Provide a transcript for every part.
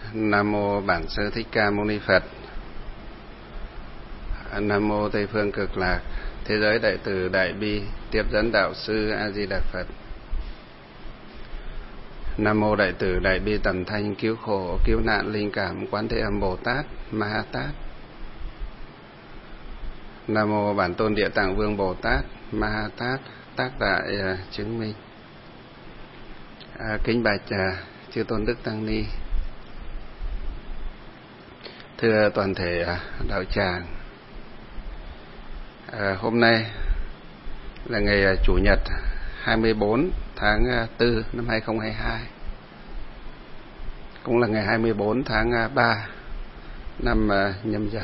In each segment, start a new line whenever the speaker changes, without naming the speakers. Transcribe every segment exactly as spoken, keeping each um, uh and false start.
Nam mô Bản Sư Thích Ca Mâu Ni Phật. Nam mô Tây Phương Cực Lạc Thế Giới Đại Từ Đại Bi Tiếp Dẫn Đạo Sư A Di Đà Phật. Nam mô Đại Từ Đại Bi Tầm Thanh Cứu Khổ Cứu Nạn Linh Cảm Quán Thế Âm Bồ Tát Ma Ha Tát. Nam mô Bản Tôn Địa Tạng Vương Bồ Tát Ma Ha Tát Tác Đại uh, Chứng Minh. À, kính bạch uh, chư Tôn Đức Tăng Ni, thưa toàn thể uh, đạo tràng. À, hôm nay là ngày uh, Chủ nhật hai mươi bốn tháng tư năm hai không hai hai, cũng là ngày hai mươi bốn tháng ba năm uh, Nhâm Dần.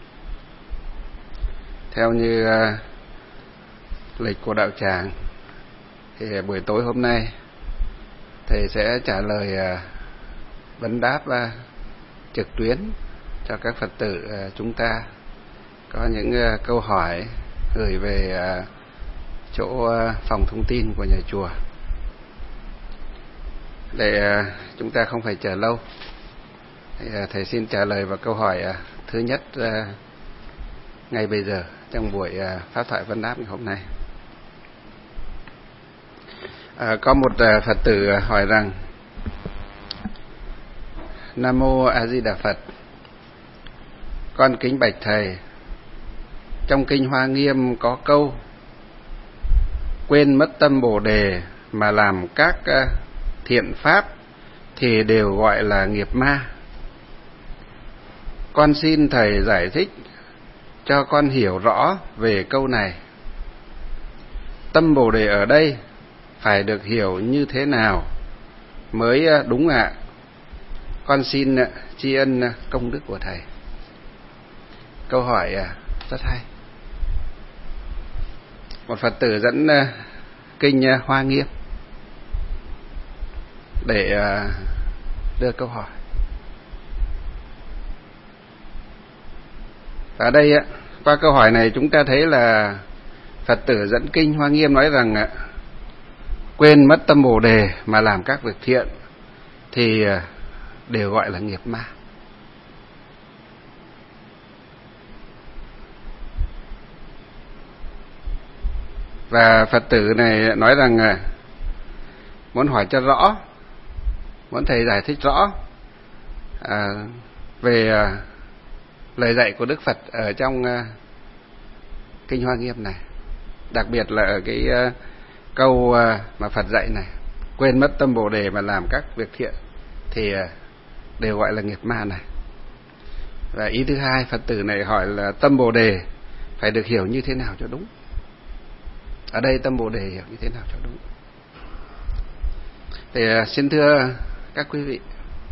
Theo như uh, lịch của đạo tràng thì buổi tối hôm nay thầy sẽ trả lời uh, vấn đáp uh, trực tuyến cho các Phật tử uh, chúng ta có những uh, câu hỏi gửi về uh, chỗ uh, phòng thông tin của nhà chùa, để uh, chúng ta không phải chờ lâu. Thì, uh, thầy xin trả lời vào câu hỏi uh, thứ nhất uh, ngay bây giờ trong buổi uh, pháp thoại vấn đáp ngày hôm nay. À, có một uh, Phật tử uh, hỏi rằng: Nam mô A Di Đà Phật, con kính bạch thầy, trong kinh Hoa Nghiêm có câu quên mất tâm Bồ Đề mà làm các uh, thiện pháp thì đều gọi là nghiệp ma. Con xin thầy giải thích cho con hiểu rõ về câu này. Tâm Bồ Đề ở đây phải được hiểu như thế nào mới đúng ạ? Con xin tri ân công đức của thầy. Câu hỏi rất hay. Một Phật tử dẫn kinh Hoa Nghiêm để đưa câu hỏi. Ở đây qua câu hỏi này chúng ta thấy là Phật tử dẫn kinh Hoa Nghiêm nói rằng quên mất tâm Bồ Đề mà làm các việc thiện thì đều gọi là nghiệp ma. Và Phật tử này nói rằng muốn hỏi cho rõ, muốn thầy giải thích rõ à, về à, lời dạy của Đức Phật ở trong uh, kinh Hoa Nghiêm này, đặc biệt là ở cái uh, câu uh, mà Phật dạy này, quên mất tâm Bồ Đề mà làm các việc thiện thì uh, đều gọi là nghiệp ma này. Và ý thứ hai, Phật tử này hỏi là tâm Bồ Đề phải được hiểu như thế nào cho đúng. Ở đây tâm Bồ Đề hiểu như thế nào cho đúng. Thì uh, xin thưa các quý vị,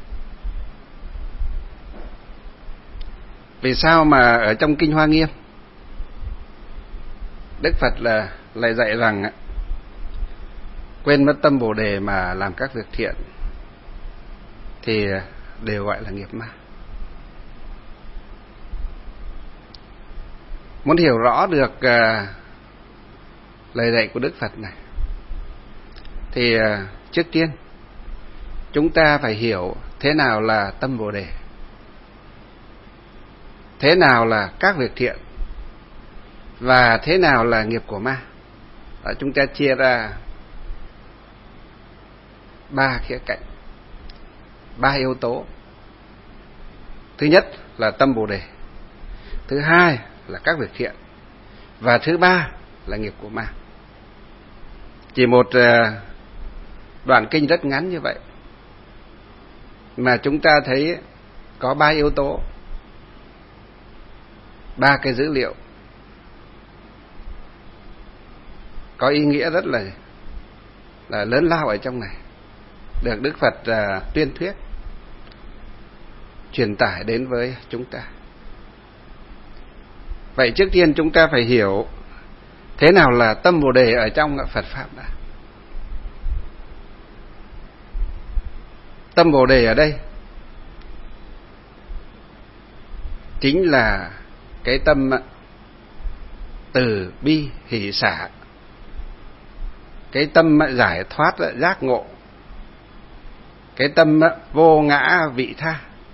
vì sao mà ở trong kinh Hoa Nghiêm Đức Phật là lại dạy rằng quên mất tâm Bồ Đề mà làm các việc thiện thì đều gọi là nghiệp ma? Muốn hiểu rõ được uh, lời dạy của Đức Phật này thì uh, trước tiên chúng ta phải hiểu thế nào là tâm Bồ Đề, thế nào là các việc thiện, và thế nào là nghiệp của ma. Đó, chúng ta chia ra ba khía cạnh, ba yếu tố. Thứ nhất là tâm Bồ Đề, thứ hai là các việc thiện, và thứ ba là nghiệp của ma. Chỉ một đoạn kinh rất ngắn như vậy mà chúng ta thấy có ba yếu tố, ba cái dữ liệu có ý nghĩa rất là là lớn lao ở trong này, được Đức Phật uh, tuyên thuyết, truyền tải đến với chúng ta. Vậy trước tiên chúng ta phải hiểu thế nào là tâm Bồ Đề ở trong Phật Pháp đã. Tâm Bồ Đề ở đây chính là cái tâm từ bi hỷ xả, cái tâm giải thoát giác ngộ, cái tâm vô ngã vị tha,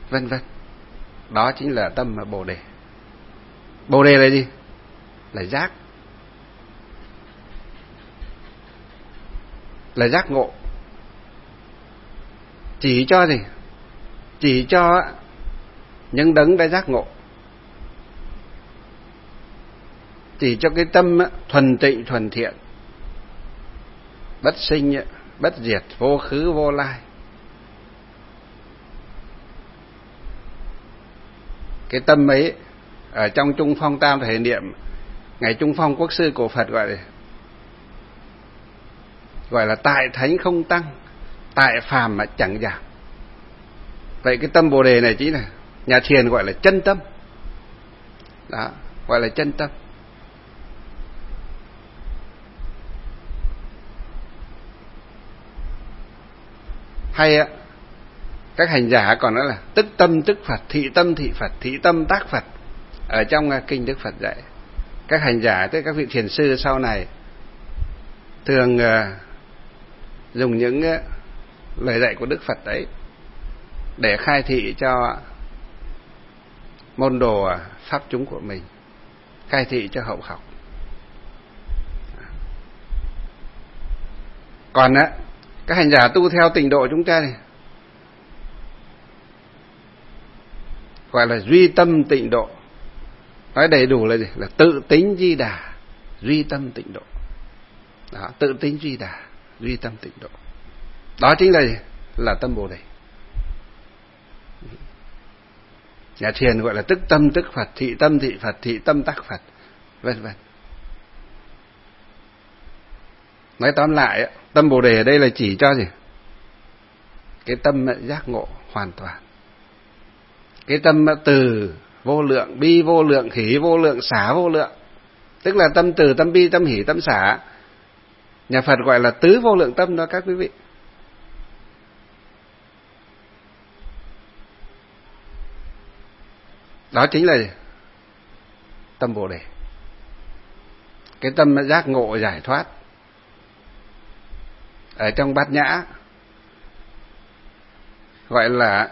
vân vân. Đó chính là tâm Bồ Đề. Bồ Đề là gì? Là giác. Là giác ngộ. Chỉ cho gì? Chỉ cho những đấng đã giác ngộ. Chỉ cho cái tâm thuần tịnh thuần thiện, bất sinh bất diệt, vô khứ vô lai. Cái tâm ấy ở trong Trung Phong Tam Thể Niệm, ngày Trung Phong Quốc sư cổ Phật gọi là gọi là tại thánh không tăng, tại phàm mà chẳng giảm. Vậy cái tâm Bồ Đề này chính là nhà thiền gọi là chân tâm. Đó, gọi là chân tâm. Hay á, các hành giả còn nói là tức tâm tức Phật, thị tâm thị Phật, thị tâm tác Phật. Ở trong kinh Đức Phật dạy, các hành giả, tức các vị thiền sư sau này thường dùng những lời dạy của Đức Phật ấy để khai thị cho môn đồ pháp chúng của mình, khai thị cho hậu học. Còn á, các hành giả tu theo tịnh độ chúng ta này gọi là duy tâm tịnh độ. Nói đầy đủ là gì? Là tự tính Di Đà, duy tâm tịnh độ. Đó, tự tính Di Đà, duy tâm tịnh độ. Đó chính là gì? Là tâm Bồ Đề. Nhà thiền gọi là tức tâm tức Phật, thị tâm thị Phật, thị tâm tác Phật, vân vân. Nói tóm lại, tâm Bồ Đề ở đây là chỉ cho gì? Cái tâm giác ngộ hoàn toàn. Cái tâm từ vô lượng, bi vô lượng, hỷ vô lượng, xả vô lượng. Tức là tâm từ, tâm bi, tâm hỷ, tâm xả. Nhà Phật gọi là tứ vô lượng tâm đó các quý vị. Đó chính là gì? Tâm Bồ Đề. Cái tâm giác ngộ giải thoát. Ở trong Bát Nhã gọi là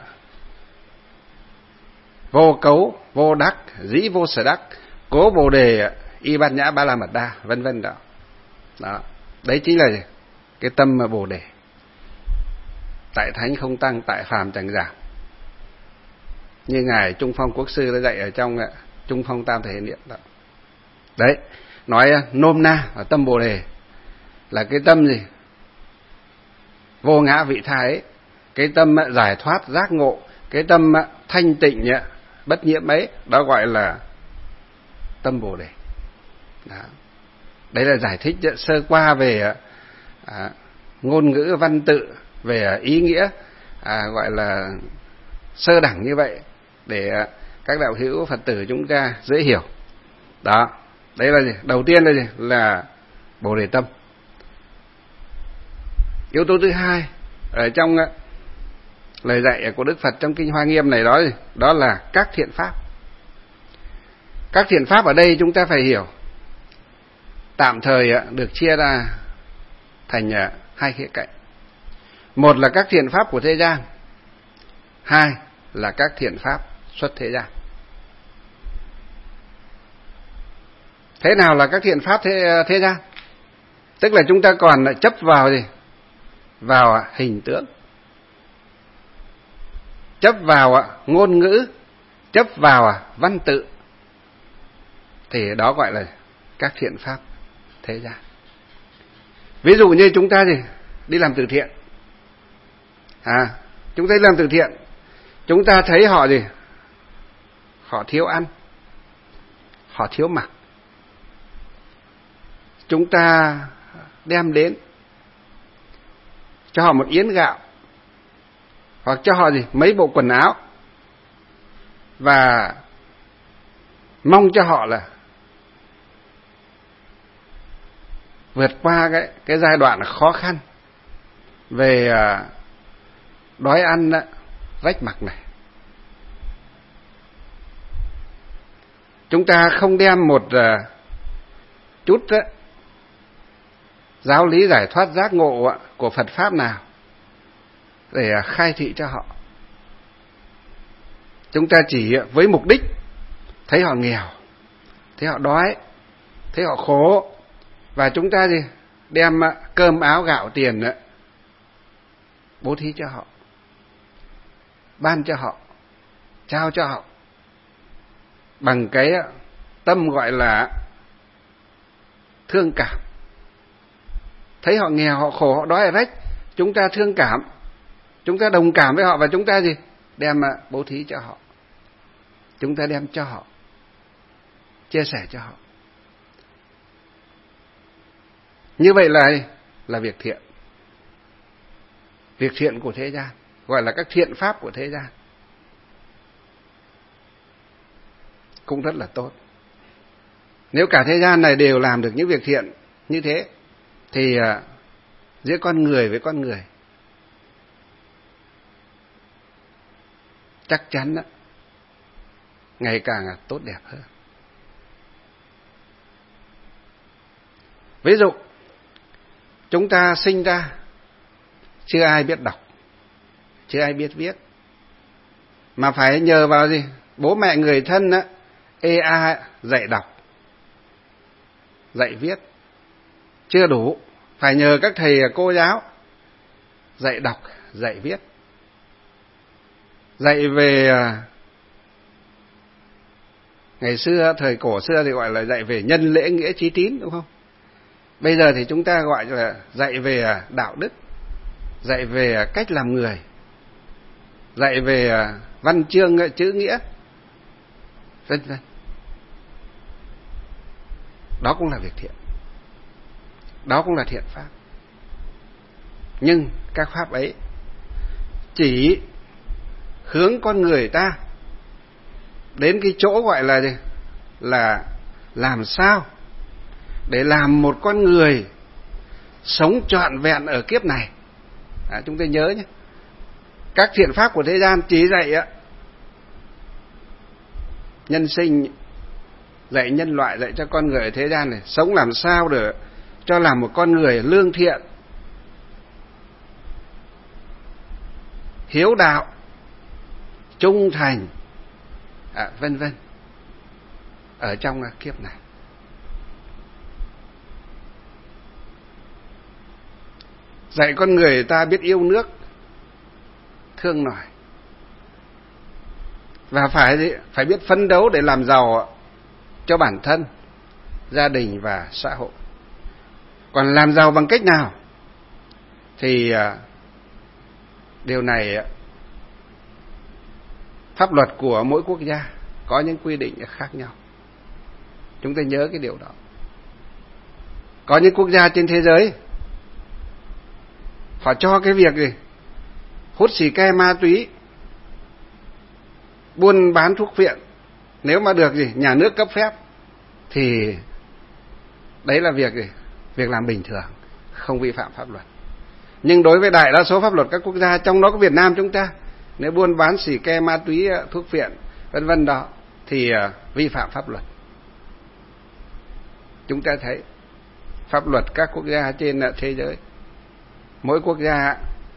vô cấu, vô đắc, dĩ vô sở đắc, cố Bồ Đề, y Bát Nhã Ba La Mật Đa, vân vân đó. Đó, đấy chính là cái tâm Bồ Đề. Tại thánh không tăng, tại phàm chẳng giảm. Như ngài Trung Phong Quốc sư đã dạy ở trong Trung Phong Tam Thể Niệm đó. Đấy, nói nôm na ở tâm Bồ Đề là cái tâm gì? Vô ngã vị tha ấy, cái tâm giải thoát giác ngộ, cái tâm thanh tịnh bất nhiễm ấy, đó gọi là tâm Bồ Đề. Đó. Đấy là giải thích sơ qua về à, ngôn ngữ văn tự, về ý nghĩa, à, gọi là sơ đẳng như vậy, để các đạo hữu Phật tử chúng ta dễ hiểu. Đó, đấy là gì? Đầu tiên là gì? Là Bồ Đề tâm. Yếu tố thứ hai ở trong lời dạy của Đức Phật trong kinh Hoa Nghiêm này đó gì? Đó là các thiện pháp. Các thiện pháp ở đây chúng ta phải hiểu tạm thời được chia ra thành hai khía cạnh. Một là các thiện pháp của thế gian, hai là các thiện pháp xuất thế gian. Thế nào là các thiện pháp thế, thế gian? Tức là chúng ta còn chấp vào gì? Vào hình tượng, chấp vào ngôn ngữ, chấp vào văn tự, thì đó gọi là các thiện pháp thế gian. Ví dụ như chúng ta gì? Đi làm từ thiện. À, chúng ta đi làm từ thiện, chúng ta thấy họ gì? Họ thiếu ăn, họ thiếu mặc. Chúng ta đem đến cho họ một yến gạo, hoặc cho họ gì? Mấy bộ quần áo, và mong cho họ là vượt qua cái, cái giai đoạn khó khăn về đói ăn rách mặc này. Chúng ta không đem một chút giáo lý giải thoát giác ngộ của Phật Pháp nào để khai thị cho họ. Chúng ta chỉ với mục đích thấy họ nghèo, thấy họ đói, thấy họ khổ, và chúng ta gì đem cơm áo gạo tiền bố thí cho họ, ban cho họ, trao cho họ bằng cái tâm gọi là thương cảm. Thấy họ nghèo, họ khổ, họ đói ở rách, chúng ta thương cảm, chúng ta đồng cảm với họ, và chúng ta gì đem bố thí cho họ, chúng ta đem cho họ, chia sẻ cho họ. Như vậy là là việc thiện, việc thiện của thế gian, gọi là các thiện pháp của thế gian, cũng rất là tốt. Nếu cả thế gian này đều làm được những việc thiện như thế, thì uh, giữa con người với con người chắc chắn đó, ngày càng tốt đẹp hơn. Ví dụ, chúng ta sinh ra chưa ai biết đọc, chưa ai biết viết, mà phải nhờ vào gì? Bố mẹ người thân á, ê a dạy đọc, dạy viết chưa đủ, phải nhờ các thầy cô giáo dạy đọc, dạy viết, dạy về ngày xưa, thời cổ xưa thì gọi là dạy về nhân lễ nghĩa trí tín, đúng không? Bây giờ thì chúng ta gọi là dạy về đạo đức, dạy về cách làm người, dạy về văn chương chữ nghĩa, vân vân. Đó cũng là việc thiện, đó cũng là thiện pháp. Nhưng các pháp ấy chỉ hướng con người ta đến cái chỗ gọi là gì? Là làm sao để làm một con người sống trọn vẹn ở kiếp này. À, chúng ta nhớ nhé, các thiện pháp của thế gian chỉ dạy á, nhân sinh, dạy nhân loại, dạy cho con người ở thế gian này sống làm sao để cho làm một con người lương thiện, hiếu đạo, trung thành, à, vân vân ở trong kiếp này. Dạy con người ta biết yêu nước, thương nòi, và phải phải biết phấn đấu để làm giàu cho bản thân, gia đình và xã hội. Còn làm giàu bằng cách nào thì điều này pháp luật của mỗi quốc gia có những quy định khác nhau. Chúng ta nhớ cái điều đó. Có những quốc gia trên thế giới họ cho cái việc gì hút xì ke, ma túy, buôn bán thuốc phiện, nếu mà được gì nhà nước cấp phép thì đấy là việc gì việc làm bình thường, không vi phạm pháp luật. Nhưng đối với đại đa số pháp luật các quốc gia, trong đó có Việt Nam chúng ta, nếu buôn bán xì ke, ma túy, thuốc phiện vân vân đó thì vi phạm pháp luật. Chúng ta thấy pháp luật các quốc gia trên thế giới, mỗi quốc gia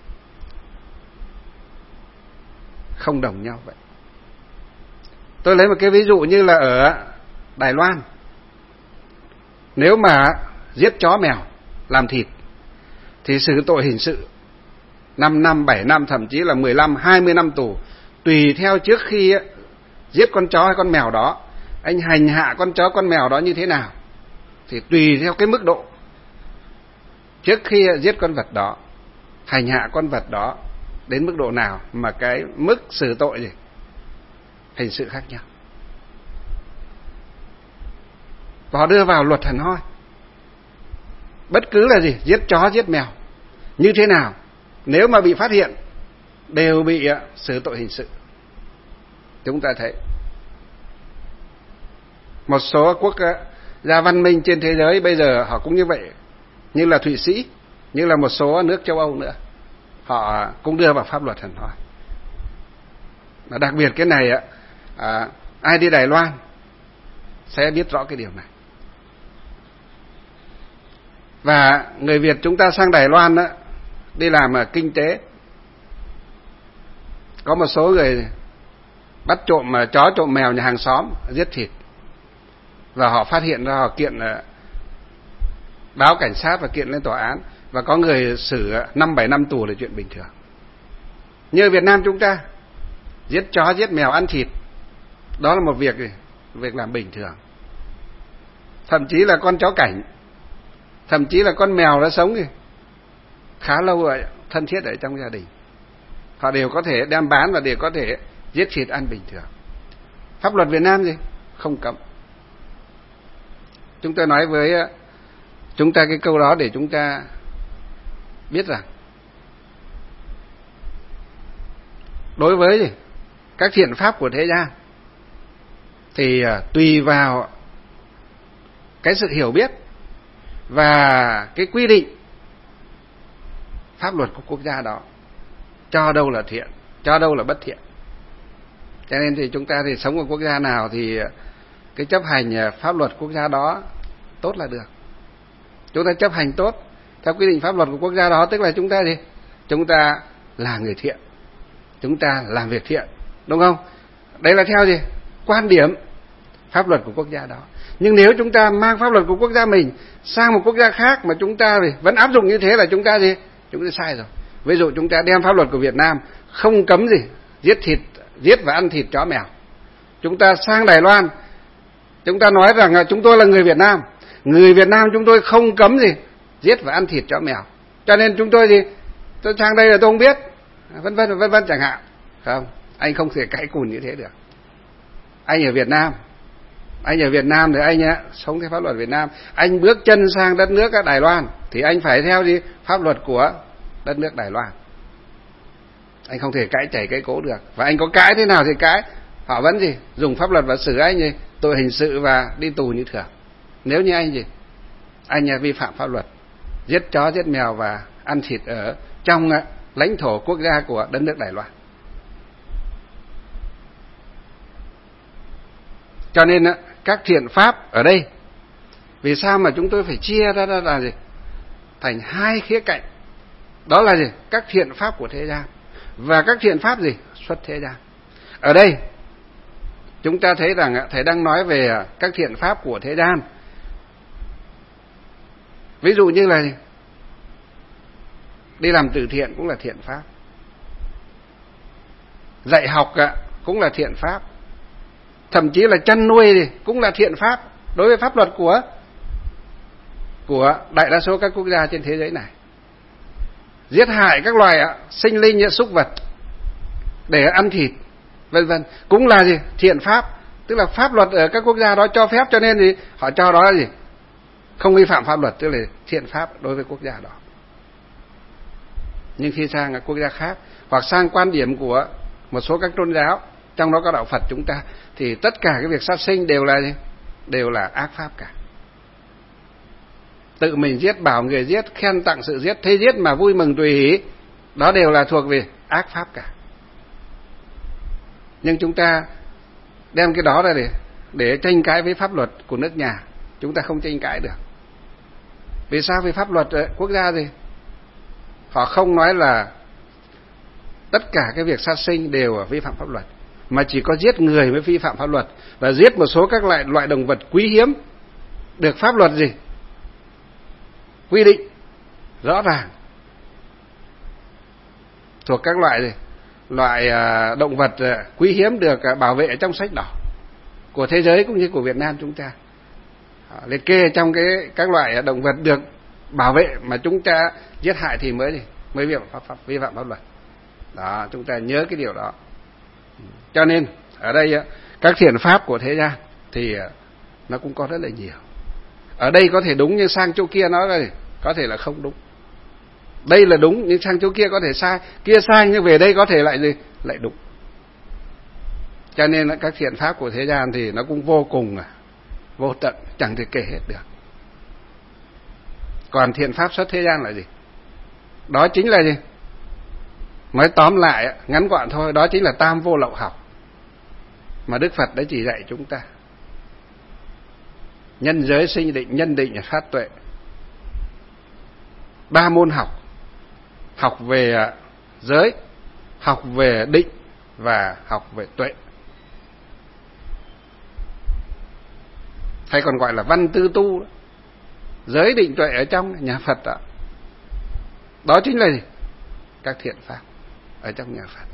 không đồng nhau vậy. Tôi lấy một cái ví dụ như là ở Đài Loan, nếu mà giết chó mèo làm thịt thì xử tội hình sự năm năm, bảy năm, thậm chí là mười lăm, hai mươi năm tù, tùy theo trước khi giết con chó hay con mèo đó, anh hành hạ con chó con mèo đó như thế nào, thì tùy theo cái mức độ trước khi giết con vật đó, hành hạ con vật đó đến mức độ nào mà cái mức xử tội gì hình sự khác nhau. Và họ đưa vào luật hẳn hoi, bất cứ là gì, giết chó, giết mèo như thế nào, nếu mà bị phát hiện đều bị xử tội hình sự. Chúng ta thấy một số quốc gia văn minh trên thế giới bây giờ họ cũng như vậy, như là Thụy Sĩ, như là một số nước châu Âu nữa, họ cũng đưa vào pháp luật hẳn hoi. Và đặc biệt cái này à, ai đi Đài Loan sẽ biết rõ cái điều này. Và người Việt chúng ta sang Đài Loan đó, đi làm ở kinh tế, có một số người bắt trộm chó trộm mèo nhà hàng xóm giết thịt, và họ phát hiện ra, họ kiện báo cảnh sát và kiện lên tòa án, và có người xử năm bảy năm tù là chuyện bình thường. Như Việt Nam chúng ta, giết chó giết mèo ăn thịt, đó là một việc việc làm bình thường. Thậm chí là con chó cảnh, thậm chí là con mèo đã sống thì khá lâu rồi, thân thiết ở trong gia đình, họ đều có thể đem bán và đều có thể giết thịt ăn bình thường. Pháp luật Việt Nam gì không cấm. Chúng tôi nói với chúng ta cái câu đó để chúng ta biết rằng đối với gì các thiện pháp của thế gian thì tùy vào cái sự hiểu biết và cái quy định pháp luật của quốc gia đó cho đâu là thiện, cho đâu là bất thiện. Cho nên thì chúng ta thì sống ở quốc gia nào thì cái chấp hành pháp luật quốc gia đó tốt là được. Chúng ta chấp hành tốt theo quy định pháp luật của quốc gia đó, tức là chúng ta gì? Chúng ta là người thiện, chúng ta làm việc thiện, đúng không? Đấy là theo gì? Quan điểm pháp luật của quốc gia đó. Nhưng nếu chúng ta mang pháp luật của quốc gia mình sang một quốc gia khác mà chúng ta thì vẫn áp dụng như thế là chúng ta gì? Chúng ta sai rồi. Ví dụ chúng ta đem pháp luật của Việt Nam không cấm gì giết thịt, giết và ăn thịt chó mèo. Chúng ta sang Đài Loan, chúng ta nói rằng là chúng tôi là người Việt Nam, người Việt Nam chúng tôi không cấm gì giết và ăn thịt chó mèo, cho nên chúng tôi gì tôi sang đây là tôi không biết, vân vân vân vân chẳng hạn. Không, anh không thể cãi cùn như thế được. Anh ở Việt Nam, anh ở Việt Nam thì anh ấy, sống theo pháp luật Việt Nam. Anh bước chân sang đất nước Đài Loan thì anh phải theo gì pháp luật của đất nước Đài Loan. Anh không thể cãi chảy cái cố được. Và anh có cãi thế nào thì cãi, họ vẫn gì dùng pháp luật và xử anh gì tội hình sự và đi tù như thường. Nếu như anh gì anh vi phạm pháp luật, giết chó giết mèo và ăn thịt ở trong lãnh thổ quốc gia của đất nước Đài Loan. Cho nên các thiện pháp ở đây, vì sao mà chúng tôi phải chia ra là gì thành hai khía cạnh, đó là gì các thiện pháp của thế gian và các thiện pháp gì xuất thế gian. Ở đây chúng ta thấy rằng thầy đang nói về các thiện pháp của thế gian. Ví dụ như là gì? Đi làm từ thiện cũng là thiện pháp, dạy học cũng là thiện pháp, thậm chí là chăn nuôi thì cũng là thiện pháp đối với pháp luật của của đại đa số các quốc gia trên thế giới này. Giết hại các loài sinh linh như súc vật để ăn thịt vân vân cũng là gì thiện pháp, tức là pháp luật ở các quốc gia đó cho phép, cho nên thì họ cho đó là gì không vi phạm pháp luật, tức là thiện pháp đối với quốc gia đó. Nhưng khi sang các quốc gia khác hoặc sang quan điểm của một số các tôn giáo, trong đó có đạo Phật chúng ta, thì tất cả cái việc sát sinh đều là gì đều là ác pháp cả. Tự mình giết, bảo người giết, khen tặng sự giết, thế giết mà vui mừng tùy hỷ, đó đều là thuộc về ác pháp cả. Nhưng chúng ta đem cái đó ra để để tranh cãi với pháp luật của nước nhà, chúng ta không tranh cãi được. Vì sao? Vì pháp luật quốc gia gì họ không nói là tất cả cái việc sát sinh đều vi phạm pháp luật, mà chỉ có giết người mới vi phạm pháp luật, và giết một số các loại loại động vật quý hiếm được pháp luật gì quy định rõ ràng, thuộc các loại gì loại động vật quý hiếm được bảo vệ trong sách đỏ của thế giới cũng như của Việt Nam chúng ta, liệt kê trong cái các loại động vật được bảo vệ mà chúng ta giết hại thì mới gì mới vi phạm pháp, vi phạm pháp luật. Đó, chúng ta nhớ cái điều đó. Cho nên ở đây các thiện pháp của thế gian thì nó cũng có rất là nhiều. Ở đây có thể đúng nhưng sang chỗ kia nói là có thể là không đúng. Đây là đúng nhưng sang chỗ kia có thể sai, kia sai nhưng về đây có thể lại gì lại đúng. Cho nên các thiện pháp của thế gian thì nó cũng vô cùng vô tận, chẳng thể kể hết được. Còn thiện pháp xuất thế gian là gì? Đó chính là gì? Nói tóm lại ngắn gọn thôi, đó chính là tam vô lậu học mà Đức Phật đã chỉ dạy chúng ta. Nhân giới, sinh định, nhân định, phát tuệ. Ba môn học: học về giới, học về định và học về tuệ. hay còn gọi là văn tư tu đó. Giới định tuệ ở trong nhà Phật đó, đó chính là gì? Các thiện pháp ở trong nhà Phật.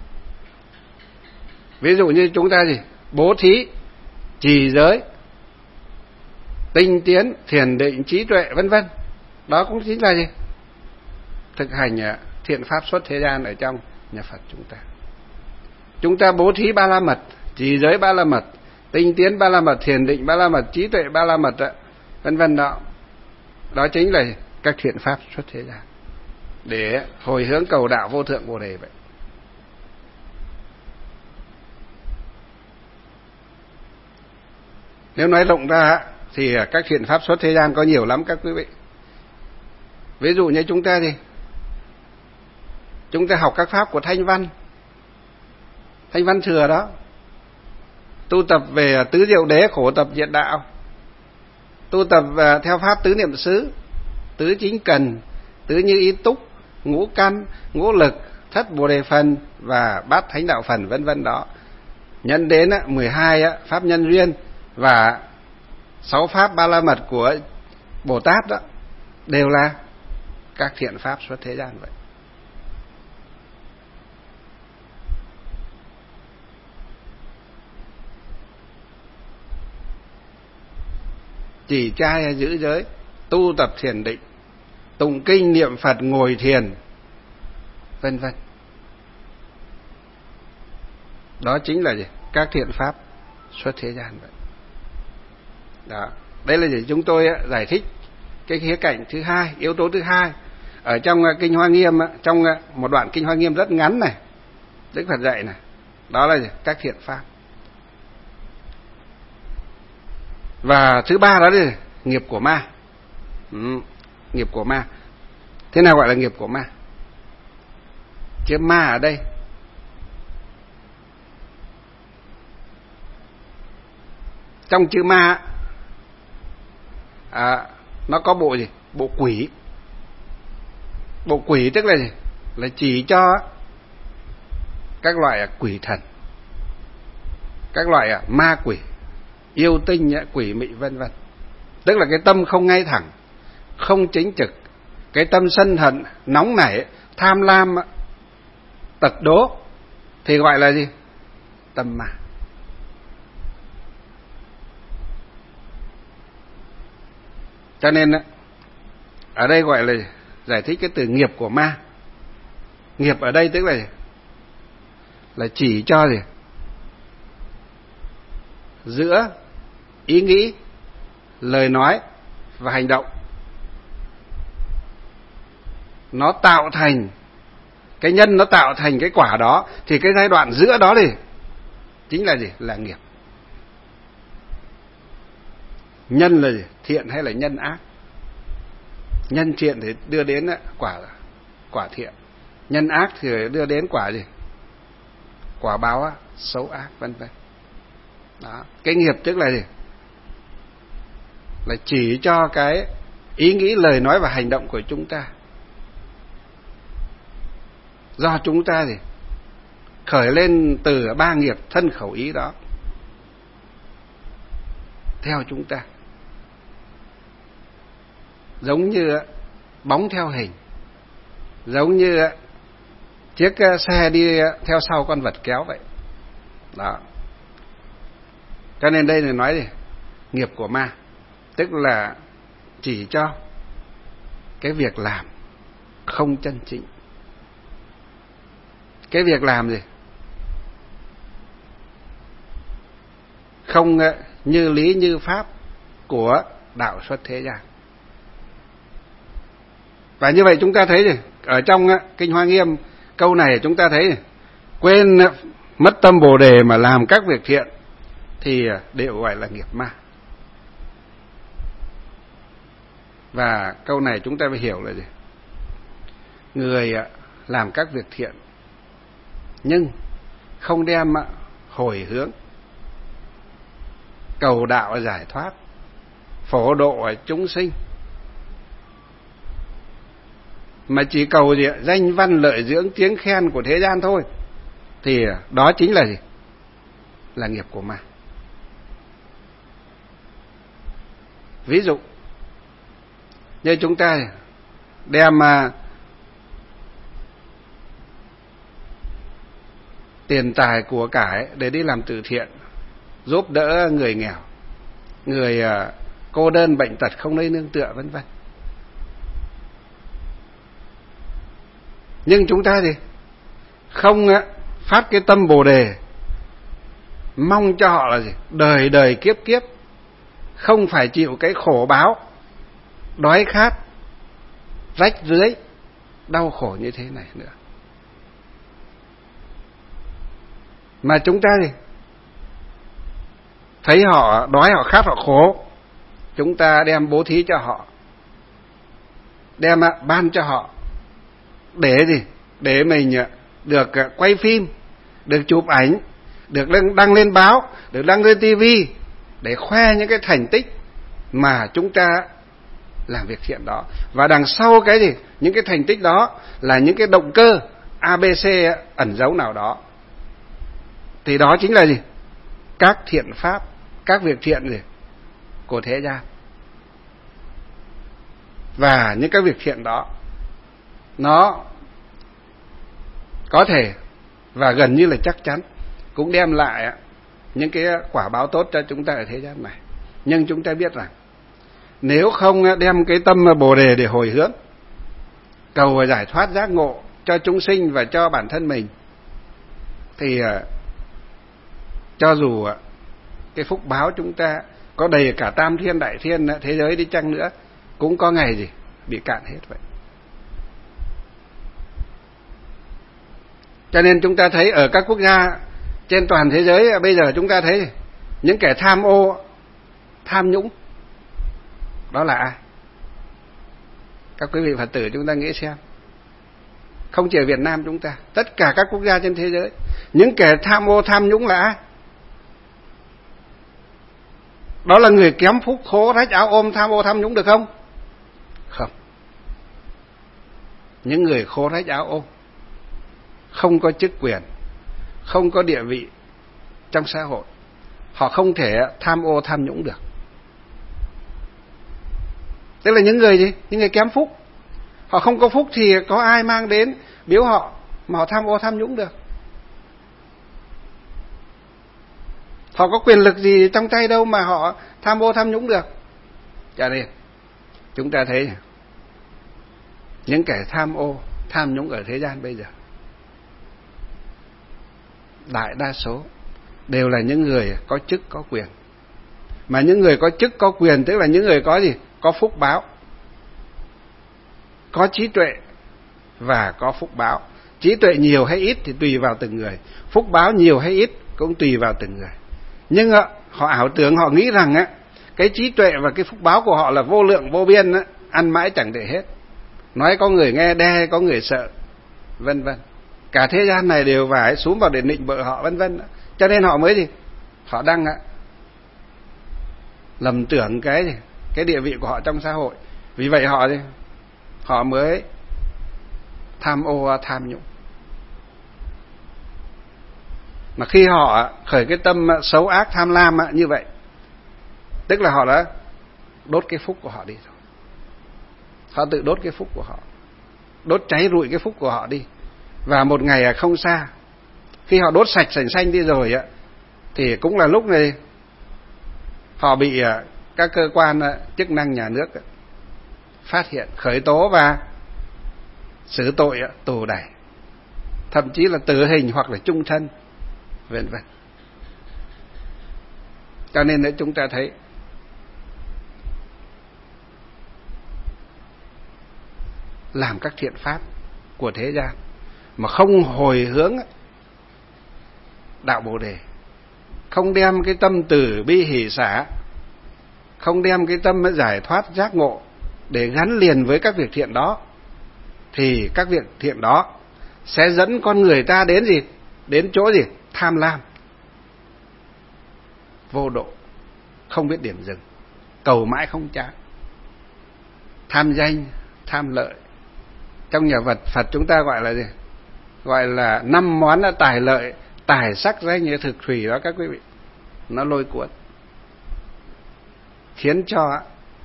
Ví dụ như chúng ta gì? Bố thí, trì giới, tinh tiến, thiền định, trí tuệ, vân vân. Đó cũng chính là gì? Thực hành thiện pháp xuất thế gian ở trong nhà Phật chúng ta. Chúng ta bố thí ba la mật, trì giới ba la mật, tinh tiến ba la mật, thiền định ba la mật, trí tuệ ba la mật, vân vân đó. Đó chính là các thiện pháp xuất thế gian để hồi hướng cầu đạo vô thượng Bồ đề vậy. Nếu nói rộng ra thì các thiện pháp xuất thế gian có nhiều lắm các quý vị. Ví dụ như chúng ta thì chúng ta học các pháp của Thanh Văn, Thanh Văn Thừa đó, tu tập về tứ diệu đế, khổ tập diệt đạo, tu tập theo pháp tứ niệm xứ, tứ chính cần, tứ như ý túc, ngũ căn, ngũ lực, thất bồ đề phần và bát thánh đạo phần, vân vân đó. Nhân đến mười hai pháp nhân duyên và sáu pháp ba la mật của Bồ Tát đó đều là các thiện pháp xuất thế gian vậy. Chỉ trai hay giữ giới, tu tập thiền định, tụng kinh niệm Phật, ngồi thiền, vân vân. Đó chính là gì? Các thiện pháp xuất thế gian vậy. Đó. Đây là gì? Chúng tôi giải thích cái khía cạnh thứ hai, yếu tố thứ hai ở trong Kinh Hoa Nghiêm, trong một đoạn Kinh Hoa Nghiêm rất ngắn này, Đức Phật dạy này. Đó là gì? Các thiện pháp. Và thứ ba đó là nghiệp của ma. Ừ, nghiệp của ma. Thế nào gọi là nghiệp của ma? Chữ ma ở đây trong chữ ma à, nó có bộ gì? Bộ quỷ. Bộ quỷ tức là gì? Là chỉ cho các loại quỷ thần, các loại ma quỷ, yêu tinh, quỷ mị, vân vân. Tức là cái tâm không ngay thẳng, không chính trực, cái tâm sân hận, nóng nảy, tham lam, tật đố thì gọi là gì? Tâm ma. Cho nên ở đây gọi là giải thích cái từ nghiệp của ma. Nghiệp ở đây tức là gì? Là chỉ cho gì? Giữa ý nghĩ, lời nói và hành động nó tạo thành cái nhân, nó tạo thành cái quả đó, thì cái giai đoạn giữa đó thì chính là gì? Là nghiệp. Nhân là gì? Thiện hay là nhân ác? Nhân thiện thì đưa đến quả quả thiện, nhân ác thì đưa đến quả gì? Quả báo xấu ác, vân vân. Đó. Cái nghiệp tức là gì? Là chỉ cho cái ý nghĩ, lời nói và hành động của chúng ta. Do chúng ta gì? Khởi lên từ ba nghiệp thân khẩu ý đó theo chúng ta. Giống như bóng theo hình, giống như chiếc xe đi theo sau con vật kéo vậy. Đó. Cho nên đây là nói gì? Nghiệp của ma, tức là chỉ cho cái việc làm không chân chính. Cái việc làm gì? Không như lý như pháp của đạo xuất thế gian. Và như vậy chúng ta thấy gì? Ở trong Kinh Hoa Nghiêm câu này chúng ta thấy gì? Quên mất tâm Bồ đề mà làm các việc thiện thì đều gọi là nghiệp ma. Và câu này chúng ta phải hiểu là gì? Người làm các việc thiện nhưng không đem hồi hướng cầu đạo giải thoát, phổ độ chúng sinh, mà chỉ cầu gì? Danh văn lợi dưỡng tiếng khen của thế gian thôi, thì đó chính là gì? Là nghiệp của ma. Ví dụ như chúng ta đem uh, tiền tài của cải để đi làm từ thiện, giúp đỡ người nghèo, người uh, cô đơn bệnh tật không nơi nương tựa, vân vân. Nhưng chúng ta thì không uh, phát cái tâm Bồ đề mong cho họ là gì? Đời đời kiếp kiếp không phải chịu cái khổ báo đói khát, rách rưới, đau khổ như thế này nữa. Mà chúng ta thì thấy họ đói, họ khát, họ khổ, chúng ta đem bố thí cho họ, đem ban cho họ, để gì? Để mình được quay phim, được chụp ảnh, được đăng lên báo, được đăng lên tivi, để khoe những cái thành tích mà chúng ta làm việc thiện đó. Và đằng sau cái gì? Những cái thành tích đó là những cái động cơ a bê xê ẩn giấu nào đó. Thì đó chính là gì? Các thiện pháp, các việc thiện gì? Của thế gian. Và những cái việc thiện đó nó có thể và gần như là chắc chắn cũng đem lại những cái quả báo tốt cho chúng ta ở thế gian này. Nhưng chúng ta biết rằng nếu không đem cái tâm Bồ đề để hồi hướng, cầu và giải thoát giác ngộ cho chúng sinh và cho bản thân mình, thì cho dù cái phúc báo chúng ta có đầy cả tam thiên đại thiên thế giới đi chăng nữa, cũng có ngày gì bị cạn hết vậy. Cho nên chúng ta thấy ở các quốc gia trên toàn thế giới bây giờ, chúng ta thấy những kẻ tham ô, tham nhũng, đó là ai? Các quý vị Phật tử chúng ta nghĩ xem. Không chỉ ở Việt Nam chúng ta, tất cả các quốc gia trên thế giới, những kẻ tham ô, tham nhũng là ai? Đó là người kém phúc, khố rách áo ôm, tham ô, tham nhũng, được không? Không. Những người khố rách áo ôm, không có chức quyền, không có địa vị trong xã hội, họ không thể tham ô, tham nhũng được. Tức là những người gì? Những người kém phúc. Họ không có phúc thì có ai mang đến biếu họ mà họ tham ô, tham nhũng được? Họ có quyền lực gì trong tay đâu mà họ tham ô, tham nhũng được? Cho nên chúng ta thấy những kẻ tham ô, tham nhũng ở thế gian bây giờ, đại đa số đều là những người có chức, có quyền. Mà những người có chức, có quyền tức là những người có gì? Có phúc báo, có trí tuệ và có phúc báo. Trí tuệ nhiều hay ít thì tùy vào từng người, phúc báo nhiều hay ít cũng tùy vào từng người. Nhưng họ ảo tưởng, họ nghĩ rằng cái trí tuệ và cái phúc báo của họ là vô lượng vô biên, ăn mãi chẳng để hết, nói có người nghe, đe có người sợ, vân vân. Cả thế gian này đều phải xuống vào để nịnh bợ họ, vân vân. Cho nên họ mới gì? Họ đang lầm tưởng cái gì? Cái địa vị của họ trong xã hội. Vì vậy họ gì? Họ mới tham ô, tham nhũng. Mà khi họ khởi cái tâm xấu ác, tham lam như vậy, tức là họ đã đốt cái phúc của họ đi rồi. Họ tự đốt cái phúc của họ, đốt cháy rụi cái phúc của họ đi. Và một ngày không xa, khi họ đốt sạch sành xanh đi rồi á, thì cũng là lúc này họ bị các cơ quan chức năng nhà nước phát hiện, khởi tố và xử tội tù đày, thậm chí là tử hình hoặc là chung thân, vân vân. Cho nên đấy, chúng ta thấy làm các thiện pháp của thế gian mà không hồi hướng đạo Bồ đề, không đem cái tâm từ bi hỷ xả, không đem cái tâm giải thoát giác ngộ để gắn liền với các việc thiện đó, thì các việc thiện đó sẽ dẫn con người ta đến gì? Đến chỗ gì? Tham lam, vô độ, không biết điểm dừng, cầu mãi không chán, tham danh, tham lợi. Trong nhà vật Phật chúng ta gọi là gì? Gọi là năm món là tài lợi, tài sắc danh như thực thủy đó các quý vị. Nó lôi cuốn, khiến cho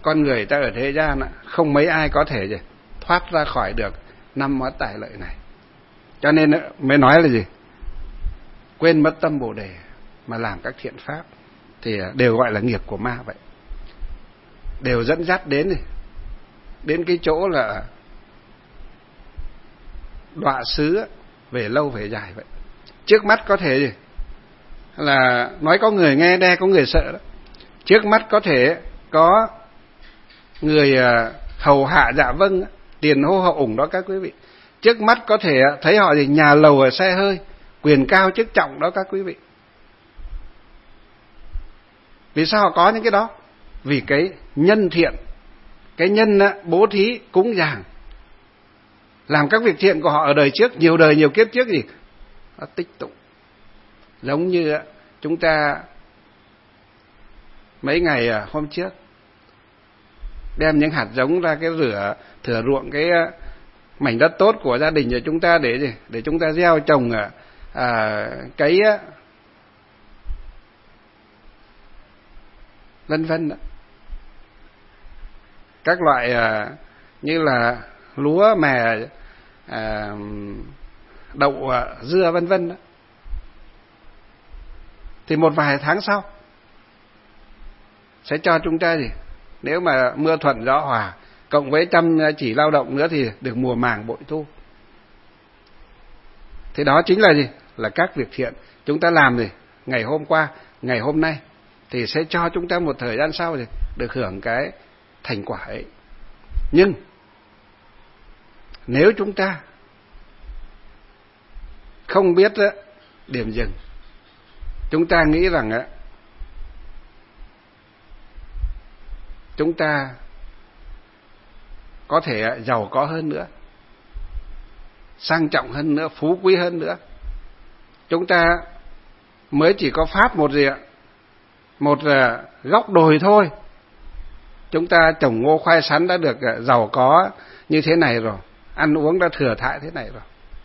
con người ta ở thế gian không mấy ai có thể gì thoát ra khỏi được năm món tài lợi này. Cho nên mới nói là gì? Quên mất tâm Bồ Đề mà làm các thiện pháp thì đều gọi là nghiệp của ma vậy. Đều dẫn dắt đến đến cái chỗ là đọa xứ về lâu về dài vậy. Trước mắt có thể gì là nói có người nghe đe có người sợ đó. Trước mắt có thể có người hầu hạ dạ vâng, tiền hô hậu ủng đó các quý vị. Trước mắt có thể thấy họ gì nhà lầu ở xe hơi, quyền cao chức trọng đó các quý vị. Vì sao họ có những cái đó? Vì cái nhân thiện, cái nhân bố thí cúng dường, làm các việc thiện của họ ở đời trước, nhiều đời nhiều kiếp trước gì nó tích tụ. Giống như chúng ta mấy ngày hôm trước đem những hạt giống ra cái rửa thửa ruộng cái mảnh đất tốt của gia đình của chúng ta để gì để chúng ta gieo trồng à, cấy vân vân đó. Các loại à, như là lúa mè, à, đậu, à, dưa vân vân đó. Thì một vài tháng sau sẽ cho chúng ta gì? Nếu mà mưa thuận gió hòa cộng với chăm chỉ lao động nữa thì được mùa màng bội thu. Thì đó chính là gì? Là các việc thiện chúng ta làm gì? Ngày hôm qua, ngày hôm nay thì sẽ cho chúng ta một thời gian sau thì được hưởng cái thành quả ấy. Nhưng nếu chúng ta không biết điểm dừng, chúng ta nghĩ rằng chúng ta có thể giàu có hơn nữa, sang trọng hơn nữa, phú quý hơn nữa, chúng ta mới chỉ có pháp một gì ạ? Một góc đồi thôi, chúng ta trồng ngô khoai sắn đã được giàu có như thế này rồi, ăn uống đã thừa thãi thế này rồi.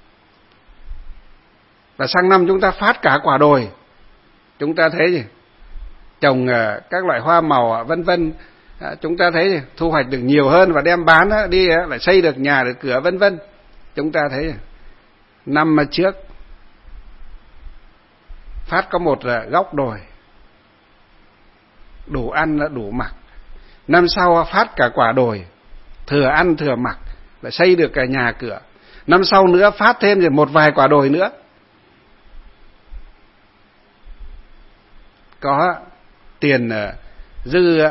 Và sang năm chúng ta phát cả quả đồi, chúng ta thấy gì? Trồng các loại hoa màu vân vân, chúng ta thấy gì? Thu hoạch được nhiều hơn và đem bán đi lại xây được nhà được cửa vân vân. Chúng ta thấy gì? Năm trước phát có một góc đồi, đủ ăn đủ mặc. Năm sau phát cả quả đồi, thừa ăn thừa mặc, lại xây được cả nhà cửa. Năm sau nữa phát thêm rồi một vài quả đồi nữa, có tiền dư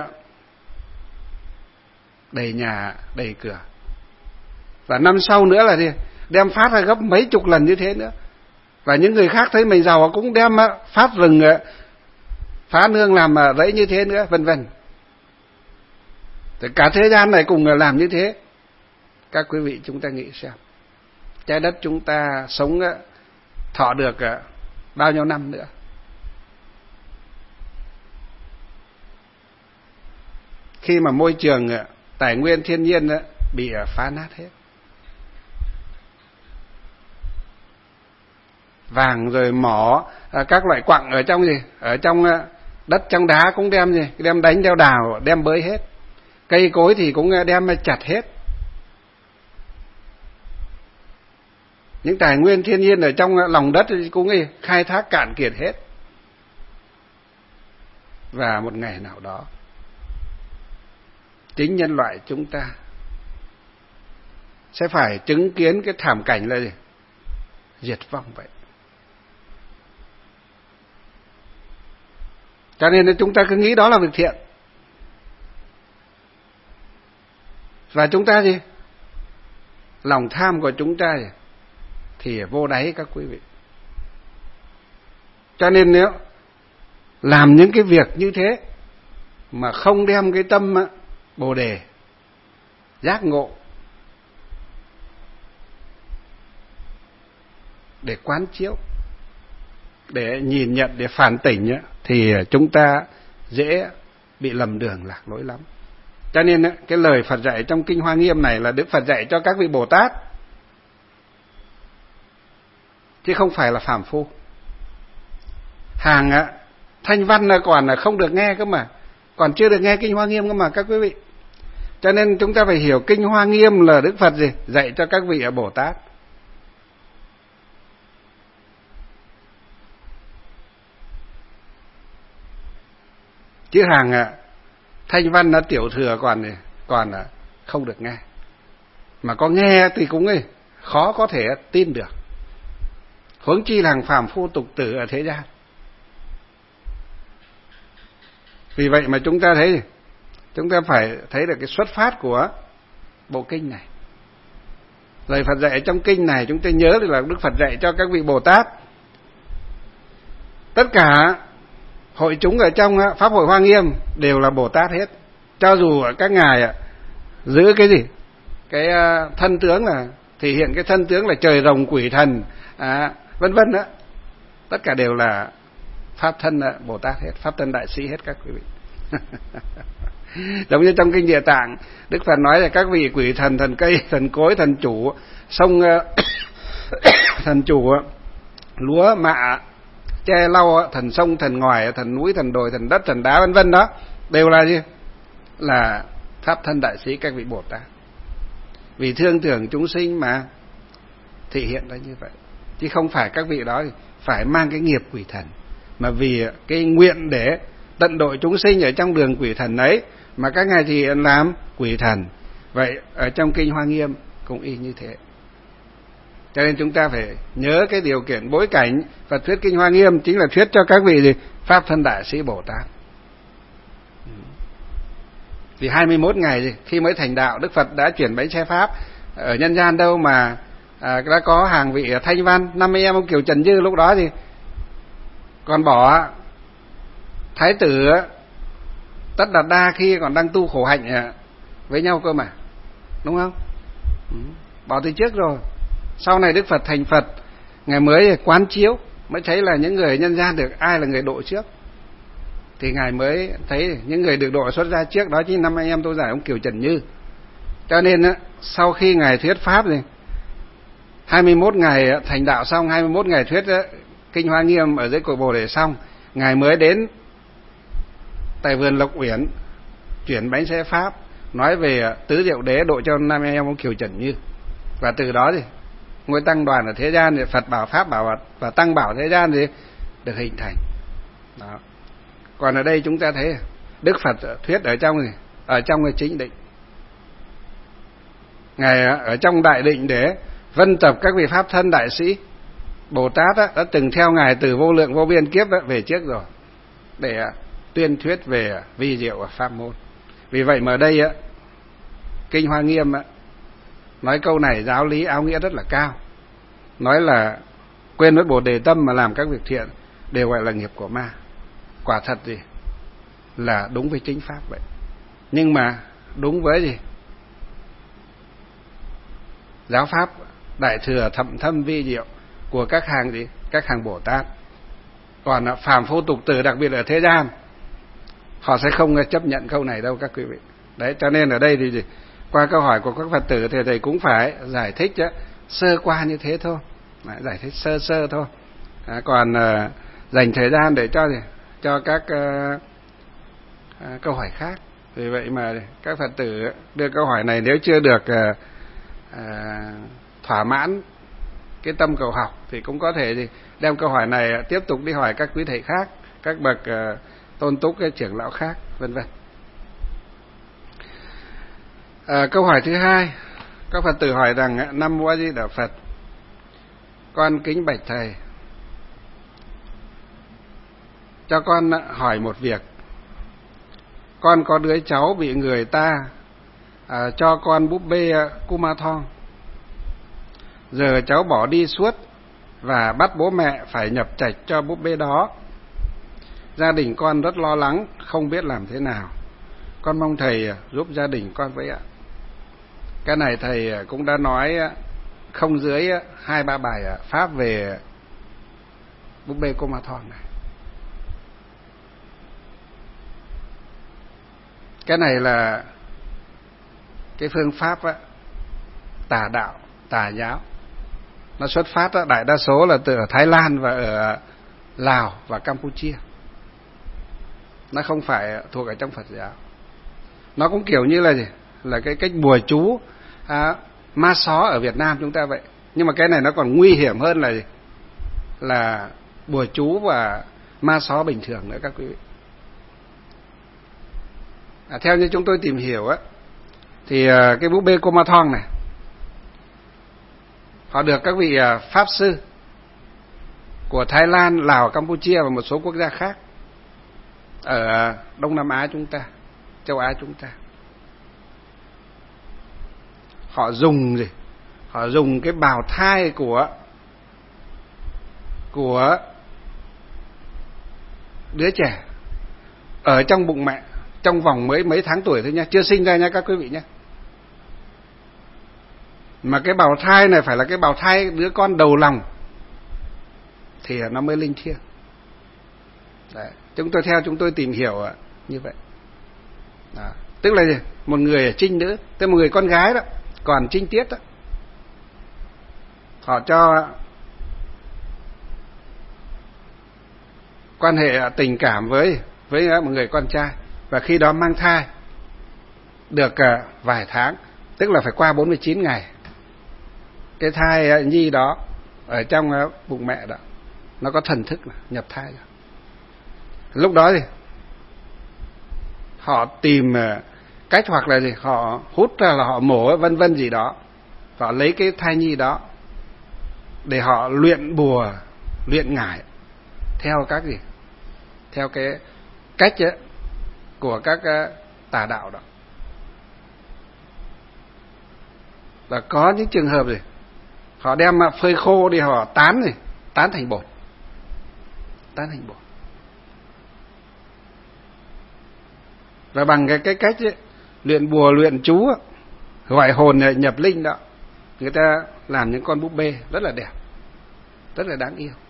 đầy nhà đầy cửa. Và năm sau nữa là gì? Đem phát ra gấp mấy chục lần như thế nữa. Và những người khác thấy mình giàu cũng đem phát rừng phá nương làm rẫy như thế nữa, vân vân. Cả thế gian này cùng làm như thế. Các quý vị chúng ta nghĩ xem, trái đất chúng ta sống thọ được bao nhiêu năm nữa? Khi mà môi trường tài nguyên thiên nhiên bị phá nát hết, vàng rồi mỏ, các loại quặng ở trong gì, ở trong đất trong đá cũng đem gì, đem đánh đeo đào, đem bới hết. Cây cối thì cũng đem chặt hết. Những tài nguyên thiên nhiên ở trong lòng đất thì cũng khai thác cạn kiệt hết. Và một ngày nào đó chính nhân loại chúng ta sẽ phải chứng kiến cái thảm cảnh là gì? Diệt vong vậy. Cho nên chúng ta cứ nghĩ đó là việc thiện. Và chúng ta gì? Lòng tham của chúng ta thì vô đáy các quý vị. Cho nên nếu làm những cái việc như thế mà không đem cái tâm Bồ Đề giác ngộ để quán chiếu, để nhìn nhận, để phản tỉnh thì chúng ta dễ bị lầm đường lạc lối lắm. Cho nên cái lời Phật dạy trong Kinh Hoa Nghiêm này là Đức Phật dạy cho các vị Bồ Tát, chứ không phải là phàm phu. Hàng thanh văn là còn là không được nghe cơ mà, còn chưa được nghe Kinh Hoa Nghiêm cơ mà các quý vị. Cho nên chúng ta phải hiểu Kinh Hoa Nghiêm là Đức Phật gì? Dạy cho các vị Bồ Tát. Chứ hàng à, thanh văn nó tiểu thừa còn còn à, không được nghe. Mà có nghe thì cũng ấy, khó có thể tin được. Huống chi là hàng phàm phu tục tử ở thế gian. Vì vậy mà chúng ta thấy, chúng ta phải thấy được cái xuất phát của bộ kinh này. Lời Phật dạy trong kinh này chúng ta nhớ được là Đức Phật dạy cho các vị Bồ Tát. Tất cả hội chúng ở trong Pháp hội Hoa Nghiêm đều là Bồ Tát hết. Cho dù các ngài giữ cái gì? Cái thân tướng là thể hiện cái thân tướng là trời rồng quỷ thần, à, vân vân đó. Tất cả đều là pháp thân Bồ Tát hết, pháp thân đại sĩ hết các quý vị. Giống như trong kinh Địa Tạng, Đức Phật nói là các vị quỷ thần, thần cây, thần cối, thần chủ sông, thần chủ lúa mạ che lau, thần sông, thần ngòi, thần núi, thần đồi, thần đất, thần đá, vân vân đó, đều là gì? Là pháp thân đại sĩ các vị Bồ Tát. Vì thương tưởng chúng sinh mà thể hiện ra như vậy, chứ không phải các vị đó phải mang cái nghiệp quỷ thần, mà vì cái nguyện để tận độ chúng sinh ở trong đường quỷ thần ấy mà các ngài thì làm quỷ thần. Vậy ở trong kinh Hoa Nghiêm cũng y như thế. Cho nên chúng ta phải nhớ cái điều kiện bối cảnh và thuyết kinh Hoa Nghiêm chính là thuyết cho các vị gì? Pháp thân đại sĩ Bồ Tát. Vì hai mươi mốt ngày khi mới thành đạo, Đức Phật đã chuyển bánh xe Pháp ở nhân gian đâu mà à, đã có hàng vị Thanh Văn, năm mươi em ông Kiều Trần Dư lúc đó thì còn bỏ Thái tử Tất Đạt Đa khi còn đang tu khổ hạnh với nhau cơ mà, đúng không? Bỏ từ trước rồi. Sau này Đức Phật thành Phật, ngài mới quán chiếu, mới thấy là những người nhân gian được ai là người độ trước, thì ngài mới thấy những người được độ xuất ra trước đó chính năm anh em tôi giải ông Kiều Trần Như. Cho nên sau khi ngài thuyết pháp thì hai mươi mốt ngày thành đạo xong, hai mươi mốt ngày thuyết kinh Hoa Nghiêm ở dưới cội Bồ Đề xong, ngài mới đến tại vườn Lộc Uyển chuyển bánh xe Pháp, nói về tứ diệu đế độ cho năm anh em ông Kiều Trần Như. Và từ đó thì ngôi tăng đoàn ở thế gian thì Phật bảo, Pháp bảo và tăng bảo thế gian thì được hình thành. Đó. Còn ở đây chúng ta thấy Đức Phật thuyết ở trong gì? Ở trong cái chính định. Ngài ở trong đại định để vân tập các vị pháp thân đại sĩ Bồ Tát á, đã từng theo ngài từ vô lượng vô biên kiếp á, về trước rồi để tuyên thuyết về vi diệu và pháp môn. Vì vậy mà ở đây á, kinh Hoa Nghiêm á, nói câu này giáo lý áo nghĩa rất là cao, nói là quên mất Bồ Đề tâm mà làm các việc thiện đều gọi là nghiệp của ma. Quả thật gì là đúng với chính pháp vậy, nhưng mà đúng với gì giáo pháp đại thừa thậm thâm vi diệu của các hàng gì các hàng Bồ Tát. Còn phàm phu tục tử, đặc biệt ở thế gian, họ sẽ không chấp nhận câu này đâu các quý vị. Đấy, cho nên ở đây thì gì? Qua câu hỏi của các Phật tử thì thầy cũng phải giải thích chứ, sơ qua như thế thôi, giải thích sơ sơ thôi. À, còn uh, dành thời gian để cho gì? cho các uh, uh, câu hỏi khác. Vì vậy mà các Phật tử đưa câu hỏi này nếu chưa được uh, uh, thỏa mãn cái tâm cầu học thì cũng có thể gì đem câu hỏi này tiếp tục đi hỏi các quý thầy khác, các bậc uh, tôn túc, cái trưởng lão khác, vân vân. À, câu hỏi thứ hai, các Phật tử hỏi rằng: Nam Mô A Di Đà Phật, con kính bạch thầy, cho con hỏi một việc. Con có đứa cháu bị người ta à, cho con búp bê Kumathon. Giờ cháu bỏ đi suốt và bắt bố mẹ phải nhập trạch cho búp bê đó. Gia đình con rất lo lắng, không biết làm thế nào. Con mong thầy giúp gia đình con với ạ. Cái này thầy cũng đã nói không dưới hai ba bài pháp về búp bê Kumathon này. Cái này là cái phương pháp á, tà đạo, tà giáo. Nó xuất phát á, đại đa số là từ ở Thái Lan và ở Lào và Campuchia. Nó không phải thuộc ở trong Phật giáo. Nó cũng kiểu như là gì? là cái cách bùa chú à, ma xó ở Việt Nam chúng ta vậy. Nhưng mà cái này nó còn nguy hiểm hơn là là bùa chú và ma xó bình thường nữa các quý vị. À, theo như chúng tôi tìm hiểu á, thì à, cái búp bê Kumanthong này họ được các vị à, pháp sư của Thái Lan, Lào, Campuchia và một số quốc gia khác ở Đông Nam Á chúng ta, châu Á chúng ta. Họ dùng gì? Họ dùng cái bào thai của của đứa trẻ ở trong bụng mẹ trong vòng mấy mấy tháng tuổi thôi nha, chưa sinh ra nha các quý vị nhé. Mà cái bào thai này phải là cái bào thai đứa con đầu lòng thì nó mới linh thiêng. Đấy, chúng tôi theo chúng tôi tìm hiểu như vậy. Đó. Tức là gì? Một người trinh nữ, tức là một người con gái đó, còn trinh tiết đó, họ cho quan hệ tình cảm với với một người con trai, và khi đó mang thai được vài tháng, tức là phải qua bốn mươi chín ngày, cái thai nhi đó ở trong bụng mẹ đó nó có thần thức nhập thai rồi. Lúc đó thì họ tìm cách, hoặc là gì, họ hút ra là họ mổ vân vân gì đó, họ lấy cái thai nhi đó để họ luyện bùa, luyện ngải theo các gì, theo cái cách ấy, của các tà đạo đó. Và có những trường hợp gì họ đem phơi khô đi, họ tán gì, tán thành bột, tán thành bột. Và bằng cái, cái cách ấy, luyện bùa, luyện chú, gọi hồn nhập linh đó, người ta làm những con búp bê rất là đẹp, rất là đáng yêu.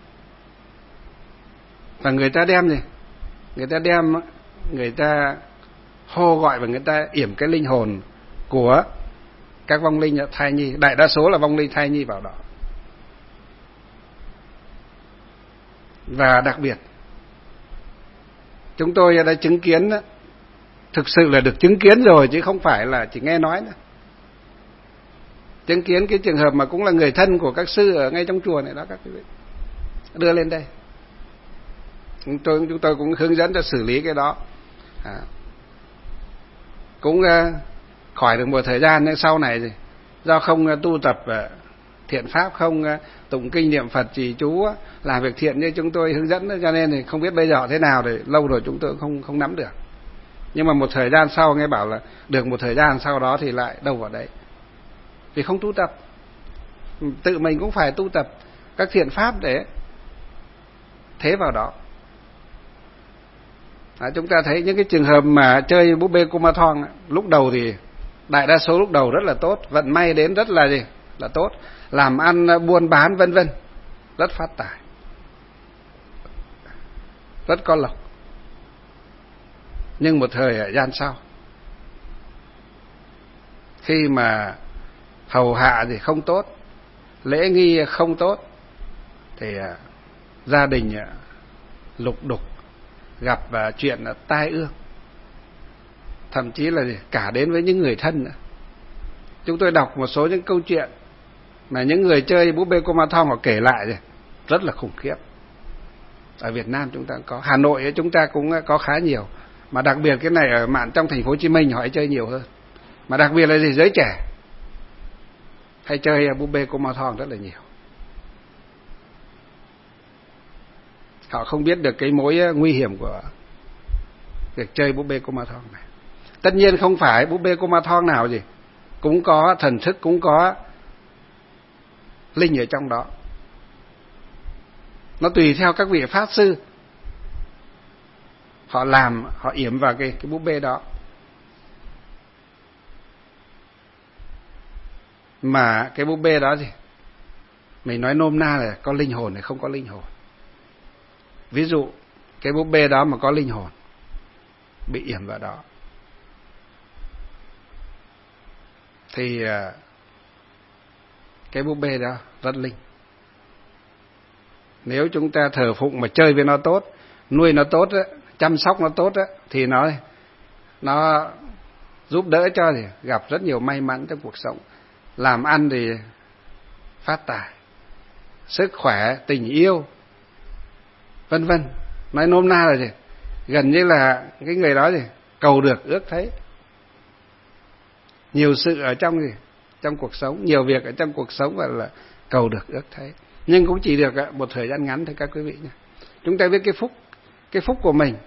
Và người ta đem gì, người ta đem, người ta hô gọi và người ta yểm cái linh hồn của các vong linh thai nhi, đại đa số là vong linh thai nhi vào đó. Và đặc biệt chúng tôi đã chứng kiến, thực sự là được chứng kiến rồi chứ không phải là chỉ nghe nói nữa. Chứng kiến cái trường hợp mà cũng là người thân của các sư ở ngay trong chùa này đó các quý vị, đưa lên đây. Chúng tôi, chúng tôi cũng hướng dẫn cho xử lý cái đó. À, cũng uh, khỏi được một thời gian, nhưng sau này thì do không uh, tu tập uh, thiện pháp, không uh, tụng kinh niệm Phật trì chú, uh, làm việc thiện như chúng tôi hướng dẫn, cho nên thì không biết bây giờ thế nào, thì lâu rồi chúng tôi không không nắm được. Nhưng mà một thời gian sau nghe bảo là được một thời gian sau đó thì lại đâu vào đấy, vì không tu tập. Tự mình cũng phải tu tập các thiện pháp để thế vào đó. À, chúng ta thấy những cái trường hợp mà chơi búp bê Kumanthong, lúc đầu thì đại đa số lúc đầu rất là tốt, vận may đến rất là gì là tốt, làm ăn buôn bán vân vân rất phát tài, rất có lộc. Nhưng một thời gian sau, khi mà hầu hạ thì không tốt, lễ nghi không tốt, thì gia đình lục đục, gặp chuyện tai ương, thậm chí là cả đến với những người thân nữa. Chúng tôi đọc một số những câu chuyện mà những người chơi búp bê Kumanthong họ kể lại rồi, rất là khủng khiếp. Ở Việt Nam chúng ta có, Hà Nội chúng ta cũng có khá nhiều, mà đặc biệt cái này ở mạn trong thành phố Hồ Chí Minh họ chơi nhiều hơn. Mà đặc biệt là gì, giới trẻ hay chơi búp bê Kumanthong rất là nhiều. Họ không biết được cái mối nguy hiểm của việc chơi búp bê Kumanthong này. Tất nhiên không phải búp bê Kumanthong nào gì cũng có thần thức, cũng có linh ở trong đó. Nó tùy theo các vị pháp sư, họ làm, họ yểm vào cái, cái búp bê đó. Mà cái búp bê đó gì, mình nói nôm na là có linh hồn hay không có linh hồn. Ví dụ cái búp bê đó mà có linh hồn bị yểm vào đó, thì cái búp bê đó rất linh. Nếu chúng ta thờ phụng mà chơi với nó tốt, nuôi nó tốt, chăm sóc nó tốt, thì nó nó giúp đỡ cho thì gặp rất nhiều may mắn trong cuộc sống. Làm ăn thì phát tài, sức khỏe, tình yêu, vân vân. Nói nôm na là gì? Gần như là cái người đó gì? Cầu được ước thấy. Nhiều sự ở trong gì? Trong cuộc sống, nhiều việc ở trong cuộc sống gọi là cầu được ước thấy. Nhưng cũng chỉ được một thời gian ngắn thôi các quý vị nhé. Chúng ta biết cái phúc, cái phúc của mình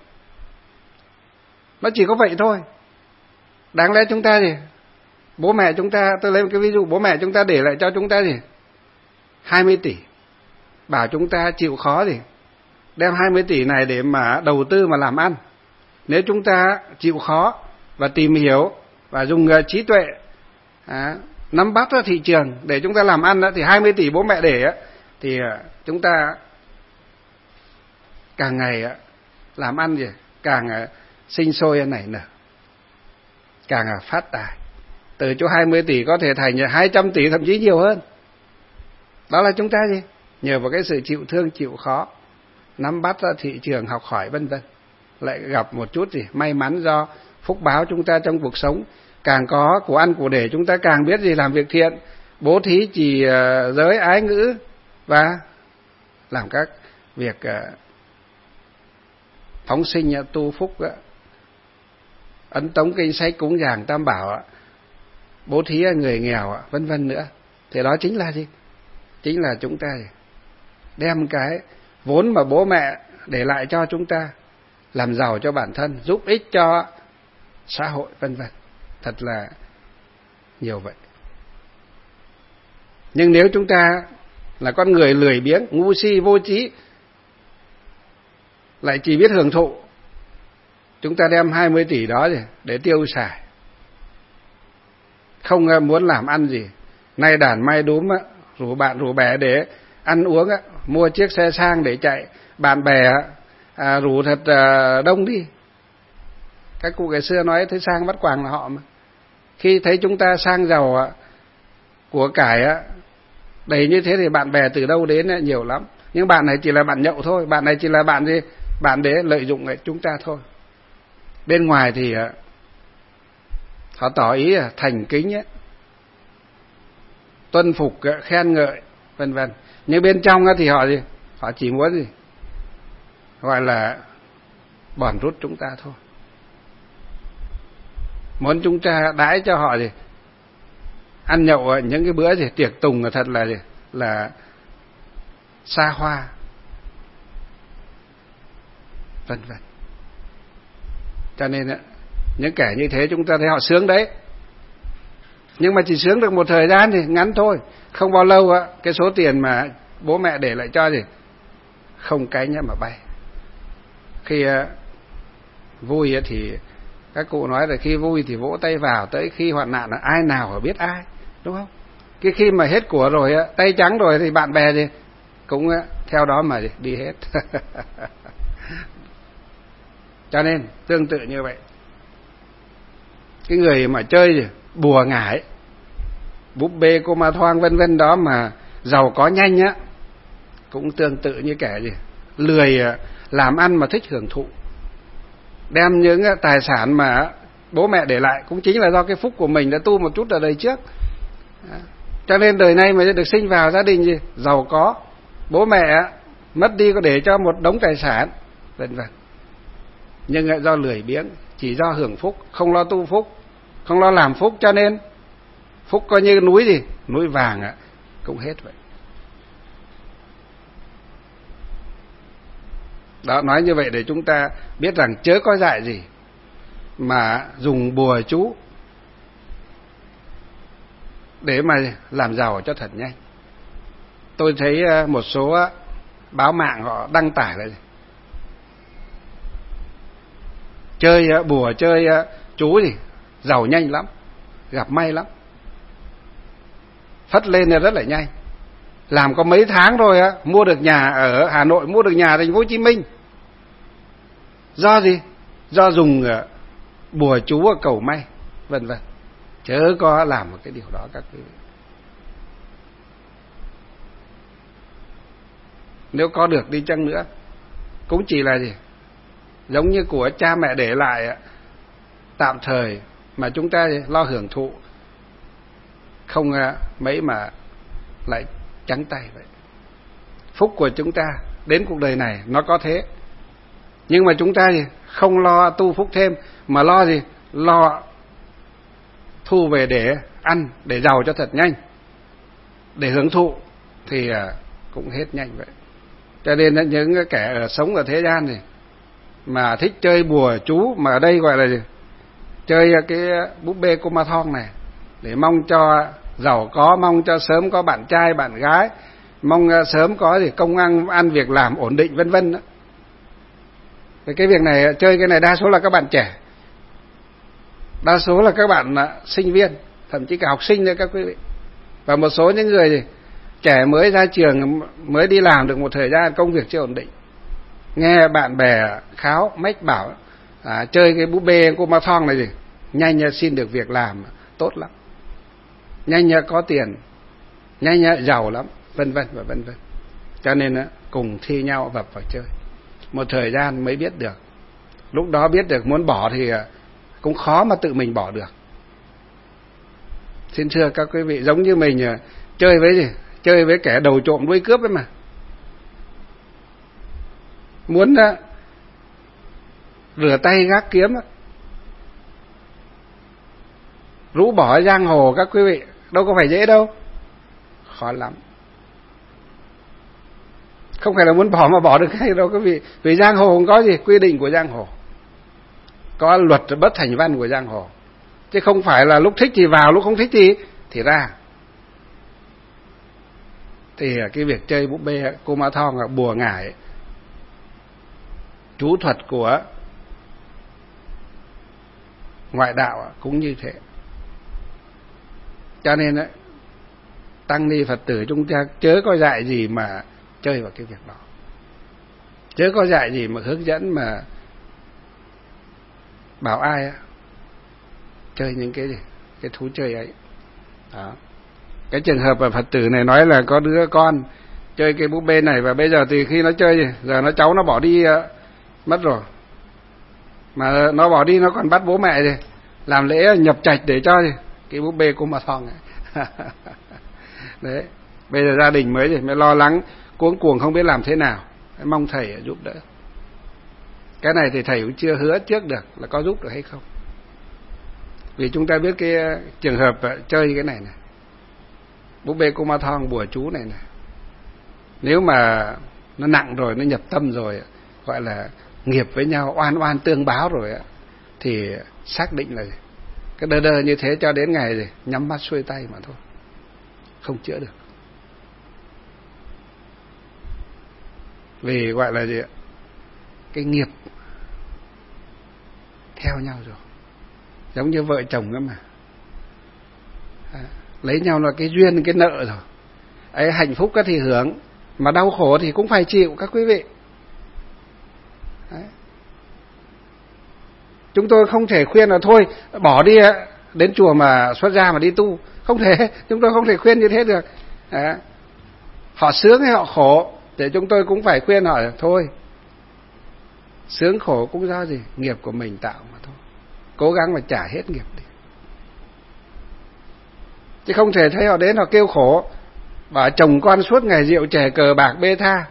nó chỉ có vậy thôi. Đáng lẽ chúng ta gì? Bố mẹ chúng ta, tôi lấy một cái ví dụ, bố mẹ chúng ta để lại cho chúng ta gì? hai mươi tỷ. Bảo chúng ta chịu khó gì? Đem hai mươi tỷ này để mà đầu tư mà làm ăn. Nếu chúng ta chịu khó và tìm hiểu và dùng trí tuệ à, nắm bắt ra thị trường để chúng ta làm ăn đó, thì hai mươi tỷ bố mẹ để á, thì chúng ta càng ngày làm ăn gì? Càng sinh sôi nảy nở, càng phát tài. Từ chỗ hai mươi tỷ có thể thành hai trăm tỷ, thậm chí nhiều hơn. Đó là chúng ta gì? Nhờ vào cái sự chịu thương, chịu khó, nắm bắt ra thị trường, học hỏi vân vân, lại gặp một chút gì may mắn do phúc báo chúng ta trong cuộc sống. Càng có của ăn của để chúng ta càng biết gì làm việc thiện, bố thí trì giới ái ngữ và làm các việc phóng sinh tu phúc, ấn tống kinh sách, cúng dường tam bảo, bố thí người nghèo vân vân nữa. Thì đó chính là gì? Chính là chúng ta đem cái vốn mà bố mẹ để lại cho chúng ta làm giàu cho bản thân, giúp ích cho xã hội vân vân. Thật là nhiều vậy. Nhưng nếu chúng ta là con người lười biếng, ngu si, vô trí, lại chỉ biết hưởng thụ, chúng ta đem hai mươi tỷ đó để tiêu xài, không muốn làm ăn gì, nay đàn mai đúm, rủ bạn rủ bè để ăn uống, mua chiếc xe sang để chạy, bạn bè à, rủ thật à, đông đi. Các cụ ngày xưa nói thấy sang bắt quàng là họ mà. Khi thấy chúng ta sang giàu, của cải đầy như thế thì bạn bè từ đâu đến nhiều lắm. Nhưng bạn này chỉ là bạn nhậu thôi, bạn này chỉ là bạn gì? Bạn để lợi dụng chúng ta thôi. Bên ngoài thì họ tỏ ý thành kính ấy, tuân phục, khen ngợi vân vân. Nhưng bên trong thì họ gì? Họ chỉ muốn gì? Gọi là bòn rút chúng ta thôi. Muốn chúng ta đãi cho họ gì? Ăn nhậu những cái bữa gì tiệc tùng thật là gì? Là xa hoa vân vân. Cho nên những kẻ như thế chúng ta thấy họ sướng đấy. Nhưng mà chỉ sướng được một thời gian thì ngắn thôi. Không bao lâu cái số tiền mà bố mẹ để lại cho gì không cánh mà bay. Khi vui thì các cụ nói là khi vui thì vỗ tay vào, tới khi hoạn nạn là ai nào mà biết ai, đúng không? Cái khi mà hết của rồi, tay trắng rồi thì bạn bè thì cũng theo đó mà đi hết. Cho nên tương tự như vậy, cái người mà chơi gì bùa ngải, búp bê cô ma thoang vân vân đó mà giàu có nhanh á, cũng tương tự như kẻ gì lười làm ăn mà thích hưởng thụ, đem những tài sản mà bố mẹ để lại cũng chính là do cái phúc của mình đã tu một chút ở đời trước. Cho nên đời này mà được sinh vào gia đình gì giàu có, bố mẹ mất đi có để cho một đống tài sản vân vân. Nhưng do lười biếng, chỉ do hưởng phúc, không lo tu phúc, không lo làm phúc, cho nên phúc coi như núi gì, núi vàng cũng hết vậy. Đó, nói như vậy để chúng ta biết rằng chớ có dại gì mà dùng bùa chú để mà làm giàu cho thật nhanh. Tôi thấy một số báo mạng họ đăng tải là gì? Chơi bùa, chơi chú gì giàu nhanh lắm, gặp may lắm, phất lên là rất là nhanh. Làm có mấy tháng rồi á, mua được nhà ở Hà Nội, mua được nhà ở thành phố Hồ Chí Minh. Do gì? Do dùng bùa chú cầu may vân vân. Chớ có làm một cái điều đó các quý vị. Nếu có được đi chăng nữa cũng chỉ là gì? Giống như của cha mẹ để lại tạm thời mà chúng ta lo hưởng thụ, không mấy mà lại trắng tay vậy. Phúc của chúng ta đến cuộc đời này nó có thế, nhưng mà chúng ta thì không lo tu phúc thêm, mà lo gì? Lo thu về để ăn, để giàu cho thật nhanh, để hưởng thụ thì cũng hết nhanh vậy. Cho nên những kẻ ở, sống ở thế gian này mà thích chơi bùa chú, mà ở đây gọi là gì? Chơi cái búp bê cô ma thong này để mong cho giàu có, mong cho sớm có bạn trai bạn gái, mong sớm có gì công ăn ăn việc làm ổn định vân vân đó. Thì cái việc này, chơi cái này đa số là các bạn trẻ, đa số là các bạn sinh viên, thậm chí cả học sinh nữa các quý vị. Và một số những người gì trẻ mới ra trường, mới đi làm được một thời gian, công việc chưa ổn định, nghe bạn bè kháo mách bảo à, chơi cái búp bê cô ma thong này gì nhanh xin được việc làm tốt lắm, nhanh có tiền, nhanh giàu lắm, vân vân và vân vân. Cho nên cùng thi nhau vập vào chơi một thời gian mới biết được. Lúc đó biết được muốn bỏ thì cũng khó mà tự mình bỏ được. Xin thưa các quý vị, giống như mình chơi với gì chơi với kẻ đầu trộm đuôi cướp ấy mà, muốn rửa tay gác kiếm, rũ bỏ giang hồ các quý vị, đâu có phải dễ đâu, khó lắm. Không phải là muốn bỏ mà bỏ được hay đâu quý vị, vì giang hồ không có gì quy định của giang hồ, có luật bất thành văn của giang hồ, chứ không phải là lúc thích thì vào, lúc không thích thì thì ra. Thì cái việc chơi búp bê cô ma thong là bùa ngải, chú thuật của ngoại đạo cũng như thế. Cho nên đấy, tăng ni Phật tử chúng ta chớ có dạy gì mà chơi vào cái việc đó, chớ có dạy gì mà hướng dẫn mà bảo ai chơi những cái gì cái thú chơi ấy đó. Cái trường hợp mà Phật tử này nói là có đứa con chơi cái búp bê này, và bây giờ thì khi nó chơi gì, giờ nó cháu nó bỏ đi uh, mất rồi, mà nó bỏ đi nó còn bắt bố mẹ gì làm lễ nhập trạch để cho gì cái búp bê cô ma thong này. Đấy, bây giờ gia đình mới gì mới lo lắng cuống cuồng không biết làm thế nào, mong thầy giúp đỡ. Cái này thì thầy cũng chưa hứa trước được là có giúp được hay không, vì chúng ta biết cái trường hợp chơi cái này này, búp bê cô ma thong bùa chú này này, nếu mà nó nặng rồi, nó nhập tâm rồi, gọi là nghiệp với nhau, oan oan tương báo rồi, thì xác định là cái đơ đơ như thế cho đến ngày gì nhắm mắt xuôi tay mà thôi, không chữa được. Vì gọi là gì ạ, cái nghiệp theo nhau rồi, giống như vợ chồng đó mà à, lấy nhau là cái duyên, cái nợ rồi ấy, hạnh phúc thì hưởng, mà đau khổ thì cũng phải chịu các quý vị. Đấy. Chúng tôi không thể khuyên là thôi bỏ đi đến chùa mà xuất gia mà đi tu, không thể, chúng tôi không thể khuyên như thế được. Đấy. Họ sướng hay họ khổ thì chúng tôi cũng phải khuyên họ thôi, sướng khổ cũng do gì nghiệp của mình tạo mà thôi, cố gắng mà trả hết nghiệp đi, chứ không thể thấy họ đến họ kêu khổ, bảo chồng con suốt ngày rượu chè cờ bạc bê tha,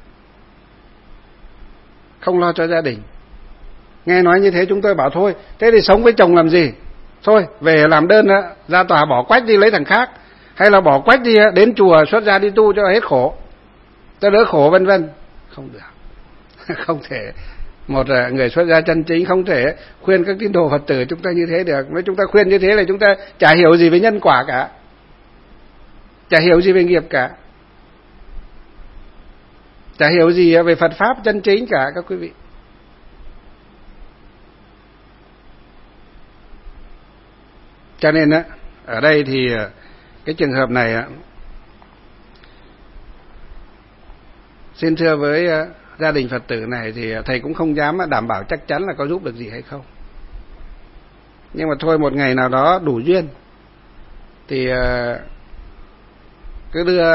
không lo cho gia đình. Nghe nói như thế chúng tôi bảo thôi, thế thì sống với chồng làm gì, thôi về làm đơn ra tòa bỏ quách đi lấy thằng khác, hay là bỏ quách đi đến chùa xuất gia đi tu cho hết khổ, cho đỡ khổ vân vân. Không được. Không thể, một người xuất gia chân chính không thể khuyên các tín đồ Phật tử chúng ta như thế được. Nếu chúng ta khuyên như thế là chúng ta chả hiểu gì về nhân quả cả, chả hiểu gì về nghiệp cả, chả hiểu gì về Phật pháp chân chính cả các quý vị. Cho nên á, ở đây thì cái trường hợp này á, xin thưa với gia đình Phật tử này thì thầy cũng không dám đảm bảo chắc chắn là có giúp được gì hay không. Nhưng mà thôi, một ngày nào đó đủ duyên thì cứ đưa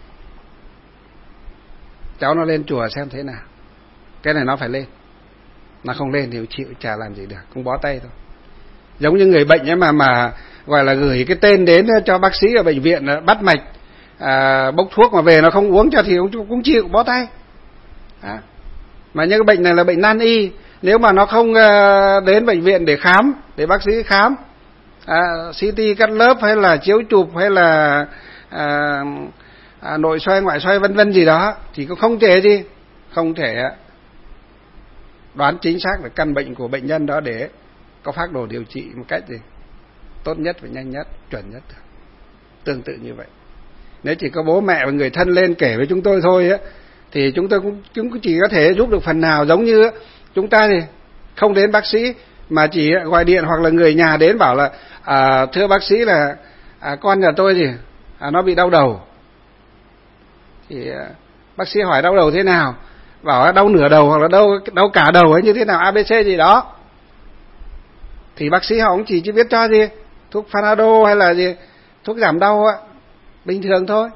cháu nó lên chùa xem thế nào. Cái này nó phải lên, nó không lên thì chịu, chả làm gì được, cũng bó tay thôi. Giống như người bệnh ấy mà mà gọi là gửi cái tên đến cho bác sĩ ở bệnh viện bắt mạch, à, bốc thuốc mà về nó không uống cho thì cũng, cũng chịu, bó tay. À. Mà những cái bệnh này là bệnh nan y, nếu mà nó không uh, đến bệnh viện để khám, để bác sĩ khám, à, xê tê cắt lớp hay là chiếu chụp hay là à, à, nội soi ngoại soi vân vân gì đó thì cũng không thể gì không thể đoán chính xác được căn bệnh của bệnh nhân đó để có phác đồ điều trị một cách gì tốt nhất và nhanh nhất, chuẩn nhất. Tương tự như vậy, nếu chỉ có bố mẹ và người thân lên kể với chúng tôi thôi á, thì chúng tôi cũng chúng chỉ có thể giúp được phần nào. Giống như chúng ta thì không đến bác sĩ mà chỉ gọi điện hoặc là người nhà đến bảo là à, thưa bác sĩ là à, con nhà tôi thì à, nó bị đau đầu, thì à, bác sĩ hỏi đau đầu thế nào, bảo là đau nửa đầu hoặc là đau đau cả đầu hay như thế nào, a bê xê gì đó, thì bác sĩ họ cũng chỉ chỉ biết cho gì thuốc Panadol hay là gì thuốc giảm đau á, bình thường thôi.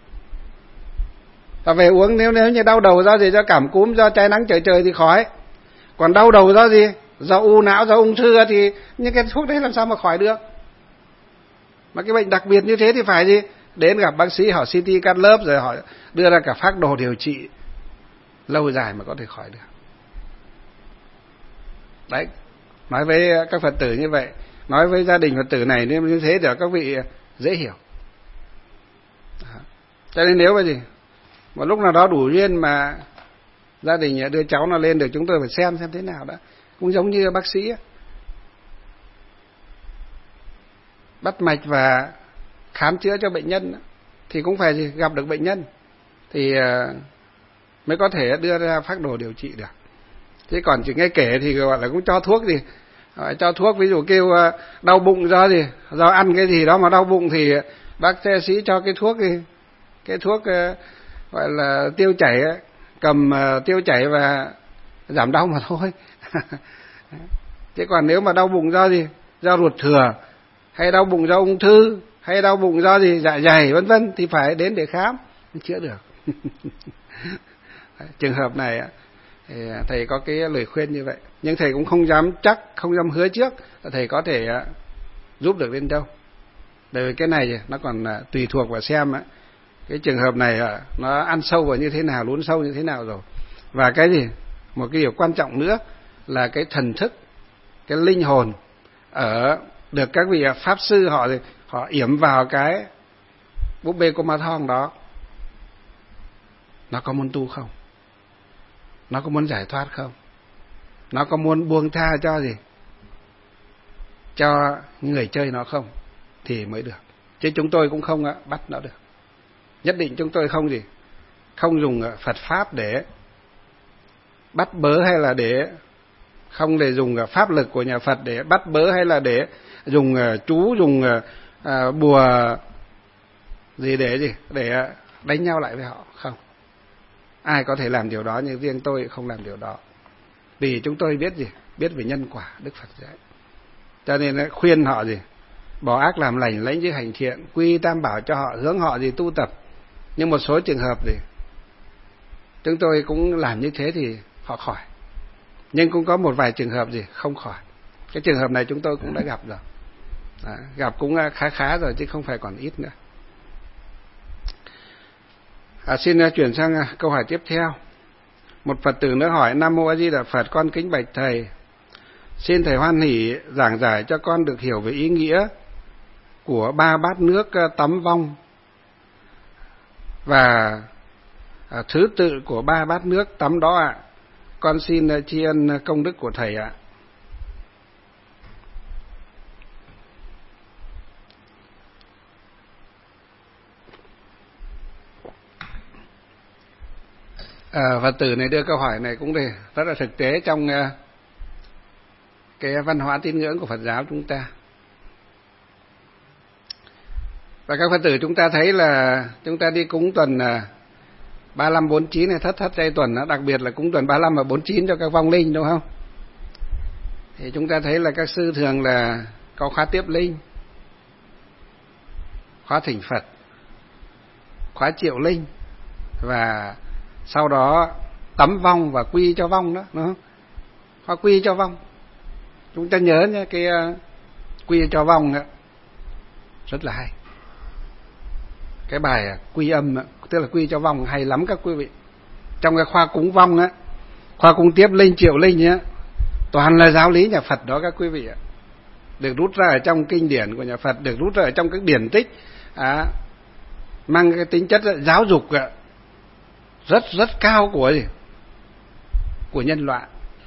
Và về uống nếu nếu như đau đầu do gì, do cảm cúm, do cháy nắng trời trời thì khỏi. Còn đau đầu do gì, do u não, do ung thư thì những cái thuốc đấy làm sao mà khỏi được. Mà cái bệnh đặc biệt như thế thì phải gì đến gặp bác sĩ, họ xê tê cắt lớp rồi họ đưa ra cả phác đồ điều trị lâu dài mà có thể khỏi được. Đấy, nói với các Phật tử như vậy, nói với gia đình Phật tử này nên như thế để các vị dễ hiểu. Đó. Cho nên nếu mà gì một lúc nào đó đủ duyên mà gia đình đưa cháu nó lên được, chúng tôi phải xem xem thế nào đã. Cũng giống như bác sĩ bắt mạch và khám chữa cho bệnh nhân thì cũng phải gì gặp được bệnh nhân thì mới có thể đưa ra phác đồ điều trị được. Chứ còn chỉ nghe kể thì gọi là cũng cho thuốc gì, cho thuốc ví dụ kêu đau bụng do gì, do ăn cái gì đó mà đau bụng thì bác sĩ cho cái thuốc gì, cái thuốc gọi là tiêu chảy, cầm tiêu chảy và giảm đau mà thôi. Chứ còn nếu mà đau bụng do gì, do ruột thừa, hay đau bụng do ung thư, hay đau bụng do gì dạ dày vân vân thì phải đến để khám mới chữa được. Trường hợp này thì thầy có cái lời khuyên như vậy, nhưng thầy cũng không dám chắc, không dám hứa trước là thầy có thể giúp được đến đâu. Bởi vì cái này nó còn tùy thuộc vào xem cái trường hợp này nó ăn sâu vào như thế nào, lún sâu như thế nào rồi. Và cái gì một cái điều quan trọng nữa là cái thần thức, cái linh hồn ở được các vị pháp sư họ họ yểm vào cái búp bê cô ma thong đó, nó có muốn tu không, nó có muốn giải thoát không, nó có muốn buông tha cho gì cho người chơi nó không thì mới được. Chứ chúng tôi cũng không bắt nó được. Nhất định chúng tôi không gì không dùng Phật pháp để bắt bớ, hay là để không để dùng pháp lực của nhà Phật để bắt bớ, hay là để dùng chú, dùng à, bùa gì để gì để đánh nhau lại với họ. Không, ai có thể làm điều đó, nhưng riêng tôi không làm điều đó. Vì chúng tôi biết gì, biết về nhân quả Đức Phật dạy. Cho nên khuyên họ gì bỏ ác làm lành, lãnh giữ hành thiện, quy tam bảo cho họ, hướng họ gì tu tập. Nhưng một số trường hợp thì chúng tôi cũng làm như thế thì họ khỏi. Nhưng cũng có một vài trường hợp gì không khỏi. Cái trường hợp này chúng tôi cũng đã gặp rồi. Đó, gặp cũng khá khá rồi chứ không phải còn ít nữa. À, xin chuyển sang câu hỏi tiếp theo. Một Phật tử nữa hỏi: Nam Mô A Di Đà Phật, con kính bạch thầy, xin thầy hoan hỷ giảng giải cho con được hiểu về ý nghĩa của ba bát nước tắm vong và à, thứ tự của ba bát nước tắm đó ạ. À. Con xin tri ân công đức của thầy ạ. À, Phật tử này đưa câu hỏi này cũng để rất là thực tế trong uh, cái văn hóa tín ngưỡng của Phật giáo chúng ta. Và các Phật tử chúng ta thấy là chúng ta đi cúng tuần uh, ba mươi lăm, bốn mươi chín này, thất thất trai tuần, đặc biệt là cúng tuần ba mươi lăm và bốn mươi chín cho các vong linh, đúng không? Thì chúng ta thấy là các sư thường là có khóa tiếp linh, khóa thỉnh Phật, khóa triệu linh, và sau đó tắm vong và quy cho vong đó, đúng không? Khóa quy cho vong. Chúng ta nhớ nha, cái quy cho vong á, rất là hay. Cái bài quy âm á, tức là quy cho vong hay lắm các quý vị. Trong cái khoa cúng vong á, khoa cúng tiếp linh triệu linh á, toàn là giáo lý nhà Phật đó các quý vị ạ. Được rút ra ở trong kinh điển của nhà Phật, được rút ra ở trong các điển tích, à, mang cái tính chất giáo dục ạ, rất rất cao của gì? Của nhân loại.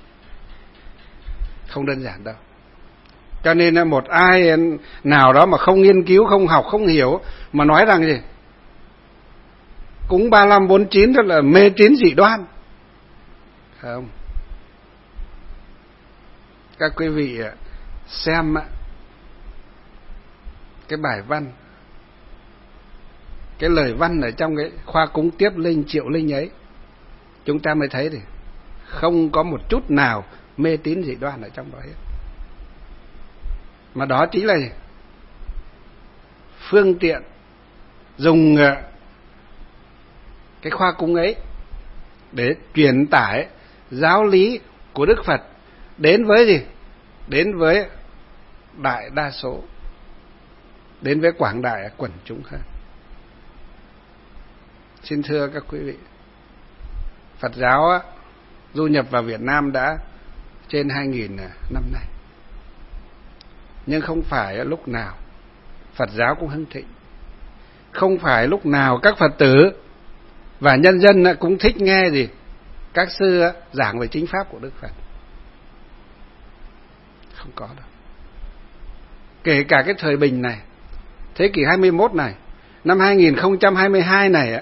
Không đơn giản đâu. Cho nên là một ai nào đó mà không nghiên cứu, không học, không hiểu mà nói rằng gì? Cúng ba lăm bốn chín rất là mê tín dị đoan. Không. Các quý vị xem cái bài văn, cái lời văn ở trong cái khoa cúng tiếp linh triệu linh ấy, chúng ta mới thấy thì không có một chút nào mê tín dị đoan ở trong đó hết. Mà đó chính là phương tiện dùng cái khoa cúng ấy để truyền tải giáo lý của Đức Phật đến với gì? Đến với đại đa số, đến với quảng đại quần chúng hơn. Xin thưa các quý vị, Phật giáo á, du nhập vào Việt Nam đã trên hai nghìn năm nay. Nhưng không phải lúc nào Phật giáo cũng hưng thịnh. Không phải lúc nào các Phật tử và nhân dân cũng thích nghe gì các sư giảng về chính pháp của Đức Phật. Không có đâu. Kể cả cái thời bình này, thế kỷ hai mươi mốt này, năm hai nghìn không trăm hai mươi hai này,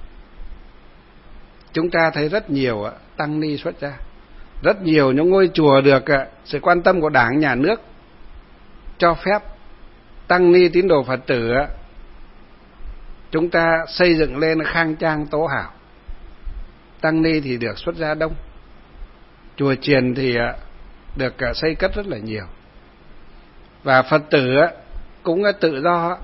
chúng ta thấy rất nhiều tăng ni xuất gia, rất nhiều những ngôi chùa được sự quan tâm của Đảng, Nhà nước cho phép tăng ni tín đồ Phật tử chúng ta xây dựng lên khang trang tố hảo. Tăng ni thì được xuất gia đông, chùa chiền thì được xây cất rất là nhiều, và Phật tử cũng tự do,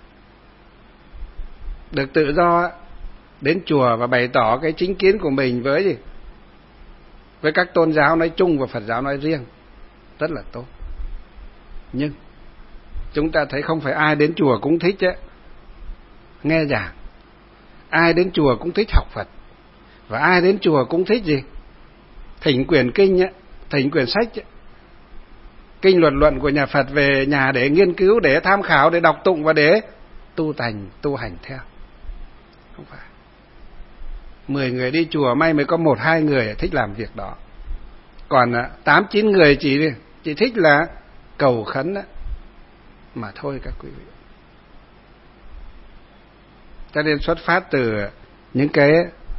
được tự do đến chùa và bày tỏ cái chính kiến của mình với gì? Với các tôn giáo nói chung và Phật giáo nói riêng, rất là tốt. Nhưng chúng ta thấy không phải ai đến chùa cũng thích ấy, nghe giảng, ai đến chùa cũng thích học Phật, và ai đến chùa cũng thích gì? Thỉnh quyển kinh ấy, thỉnh quyển sách ấy, kinh luật luận của nhà Phật về nhà để nghiên cứu, để tham khảo, để đọc tụng và để tu thành, tu hành theo. Không phải. Mười người đi chùa may mới có một hai người thích làm việc đó. Còn tám chín người chỉ chỉ thích là cầu khấn đó, mà thôi các quý vị. Cho nên xuất phát từ những cái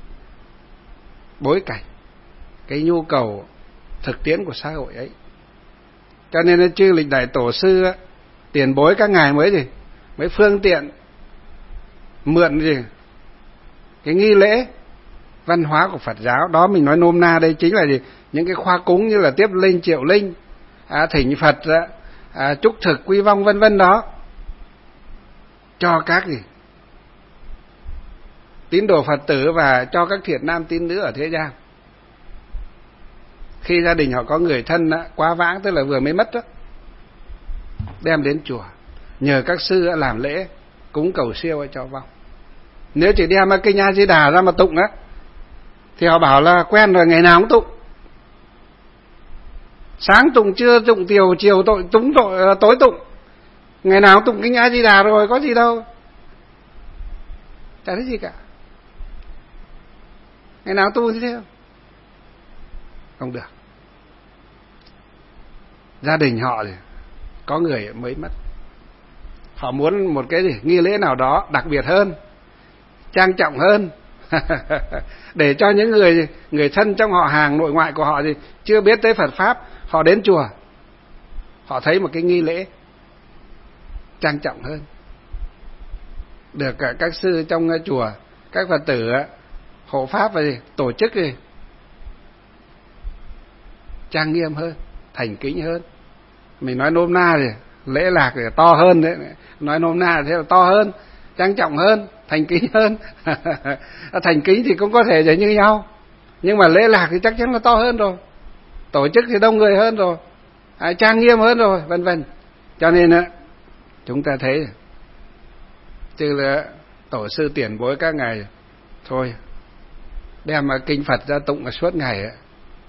bối cảnh, cái nhu cầu thực tiễn của xã hội ấy, cho nên chư lịch đại tổ sư tiền bối các ngài mới gì mới phương tiện mượn gì cái nghi lễ văn hóa của Phật giáo đó. Mình nói nôm na đây chính là gì? Những cái khoa cúng như là tiếp linh triệu linh, à, thỉnh Phật, à, chúc thực quy vong vân vân đó, cho các gì tín đồ Phật tử và cho các thiện nam tín nữ ở thế gian. Khi gia đình họ có người thân quá vãng, tức là vừa mới mất đó, đem đến chùa nhờ các sư làm lễ cúng cầu siêu cho vong. Nếu chỉ đem kinh A Di Đà ra mà tụng á thì họ bảo là quen rồi, ngày nào cũng tụng, sáng tụng, trưa tụng, chiều chiều tội túng tội tối tụng, ngày nào cũng tụng kinh A Di Đà rồi, có gì đâu, chả thấy gì cả. Ngày nào tu như thế không? Không được. Gia đình họ thì có người mới mất, họ muốn một cái gì nghi lễ nào đó đặc biệt hơn, trang trọng hơn để cho những người người thân trong họ hàng nội ngoại của họ gì chưa biết tới Phật pháp, họ đến chùa họ thấy một cái nghi lễ trang trọng hơn, được các sư trong chùa, các Phật tử hộ pháp và gì tổ chức gì trang nghiêm hơn, thành kính hơn. Mình nói nôm na thì lễ lạc thì to hơn đấy, nói nôm na thế là to hơn, trang trọng hơn, thành kính hơn. Thành kính thì cũng có thể giống như nhau, nhưng mà lễ lạc thì chắc chắn là to hơn rồi, tổ chức thì đông người hơn rồi, à, trang nghiêm hơn rồi, vân vân. Cho nên á, chúng ta thấy chứ là tổ sư tiền bối các ngày thôi đem mà kinh Phật ra tụng là suốt ngày ấy.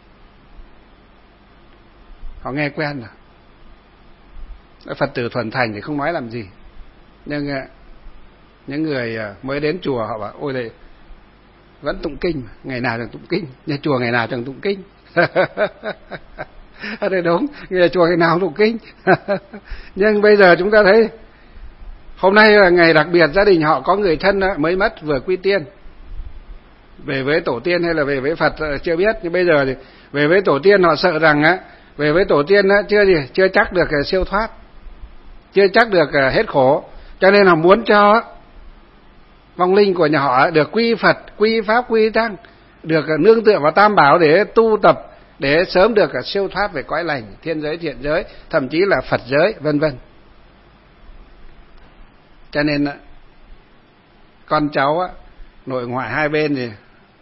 Họ nghe quen rồi. Phật tử thuần thành thì không nói làm gì, nhưng những người mới đến chùa họ bảo ôi đây vẫn tụng kinh, ngày nào chẳng tụng kinh, nhà chùa ngày nào chẳng tụng kinh. Đây đúng, nhà chùa ngày nào tụng kinh. Nhưng bây giờ chúng ta thấy hôm nay là ngày đặc biệt, gia đình họ có người thân mới mất vừa quy tiên, về với tổ tiên hay là về với Phật chưa biết, nhưng bây giờ thì về với tổ tiên họ sợ rằng á, về với tổ tiên á chưa gì chưa chắc được siêu thoát, chưa chắc được hết khổ, cho nên là muốn cho vong linh của nhà họ được quy Phật, quy Pháp, quy Tăng, được nương tựa vào Tam Bảo để tu tập, để sớm được siêu thoát về cõi lành, thiên giới, thiện giới, thậm chí là Phật giới, vân vân. Cho nên con cháu nội ngoại hai bên thì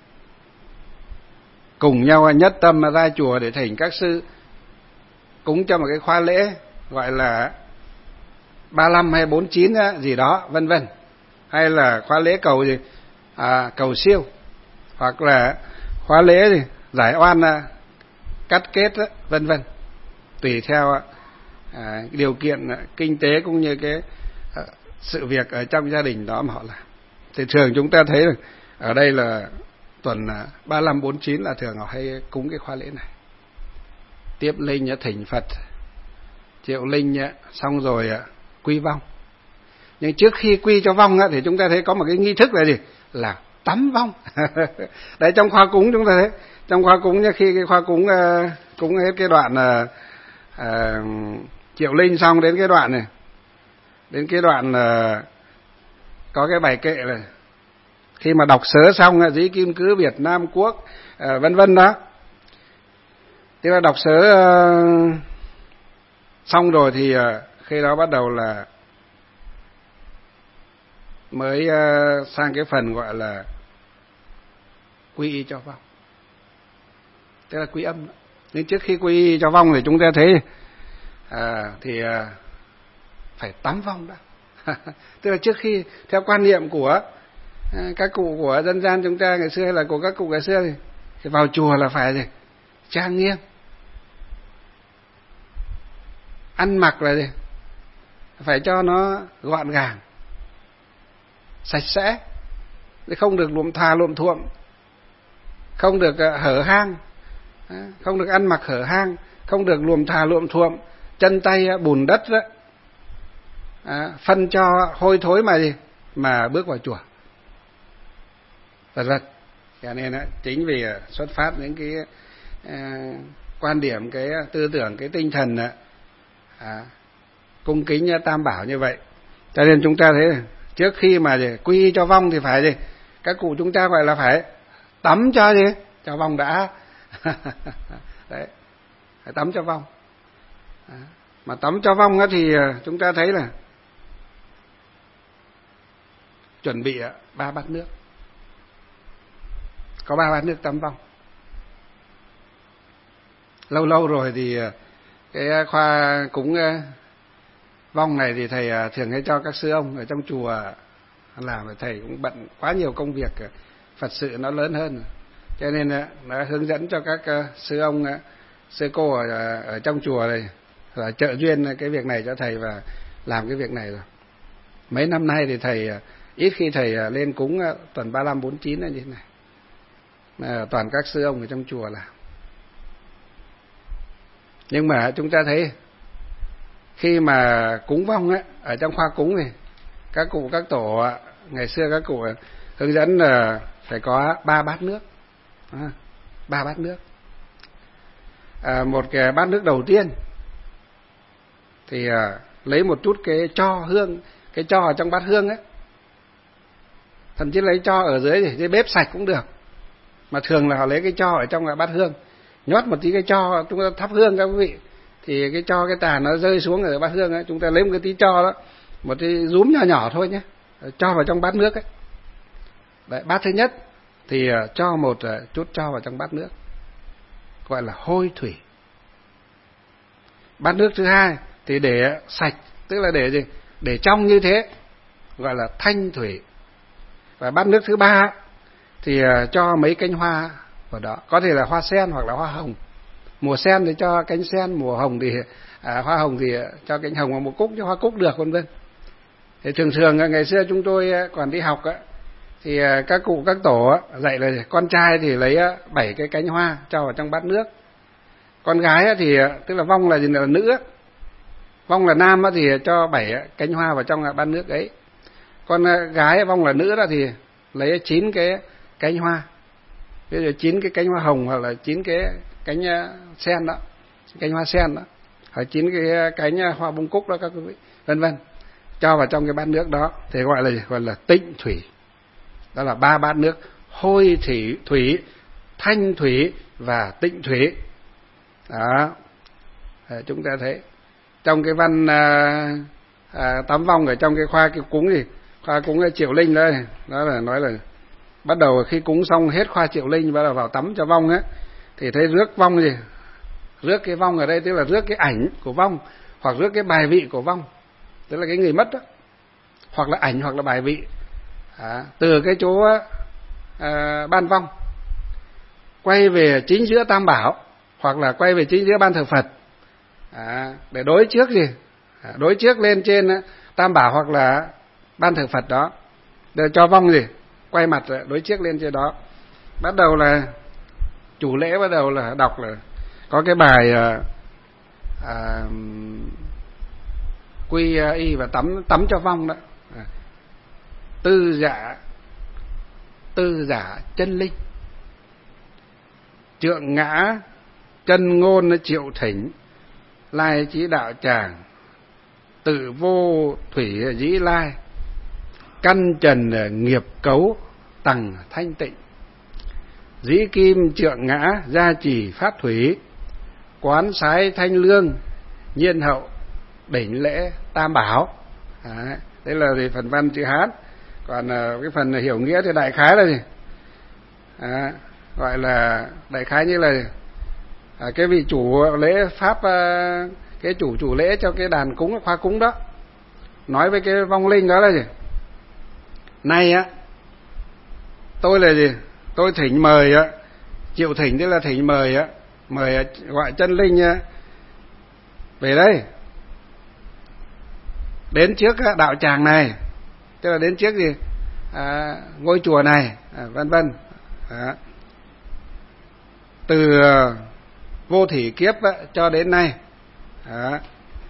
cùng nhau nhất tâm mà ra chùa để thỉnh các sư cúng cho một cái khóa lễ gọi là ba mươi lăm hay bốn mươi chín gì đó, vân vân, hay là khóa lễ cầu gì à, cầu siêu, hoặc là khóa lễ gì giải oan cắt kết đó, vân vân, tùy theo à, điều kiện kinh tế cũng như cái à, sự việc ở trong gia đình đó mà họ làm. Thì thường chúng ta thấy ở đây là tuần ba mươi lăm bốn mươi chín là thường họ hay cúng cái khóa lễ này, tiếp linh thỉnh Phật, triệu linh xong rồi quy vong. Nhưng trước khi quy cho vong thì chúng ta thấy có một cái nghi thức là gì, là tắm vong. Đấy, trong khóa cúng chúng ta thấy, trong khóa cúng khi cái khóa cúng cúng hết cái đoạn uh, uh, triệu linh xong, đến cái đoạn này, đến cái đoạn uh, có cái bài kệ là khi mà đọc sớ xong dĩ kim cứ Việt Nam quốc uh, vân vân đó. Thế là đọc sớ uh, xong rồi thì uh, khi đó bắt đầu là mới uh, sang cái phần gọi là quy y cho vong, tức là quy âm. Nhưng trước khi quy y cho vong thì chúng ta thấy à, thì à, phải tắm vong đã. Tức là trước khi, theo quan niệm của à, các cụ của dân gian chúng ta ngày xưa hay là của các cụ ngày xưa thì, thì vào chùa là phải gì, trang nghiêm, ăn mặc là gì, phải cho nó gọn gàng, sạch sẽ, không được luộm thà luộm thuộm, không được hở hang, không được ăn mặc hở hang, không được luồm thà luộm thuộm, chân tay bùn đất đó, à, phân cho hôi thối mà gì mà bước vào chùa, vân vân. Cho nên đó, chính vì xuất phát những cái à, quan điểm, cái tư tưởng, cái tinh thần à, cung kính Tam Bảo như vậy, cho nên chúng ta thấy trước khi mà gì, quy y cho vong thì phải gì, các cụ chúng ta gọi là phải tắm cho gì, cho vong đã. Đấy, phải tắm cho vong. Mà tắm cho vong thì chúng ta thấy là chuẩn bị ba bát nước, có ba bát nước tắm vong. Lâu lâu rồi thì cái khoa cúng vong này thì thầy thường hay cho các sư ông ở trong chùa làm, thầy cũng bận quá nhiều công việc, Phật sự nó lớn hơn, cho nên nó hướng dẫn cho các sư ông, sư cô ở, ở trong chùa này là trợ duyên cái việc này cho thầy và làm cái việc này rồi. Mấy năm nay thì thầy ít khi thầy lên cúng tuần ba mươi lăm bốn mươi chín như thế này, mà toàn các sư ông ở trong chùa làm. Nhưng mà chúng ta thấy khi mà cúng vong ấy, ở trong khoa cúng thì các cụ các tổ ngày xưa các cụ hướng dẫn là phải có ba bát nước, à, ba bát nước. À, một cái bát nước đầu tiên thì à, lấy một chút cái tro hương, cái tro ở trong bát hương ấy, thậm chí lấy tro ở dưới thì dưới bếp sạch cũng được, mà thường là họ lấy cái tro ở trong bát hương, nhót một tí cái tro chúng ta thắp hương các quý vị, thì cái tro cái tàn nó rơi xuống ở bát hương ấy, chúng ta lấy một cái tí tro đó, một cái rúm nhỏ nhỏ thôi nhé, cho vào trong bát nước ấy. Đấy, bát thứ nhất thì cho một chút cho vào trong bát nước, gọi là hôi thủy. Bát nước thứ hai thì để sạch, tức là để gì? Để trong như thế gọi là thanh thủy. Và bát nước thứ ba thì cho mấy cánh hoa vào đó, có thể là hoa sen hoặc là hoa hồng. Mùa sen thì cho cánh sen, mùa hồng thì à, hoa hồng thì cho cánh hồng, và mùa cúc cho hoa cúc được, vân vân. Thì thường thường ngày xưa chúng tôi còn đi học á, thì các cụ các tổ dạy là con trai thì lấy bảy cái cánh hoa cho vào trong bát nước, con gái thì tức là vong là gì, là nữ, vong là nam thì cho bảy cánh hoa vào trong bát nước ấy. Con gái vong là nữ đó thì lấy chín cái cánh hoa, ví dụ chín cái cánh hoa hồng hoặc là chín cái cánh sen đó, cánh hoa sen đó, hoặc chín cái cánh hoa bông cúc đó các quý vị, vân vân, cho vào trong cái bát nước đó thì gọi là gì? Gọi là tịnh thủy. Đó là ba bát nước: hôi thủy, thủy, thanh thủy và tịnh thủy. Đó, chúng ta thấy trong cái văn à, à, tắm vong ở trong cái khoa cái cúng gì, khoa cúng cái Triệu Linh đây, đó là nói là bắt đầu khi cúng xong hết khoa Triệu Linh, bắt đầu vào tắm cho vong á, thì thấy rước vong gì, rước cái vong ở đây tức là rước cái ảnh của vong, hoặc rước cái bài vị của vong, tức là cái người mất đó, hoặc là ảnh hoặc là bài vị, à, từ cái chỗ à, ban vong quay về chính giữa Tam Bảo, hoặc là quay về chính giữa ban thờ Phật, à, để đối trước gì, à, đối trước lên trên Tam Bảo hoặc là ban thờ Phật đó, để cho vong gì quay mặt đối trước lên trên đó. Bắt đầu là chủ lễ bắt đầu là đọc là có cái bài à, à, quy y và tắm tắm cho vong đó, à, tư giả tư giả chân linh, trượng ngã chân ngôn triệu thỉnh, lai chí đạo tràng, tự vô thủy dĩ lai, căn trần nghiệp cấu tầng thanh tịnh, dĩ kim trượng ngã gia trì pháp thủy, quán sái thanh lương nhiên hậu đỉnh lễ Tam Bảo. Đấy, đây là về phần văn chữ Hán. Còn cái phần hiểu nghĩa thì đại khái là gì? À, gọi là đại khái như là à, cái vị chủ lễ pháp, à, cái chủ chủ lễ cho cái đàn cúng, khoa cúng đó, nói với cái vong linh đó là gì? Nay á, tôi là gì? Tôi thỉnh mời á, triệu thỉnh tức là thỉnh mời á, mời gọi chân linh á, về đây, đến trước đạo tràng này, tức là đến trước gì? À, ngôi chùa này, à, vân vân. À, từ vô thủy kiếp á, cho đến nay, à,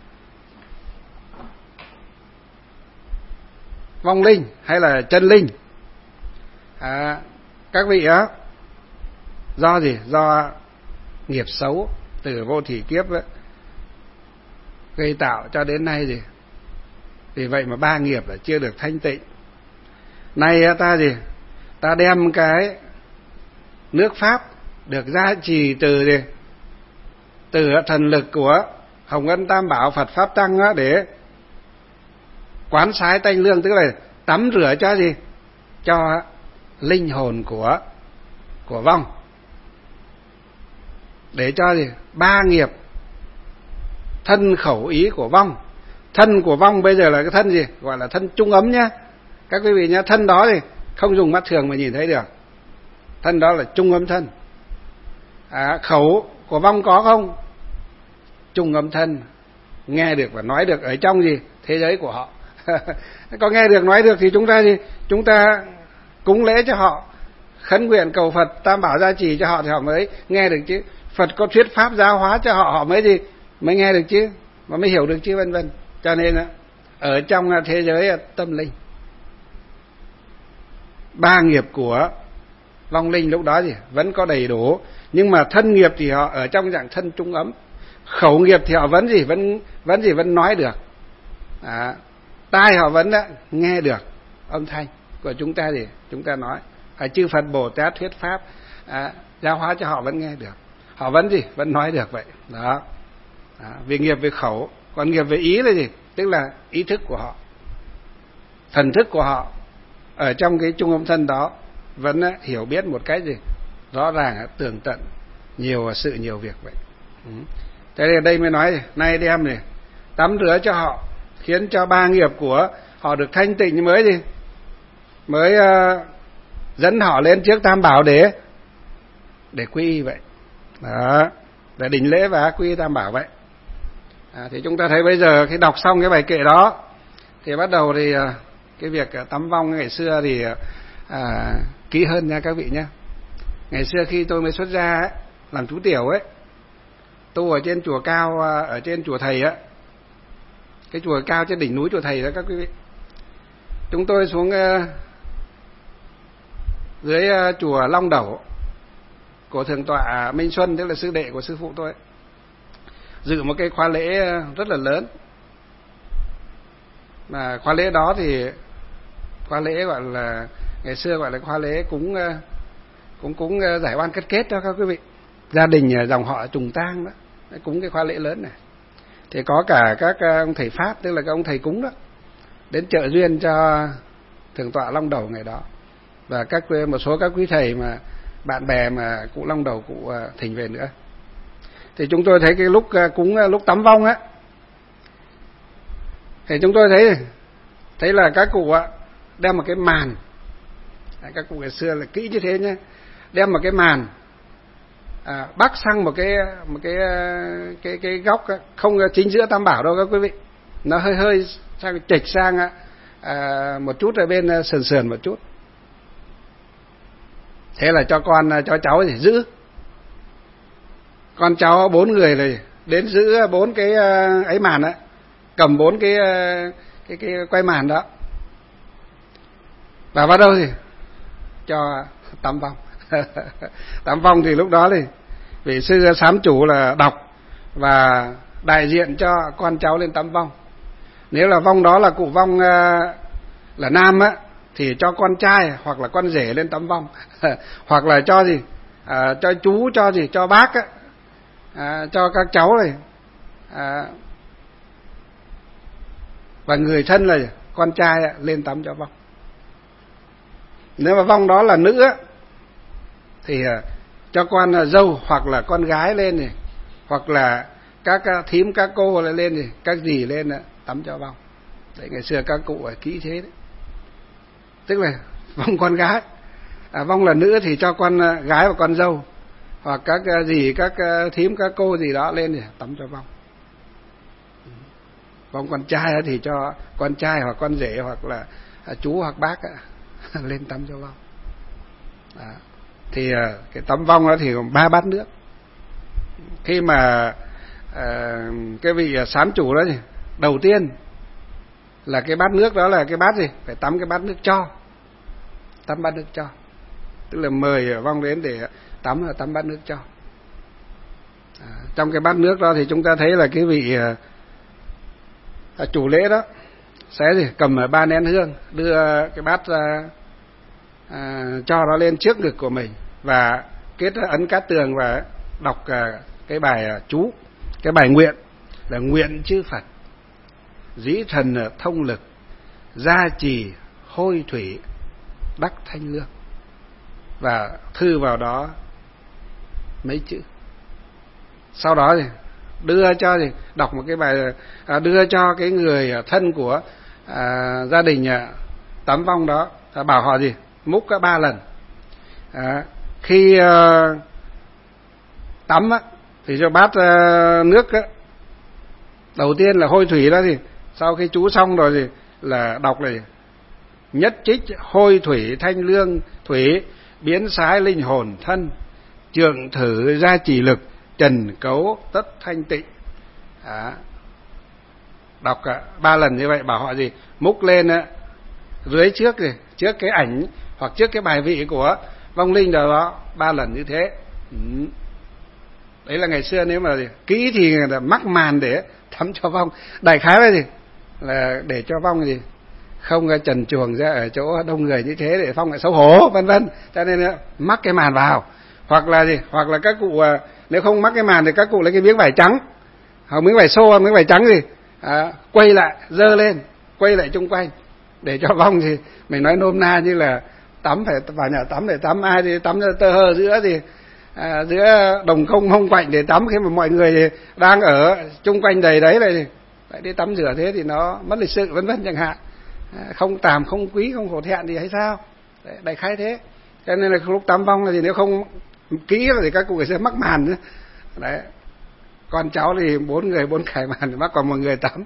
vong linh hay là chân linh, à, các vị á, do gì? Do nghiệp xấu từ vô thủy kiếp á, gây tạo cho đến nay gì? Vì vậy mà ba nghiệp là chưa được thanh tịnh. Nay ta gì? Ta đem cái nước pháp được gia trì từ gì? Từ thần lực của Hồng Ân Tam Bảo Phật Pháp Tăng á, để quán sái tanh lương, tức là tắm rửa cho gì? Cho linh hồn của của vong, để cho gì? Ba nghiệp thân khẩu ý của vong. Thân của vong bây giờ là cái thân gì? Gọi là thân trung ấm nhá, các quý vị nhá. Thân đó thì không dùng mắt thường mà nhìn thấy được, thân đó là trung ấm thân. À, khẩu của vong có không? Trung ấm thân, nghe được và nói được ở trong gì? Thế giới của họ. Có nghe được nói được thì chúng ta gì? Chúng ta cúng lễ cho họ, khấn nguyện cầu Phật Tam Bảo gia trì cho họ thì họ mới nghe được chứ. Phật có thuyết pháp giáo hóa cho họ, họ mới gì? Mới nghe được chứ, mà mới hiểu được chứ, vân vân. Cho nên ở trong thế giới tâm linh, ba nghiệp của vong linh lúc đó gì vẫn có đầy đủ, nhưng mà thân nghiệp thì họ ở trong dạng thân trung ấm. Khẩu nghiệp thì họ vẫn gì vẫn vẫn gì vẫn nói được, à, tai họ vẫn đã nghe được âm thanh của chúng ta gì chúng ta nói, à, chư Phật Bồ Tát thuyết pháp, à, giáo hóa cho họ vẫn nghe được, họ vẫn gì vẫn nói được vậy đó. À, về nghiệp về khẩu. Còn nghiệp về ý là gì? Tức là ý thức của họ, thần thức của họ ở trong cái trung âm thân đó vẫn hiểu biết một cái gì rõ ràng, tường tận, nhiều sự nhiều việc vậy. Ừ. Thế nên đây mới nói nay đem này tắm rửa cho họ, khiến cho ba nghiệp của họ được thanh tịnh mới gì mới uh, dẫn họ lên trước Tam Bảo để để quy y vậy. Đó, để đỉnh lễ và quy y Tam Bảo vậy. À, thì chúng ta thấy bây giờ khi đọc xong cái bài kệ đó thì bắt đầu thì uh, cái việc uh, tắm vong ngày xưa thì uh, à, kỹ hơn nha các vị nhé. Ngày xưa khi tôi mới xuất gia ấy, làm chú tiểu ấy, tu ở trên chùa cao, uh, ở trên chùa Thầy á, cái chùa cao trên đỉnh núi chùa Thầy đó các quý vị. Chúng tôi xuống uh, dưới uh, chùa Long Đẩu của Thượng tọa Minh Xuân, tức là sư đệ của sư phụ tôi, dự một cái khóa lễ rất là lớn. Mà khóa lễ đó thì khóa lễ gọi là ngày xưa gọi là khóa lễ cúng cũng cúng giải oan kết kết cho các quý vị, gia đình dòng họ trùng tang đó, cúng cái khóa lễ lớn này. Thì có cả các ông thầy pháp, tức là các ông thầy cúng đó, đến trợ duyên cho Thượng tọa Long Đẩu ngày đó, và các một số các quý thầy mà bạn bè mà cụ Long Đẩu cụ thỉnh về nữa. Thì chúng tôi thấy cái lúc cúng lúc tắm vong á, thì chúng tôi thấy thấy là các cụ đem một cái màn, các cụ ngày xưa là kỹ như thế nhé, đem một cái màn à, bắc sang một cái một cái cái cái góc không chính giữa Tam Bảo đâu các quý vị, nó hơi hơi sang chệch sang à, một chút ở bên sườn sườn một chút. Thế là cho con cho cháu thì giữ, con cháu bốn người này đến giữ bốn cái ấy màn á, cầm bốn cái cái cái quay màn đó, và bắt đầu thì cho tắm vong. Tắm vong thì lúc đó thì vị sư sám chủ là đọc và đại diện cho con cháu lên tắm vong. Nếu là vong đó là cụ vong là nam á, thì cho con trai hoặc là con rể lên tắm vong. Hoặc là cho gì à, cho chú, cho gì cho bác á, à, cho các cháu này à, và người thân là con trai á, lên tắm cho vong. Nếu mà vong đó là nữ á, thì à, cho con là dâu hoặc là con gái lên này, hoặc là các thím các cô lại lên thì các dì lên á, tắm cho vong. Đấy, ngày xưa các cụ ở kỹ thế đấy. Tức là vong con gái, à, vong là nữ thì cho con gái và con dâu, hoặc các dì các thím các cô gì đó lên để tắm cho vong. Vong con trai thì cho con trai hoặc con rể hoặc là chú hoặc bác lên tắm cho vong. À, thì cái tắm vong đó thì gồm ba bát nước. Khi mà à, cái vị sám chủ đó thì đầu tiên là cái bát nước đó là cái bát gì? Phải tắm cái bát nước cho. Tắm bát nước cho. Tức là mời vong đến để tắm là tắm bát nước cho. À, trong cái bát nước đó thì chúng ta thấy là cái vị à, chủ lễ đó sẽ gì? Cầm ba nén hương, đưa cái bát ra, à, cho nó lên trước ngực của mình và kết ấn cát tường và đọc à, cái bài à, chú, cái bài nguyện là nguyện chư Phật dĩ thần thông lực, gia trì hôi thủy đắc thanh lương, và thư vào đó mấy chữ. Sau đó thì đưa cho thì đọc một cái bài à, đưa cho cái người thân của à, gia đình à, tắm vong đó, à, bảo họ gì múc cả ba lần. À, khi à, tắm á, thì cho bát à, nước á, đầu tiên là hôi thủy đó, thì sau khi chú xong rồi thì là đọc này: nhất trích hôi thủy thanh lương thủy, biến sái linh hồn thân, trượng thử gia trì lực, trần cấu tất thanh tịnh. À, đọc cả ba lần như vậy, bảo họ gì múc lên á, dưới trước gì trước cái ảnh hoặc trước cái bài vị của vong linh đó, đó ba lần như thế. Ừ. Đấy là ngày xưa nếu mà gì, kỹ thì là mắc màn để thắm cho vong. Đại khái là gì là để cho vong gì không trần truồng ra ở chỗ đông người như thế để vong lại xấu hổ vân vân, cho nên là mắc cái màn vào. Hoặc là gì hoặc là các cụ nếu không mắc cái màn thì các cụ lấy cái miếng vải trắng hoặc miếng vải xô, miếng vải trắng gì à, quay lại dơ lên quay lại chung quanh để cho vong thì mình nói nôm na như là tắm phải vào nhà tắm để tắm, ai thì tắm tơ hơ giữa thì à, giữa đồng không hông quạnh để tắm, khi mà mọi người thì đang ở chung quanh đầy đấy này thì lại đi tắm rửa thế thì nó mất lịch sự vân vân chẳng hạn, không tàm không quý không hổ thẹn thì hay sao. Đấy, đại khái thế. Cho nên là lúc tắm vong là thì nếu không kỹ là thì các cụ sẽ mắc màn nữa. Đấy, con cháu thì bốn người bốn khải màn thì mắc còn một người tắm.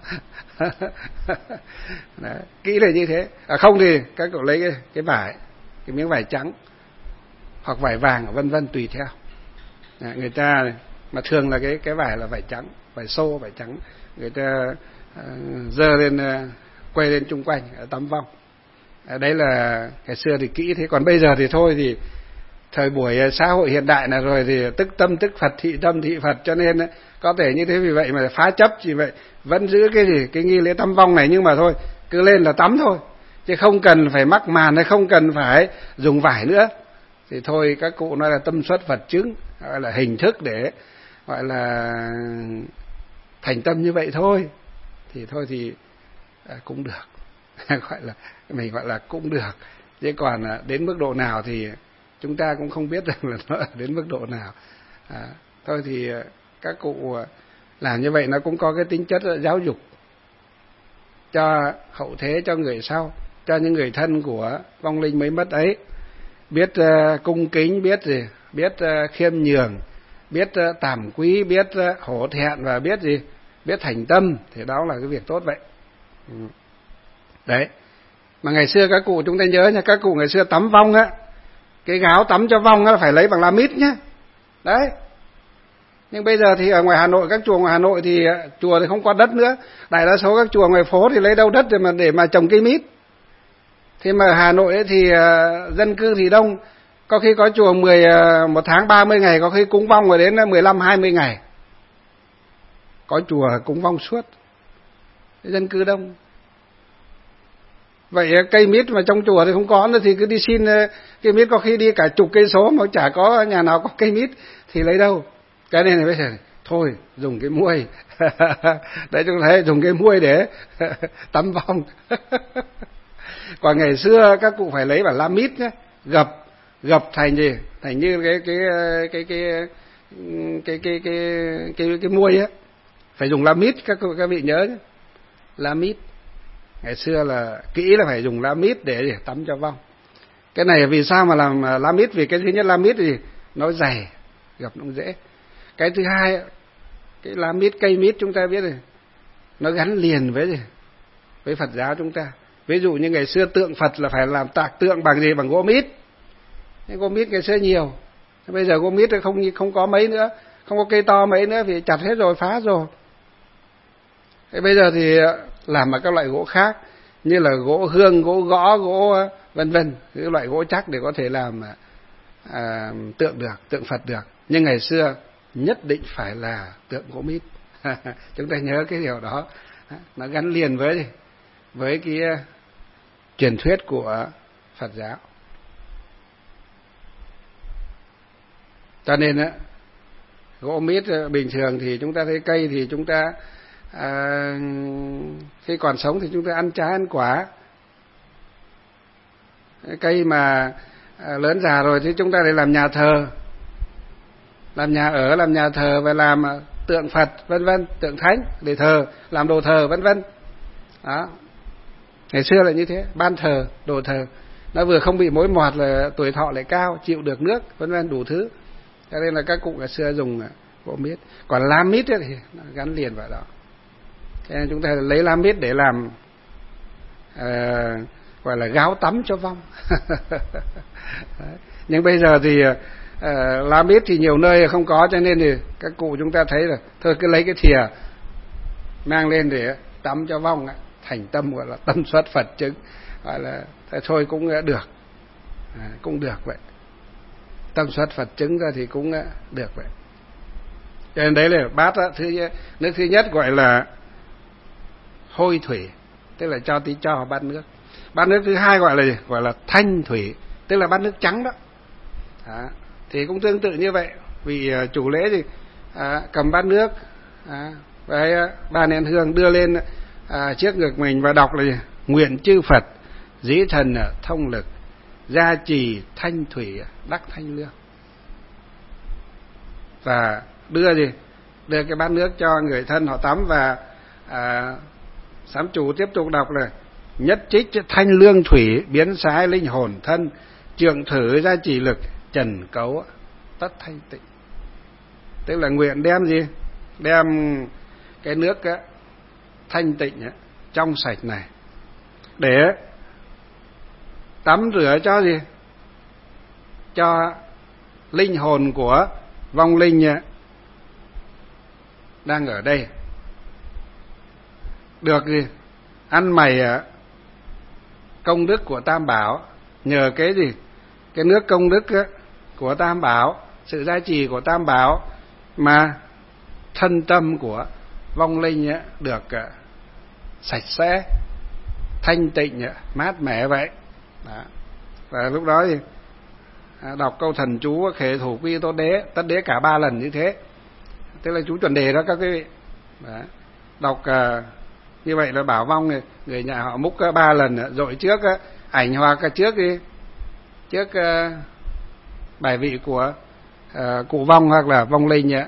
Đấy, kỹ là như thế. À không thì các cụ lấy cái, cái vải, cái miếng vải trắng hoặc vải vàng vân vân tùy theo. Đấy, người ta mà thường là cái cái vải là vải trắng, vải xô vải trắng, người ta dơ uh, lên uh, quay lên chung quanh tắm vong. À, đấy là ngày xưa thì kỹ thế. Còn bây giờ thì thôi, thì thời buổi xã hội hiện đại này rồi thì tức tâm tức Phật, thị tâm thị Phật, cho nên có thể như thế. Vì vậy mà phá chấp chỉ vậy, vẫn giữ cái gì cái nghi lễ tắm vong này, nhưng mà thôi cứ lên là tắm thôi, chứ không cần phải mắc màn hay không cần phải dùng vải nữa. Thì thôi các cụ nói là tâm xuất Phật chứng, gọi là hình thức để gọi là thành tâm như vậy thôi. Thì thôi thì à, cũng được. Gọi là mình gọi là cũng được, chứ còn à, đến mức độ nào thì chúng ta cũng không biết rằng là nó ở đến mức độ nào. À, thôi thì à, các cụ làm như vậy nó cũng có cái tính chất giáo dục cho hậu thế, cho người sau, cho những người thân của vong linh mới mất ấy, biết uh, cung kính, biết gì, biết uh, khiêm nhường, biết uh, tàm quý, biết uh, hổ thẹn, và biết gì, biết thành tâm, thì đó là cái việc tốt vậy. Ừ. Đấy. Mà ngày xưa các cụ chúng ta nhớ nha, các cụ ngày xưa tắm vong á, cái gáo tắm cho vong á phải lấy bằng lam mít nhá. Đấy. Nhưng bây giờ thì ở ngoài Hà Nội, các chùa ngoài Hà Nội thì chùa thì không có đất nữa, đại đa số các chùa ngoài phố thì lấy đâu đất để mà để mà trồng cây mít. Thế mà ở Hà Nội ấy thì uh, dân cư thì đông, có khi có chùa mười uh, một tháng ba mươi ngày, có khi cúng vong rồi đến mười lăm hai mươi ngày. Có chùa cúng vong suốt. Dân cư đông. Vậy cây mít mà trong chùa thì không có nữa thì cứ đi xin uh, cây mít, có khi đi cả chục cây số mà chả có nhà nào có cây mít thì lấy đâu. Cái này này bây giờ thôi dùng cái muôi. Đấy, chúng thấy dùng cái muôi để tắm vong. Còn ngày xưa các cụ phải lấy bản lam mít nhé, gập gập thành gì, thành như cái cái cái cái cái cái cái cái cái, cái muôi á, phải dùng lam mít, các các vị nhớ nhé. Lam mít ngày xưa là kỹ là phải dùng lam mít để, để tắm cho vong. Cái này vì sao mà làm lam mít? Vì cái thứ nhất lam mít thì nó dày, gập nó dễ. Cái thứ hai, cái lam mít, cây mít chúng ta biết rồi, nó gắn liền với gì, với Phật giáo chúng ta. Ví dụ như ngày xưa tượng Phật là phải làm tạc tượng bằng gì? Bằng gỗ mít. Nhưng gỗ mít ngày xưa nhiều. Bây giờ gỗ mít không không có mấy nữa, không có cây to mấy nữa vì chặt hết rồi, phá rồi. Thế bây giờ thì làm bằng các loại gỗ khác, như là gỗ hương, gỗ gõ, gỗ vân vân, cái loại gỗ chắc để có thể làm à, tượng được, tượng Phật được. Nhưng ngày xưa nhất định phải là tượng gỗ mít. Chúng ta nhớ cái điều đó, nó gắn liền với với cái truyền thuyết của Phật giáo. Cho nên á, gỗ mít bình thường thì chúng ta thấy cây thì chúng ta à, khi còn sống thì chúng ta ăn trái ăn quả. Cây mà à, lớn già rồi thì chúng ta để làm nhà thờ, làm nhà ở, làm nhà thờ, và làm tượng Phật vân vân, tượng thánh để thờ, làm đồ thờ vân vân. Đó. Ngày xưa là như thế, ban thờ, đồ thờ, nó vừa không bị mối mọt, là tuổi thọ lại cao, chịu được nước vân vân, đủ thứ. Cho nên là các cụ ngày xưa dùng gỗ mít. Còn lam mít thì nó gắn liền vào đó. Cho nên chúng ta lấy lam mít để làm uh, gọi là gáo tắm cho vong. Nhưng bây giờ thì uh, lam mít thì nhiều nơi không có, cho nên thì các cụ chúng ta thấy là thôi cứ lấy cái thìa mang lên để tắm cho vong, thành tâm, gọi là tâm xuất Phật chứng, gọi là thôi cũng được, à, cũng được vậy. Tâm xuất Phật chứng ra thì cũng được vậy. Cho nên đấy là bát đó, thứ nước thứ nhất gọi là hôi thủy, tức là cho tí cho bát nước. Bát nước thứ hai gọi là gì? Gọi là thanh thủy, tức là bát nước trắng đó. À, thì cũng tương tự như vậy. Vì uh, chủ lễ thì uh, cầm bát nước uh, với uh, ba nén hương đưa lên uh, trước ngực mình và đọc là gì? Nguyện chư Phật dĩ thần thông lực, gia trì thanh thủy đắc thanh lương. Và đưa gì? Đưa cái bát nước cho người thân họ tắm, và à, sám chủ tiếp tục đọc là nhất trích thanh lương thủy, biến sái linh hồn thân, trượng thử ra chỉ lực, trần cấu tất thanh tịnh. Tức là nguyện đem gì? Đem cái nước á, thanh tịnh á, trong sạch này để tắm rửa cho gì? Cho linh hồn của vong linh á, đang ở đây được gì? Ăn mày á, công đức của Tam Bảo, nhờ cái gì? Cái nước công đức á, của Tam Bảo, sự gia trì của Tam Bảo mà thân tâm của vong linh á, được á, sạch sẽ, thanh tịnh, á, mát mẻ vậy. Đó. Và lúc đó thì đọc câu thần chú khệ thủ quy tốt đế, tất đế cả ba lần như thế. Tức là chú chuẩn đề đó các quý vị. Đó. Đọc uh, như vậy là bảo vong này, người nhà họ múc uh, ba lần, dội trước uh, ảnh hoặc uh, trước đi, trước uh, bài vị của uh, cụ vong hoặc là vong linh nhé.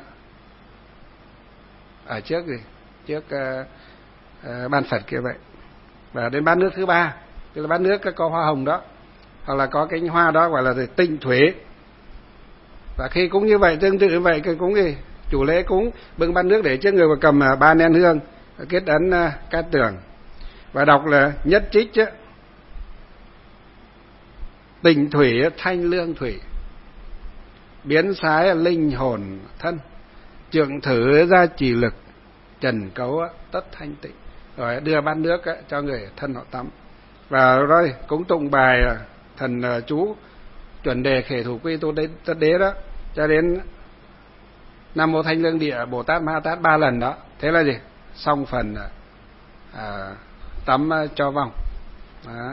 Ở trước gì? Trước uh, uh, ban Phật kia vậy. Và đến bát nước thứ ba, tức là bát nước có hoa hồng đó, hoặc là có cánh hoa đó gọi là tinh thủy. Và khi cúng như vậy, tương tự như vậy, cái cúng gì? Chủ lễ cúng bưng bát nước để trước người và cầm ba nén hương, kết ấn cát tường. Và đọc là nhất trích chứ, tình thủy thanh lương thủy, biến sái linh hồn thân, trượng thử ra trì lực, trần cấu tất thanh tịnh. Rồi đưa bát nước cho người thân họ tắm. Và rồi cúng tụng bài thần chú chuẩn đề khể thủ quy tô đế, tất đế đó, cho đến Nam Mô Thanh Lương Địa Bồ Tát Ma Ha Tát ba lần đó. Thế là gì? Xong phần à, tắm cho vong. Đó.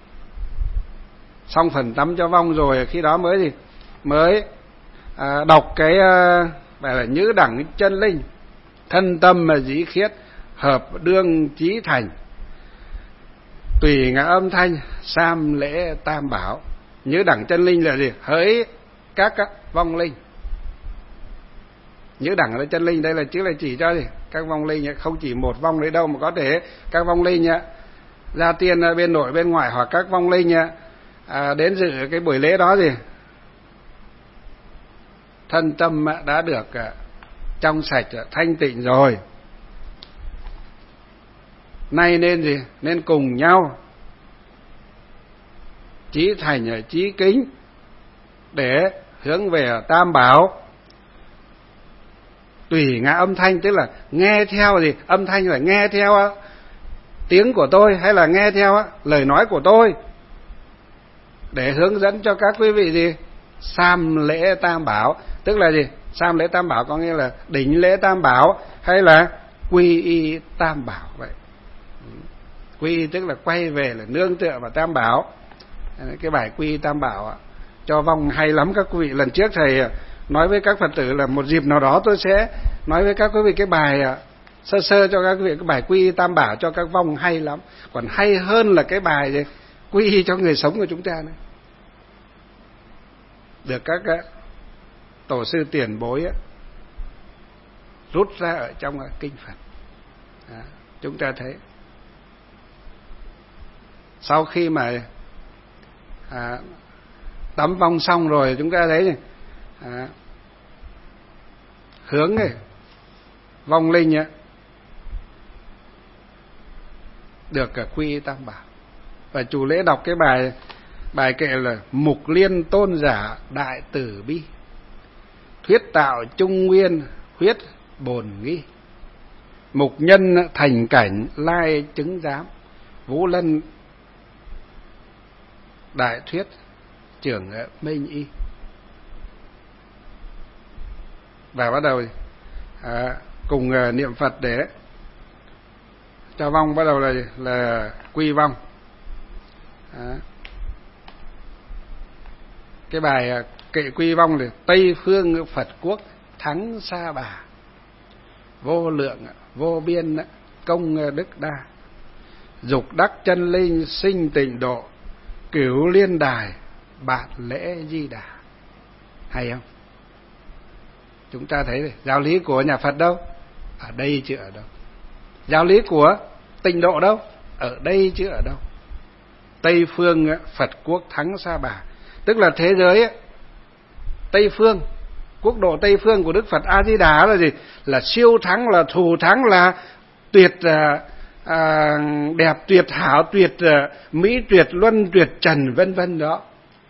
Xong phần tắm cho vong rồi, khi đó mới gì? Mới à, đọc cái à, bài là nhữ đẳng chân linh, thân tâm mà dĩ khiết, hợp đương chí thành, tùy ngã âm thanh, sam lễ Tam Bảo. Nhữ đẳng chân linh là gì? Hỡi các, các vong linh. Nhữ đẳng là chân linh, đây là chữ là chỉ cho gì? Các vong linh, không chỉ một vong đấy đâu, mà có thể các vong linh gia tiên bên nội bên ngoại, hoặc các vong linh à, đến dự cái buổi lễ đó gì? Thân tâm đã được trong sạch, thanh tịnh rồi. Nay nên gì? Nên cùng nhau chí thành chí kính để hướng về Tam Bảo. Tùy ngã âm thanh, tức là nghe theo gì? Âm thanh là nghe theo tiếng của tôi, hay là nghe theo lời nói của tôi, để hướng dẫn cho các quý vị gì? Sam lễ Tam Bảo. Tức là gì? Sam lễ Tam Bảo có nghĩa là đỉnh lễ Tam Bảo, hay là quy y Tam Bảo vậy. Quy y tức là quay về, là nương tựa vào Tam Bảo. Cái bài quy y Tam Bảo cho vong hay lắm các quý vị. Lần trước thầy nói với các Phật tử là một dịp nào đó tôi sẽ nói với các quý vị cái bài sơ sơ cho các quý vị, cái bài quy y Tam Bảo cho các vong hay lắm. Còn hay hơn là cái bài gì? Quy y cho người sống của chúng ta nữa. Được các tổ sư tiền bối rút ra ở trong kinh Phật. Đó, chúng ta thấy sau khi mà à, tắm vong xong rồi, chúng ta thấy à, hướng này, vong linh ấy, được cả quy y Tam Bảo. Và chủ lễ đọc cái bài bài kệ là Mục Liên Tôn Giả Đại Tử Bi, thuyết tạo trung nguyên huyết bồn nghi, mục nhân thành cảnh lai chứng giám, vũ lân đại thuyết trưởng minh y. Và bắt đầu à, cùng à, niệm Phật để cho vong. Bắt đầu là là quy vong. À, cái bài à, kệ quy vong là Tây phương Phật quốc thắng Sa Bà, vô lượng vô biên công đức đa, dục đắc chân linh sinh tịnh độ, cửu liên đài bạt lễ Di Đà. Hay không? Chúng ta thấy giáo lý của nhà Phật đâu? Ở đây chứ ở đâu? Giáo lý của Tịnh độ đâu? Ở đây chứ ở đâu. Tây phương Phật quốc thắng Sa Bà, tức là thế giới Tây phương, quốc độ Tây phương của Đức Phật A Di Đà là gì? Là siêu thắng, là thù thắng, là tuyệt à, à, đẹp, tuyệt hảo, tuyệt à, mỹ, tuyệt luân, tuyệt trần, vân vân đó.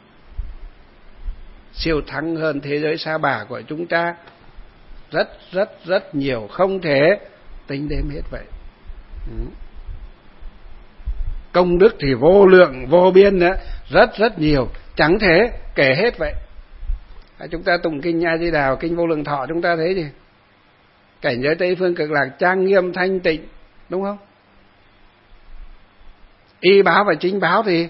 Siêu thắng hơn thế giới Sa Bà của chúng ta rất rất rất nhiều, không thể tính đếm hết vậy. Ừ. Công đức thì vô lượng vô biên nữa, rất rất nhiều, chẳng thể kể hết vậy. Chúng ta tụng kinh A Di Đà, kinh Vô Lượng Thọ, chúng ta thấy gì? Cảnh giới Tây phương Cực Lạc trang nghiêm thanh tịnh, đúng không? Y báo và chính báo thì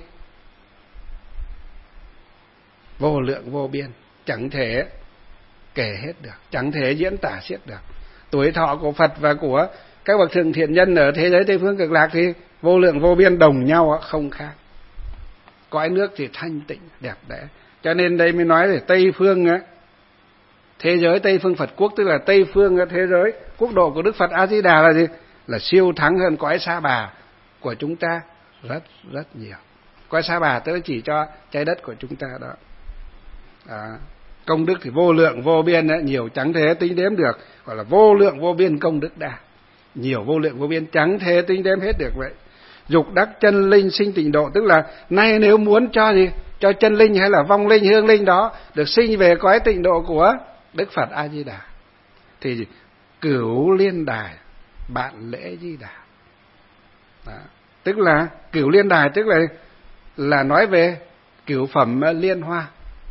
vô lượng vô biên, chẳng thể kể hết được, chẳng thể diễn tả xiết được. Tuổi thọ của Phật và của các bậc thượng thiện nhân ở thế giới Tây phương Cực Lạc thì vô lượng vô biên, đồng nhau không khác. Cõi nước thì thanh tịnh đẹp đẽ. Cho nên đây mới nói về Tây phương á, thế giới Tây phương Phật quốc, tức là Tây phương thế giới quốc độ của Đức Phật A Di Đà là gì? Là siêu thắng hơn cõi Sa Bà của chúng ta rất rất nhiều. Cõi Sa Bà tức là chỉ cho trái đất của chúng ta đó. À, công đức thì vô lượng vô biên ấy, nhiều chẳng thể tính đếm được, gọi là vô lượng vô biên công đức đa, nhiều vô lượng vô biên chẳng thể tính đếm hết được vậy. Dục đắc chân linh sinh tịnh độ, tức là nay nếu muốn cho gì, cho chân linh hay là vong linh, hương linh đó được sinh về cõi tịnh độ của Đức Phật A Di Đà thì cửu liên đài bạn lễ Di Đà. Đó. Tức là cửu liên đài tức là là nói về cửu phẩm liên hoa.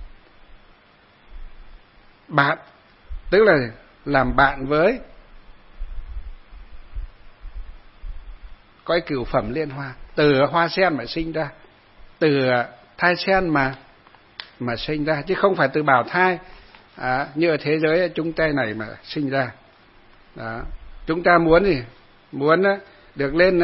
Bạn tức là làm bạn với cõi cửu phẩm liên hoa, từ hoa sen mà sinh ra, từ thai sen mà mà sinh ra, chứ không phải từ bào thai à, như ở thế giới chúng ta này mà sinh ra. Đó. Chúng ta muốn gì? Muốn được lên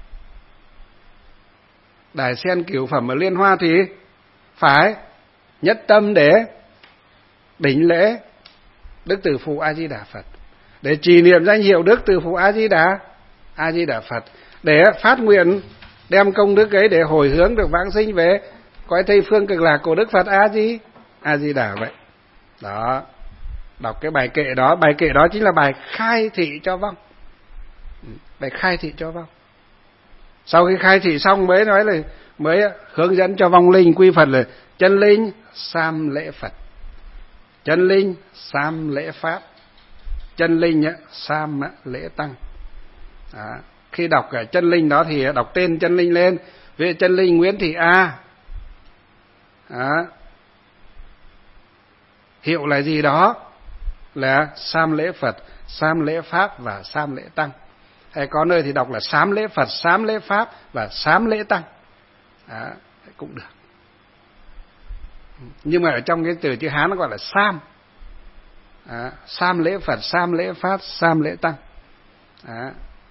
đài sen cửu phẩm ở liên hoa thì phải nhất tâm để đỉnh lễ Đức Từ Phụ A Di Đà Phật, để trì niệm danh hiệu Đức Từ Phụ A Di Đà A Di Đà Phật, để phát nguyện đem công đức ấy để hồi hướng được vãng sinh về cõi Tây phương Cực Lạc của Đức Phật A Di A Di Đà vậy. Đó, đọc cái bài kệ đó, bài kệ đó chính là bài khai thị cho vong, bài khai thị cho vong. Sau khi khai thị xong mới nói là mới hướng dẫn cho vong linh quy Phật là chân linh sam lễ Phật, chân linh sam lễ Pháp, chân linh sam lễ Tăng. Đó. Khi đọc cái chân linh đó thì đọc tên chân linh lên, ví dụ chân linh Nguyễn Thị A. Đó. Hiệu là gì đó là sam lễ Phật, sam lễ Pháp và sam lễ Tăng. Hay có nơi thì đọc là sám lễ Phật, sám lễ Pháp và sám lễ Tăng. Đó, cũng được. Nhưng mà ở trong cái từ chữ Hán nó gọi là sam. Đó, sam lễ Phật, sam lễ Pháp, sam lễ Tăng. Đó.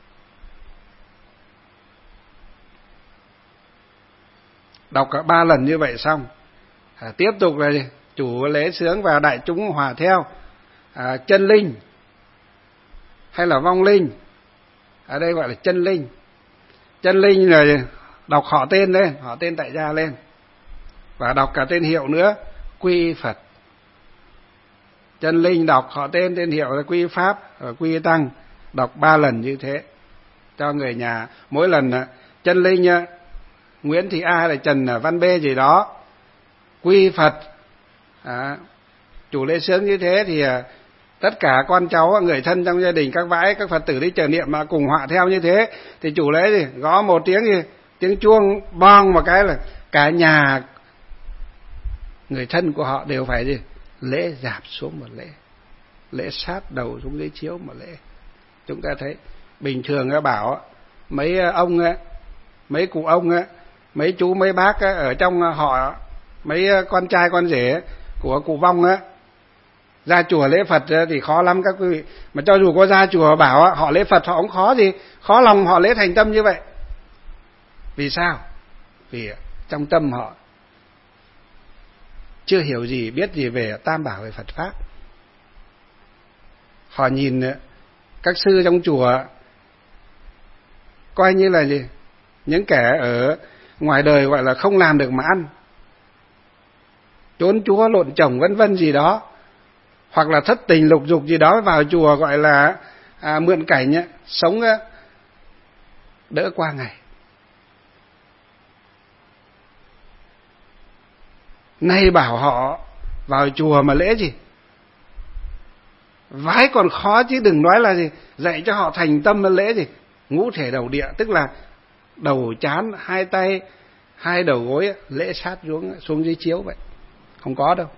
Đọc cả ba lần như vậy xong, à, tiếp tục là gì? Chủ lễ sướng và đại chúng hòa theo. À, chân linh hay là vong linh, ở đây gọi là chân linh. Chân linh rồi đọc họ tên lên, họ tên tại gia lên, và đọc cả tên hiệu nữa, quy Phật. Chân linh đọc họ tên, tên hiệu là quy Pháp và quy Tăng, đọc ba lần như thế cho người nhà. Mỗi lần chân linh Nguyễn Thị A hay là Trần Văn B gì đó, quy Phật, à, chủ lễ sướng như thế thì tất cả con cháu, người thân trong gia đình, các vãi, các Phật tử đi chờ niệm mà cùng họa theo như thế, thì chủ lễ thì gõ một tiếng gì, tiếng chuông bong một cái là cả nhà người thân của họ đều phải gì, lễ dạp xuống một lễ, lễ sát đầu xuống ghế chiếu một lễ. Chúng ta thấy bình thường bảo mấy ông, mấy cụ ông, mấy chú mấy bác ở trong họ, mấy con trai con rể của cụ vong á, ra chùa lễ Phật thì khó lắm các quý vị. Mà cho dù có ra chùa bảo họ lễ Phật họ cũng khó gì, khó lòng họ lễ thành tâm như vậy. Vì sao? Vì trong tâm họ chưa hiểu gì, biết gì về Tam Bảo, về Phật Pháp. Họ nhìn các sư trong chùa coi như là gì? Những kẻ ở ngoài đời gọi là không làm được mà ăn, trốn chúa lộn chồng vân vân gì đó, hoặc là thất tình lục dục gì đó, vào chùa gọi là à, mượn cảnh ấy, sống ấy, đỡ qua ngày. Nay bảo họ vào chùa mà lễ gì? Vái còn khó chứ đừng nói là gì dạy cho họ thành tâm mà lễ gì? Ngũ thể đầu địa, tức là đầu chán, hai tay, hai đầu gối lễ sát xuống xuống dưới chiếu vậy. Không có đâu.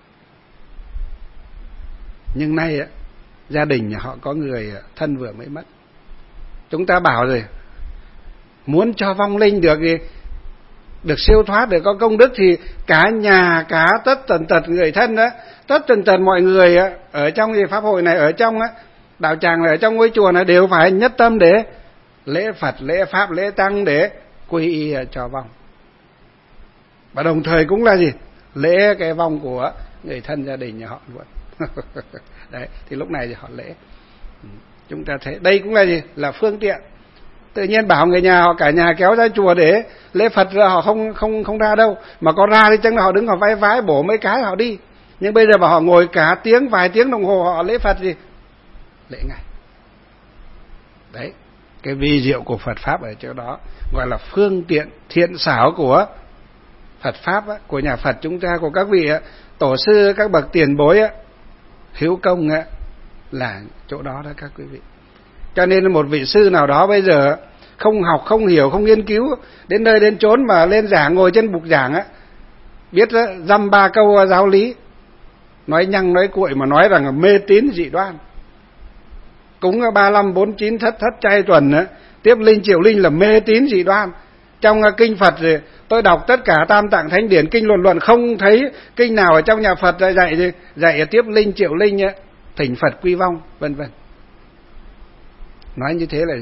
Nhưng nay gia đình nhà họ có người thân vừa mới mất. Chúng ta bảo rồi, muốn cho vong linh được gì, được siêu thoát, được có công đức thì cả nhà, cả tất tần tật người thân đó, tất tần tật mọi người ở trong gì pháp hội này, ở trong đạo tràng này, ở trong ngôi chùa này đều phải nhất tâm để lễ Phật, lễ Pháp, lễ Tăng để quy y cho vong. Và đồng thời cũng là gì? Lễ cái vong của người thân gia đình nhà họ luôn. Đấy, thì lúc này thì họ lễ. Chúng ta thấy đây cũng là gì? Là phương tiện. Tự nhiên bảo người nhà họ cả nhà kéo ra chùa để lễ Phật ra họ không không không ra đâu, mà có ra thì chắc là họ đứng họ vái vái bổ mấy cái họ đi. Nhưng bây giờ bảo họ ngồi cả tiếng, vài tiếng đồng hồ họ lễ Phật gì? Lễ ngày. Đấy, cái vi diệu của Phật Pháp ở chỗ đó, gọi là phương tiện thiện xảo của Phật Pháp, của nhà Phật chúng ta, của các vị tổ sư, các bậc tiền bối hữu công là chỗ đó đó các quý vị. Cho nên một vị sư nào đó bây giờ không học, không hiểu, không nghiên cứu, đến nơi đến chốn mà lên giảng, ngồi trên bục giảng á, biết dăm ba câu giáo lý, nói nhăng nói cuội mà nói rằng là mê tín dị đoan, cúng ba lăm bốn chín thất thất chay tuần á, tiếp linh triệu linh là mê tín dị đoan. Trong kinh Phật thì tôi đọc tất cả tam tạng thánh điển, kinh luận luận, không thấy kinh nào ở trong nhà Phật dạy gì dạy tiếp linh triệu linh á, thỉnh Phật quy vong vân vân. Nói như thế là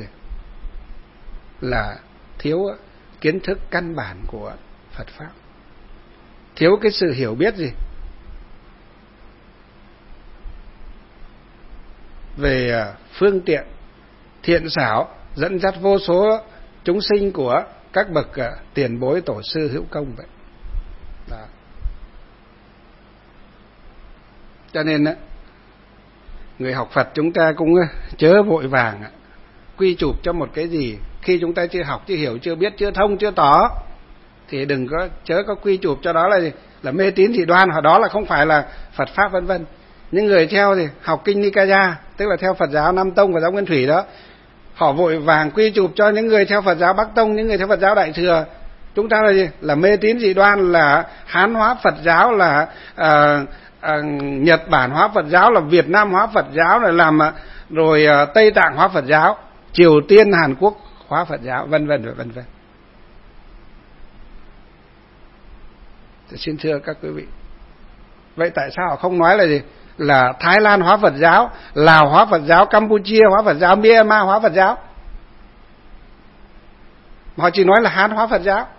là thiếu kiến thức căn bản của Phật Pháp, thiếu cái sự hiểu biết gì về phương tiện thiện xảo dẫn dắt vô số chúng sinh của các bậc tiền bối tổ sư hữu công vậy. Đó. Cho nên người học Phật chúng ta cũng chớ vội vàng quy chụp cho một cái gì khi chúng ta chưa học, chưa hiểu, chưa biết, chưa thông, chưa tỏ, thì đừng có chớ có quy chụp cho đó là gì? Là mê tín dị đoan, hoặc đó là không phải là Phật Pháp vân vân. Những người theo thì học kinh Nikaya, tức là theo Phật giáo Nam Tông và giáo Nguyên Thủy đó, họ vội vàng quy chụp cho những người theo Phật giáo Bắc Tông, những người theo Phật giáo Đại Thừa chúng ta là gì? Là mê tín dị đoan, là Hán hóa Phật giáo, là à, à, Nhật Bản hóa Phật giáo, là Việt Nam hóa Phật giáo, rồi làm rồi à, Tây Tạng hóa Phật giáo, Triều Tiên, Hàn Quốc hóa Phật giáo, vân vân và vân vân. Xin thưa các quý vị, vậy tại sao họ không nói là gì? Là Thái Lan hóa Phật giáo, Lào hóa Phật giáo, Campuchia hóa Phật giáo, Myanmar hóa Phật giáo, họ chỉ nói là Hán hóa Phật giáo.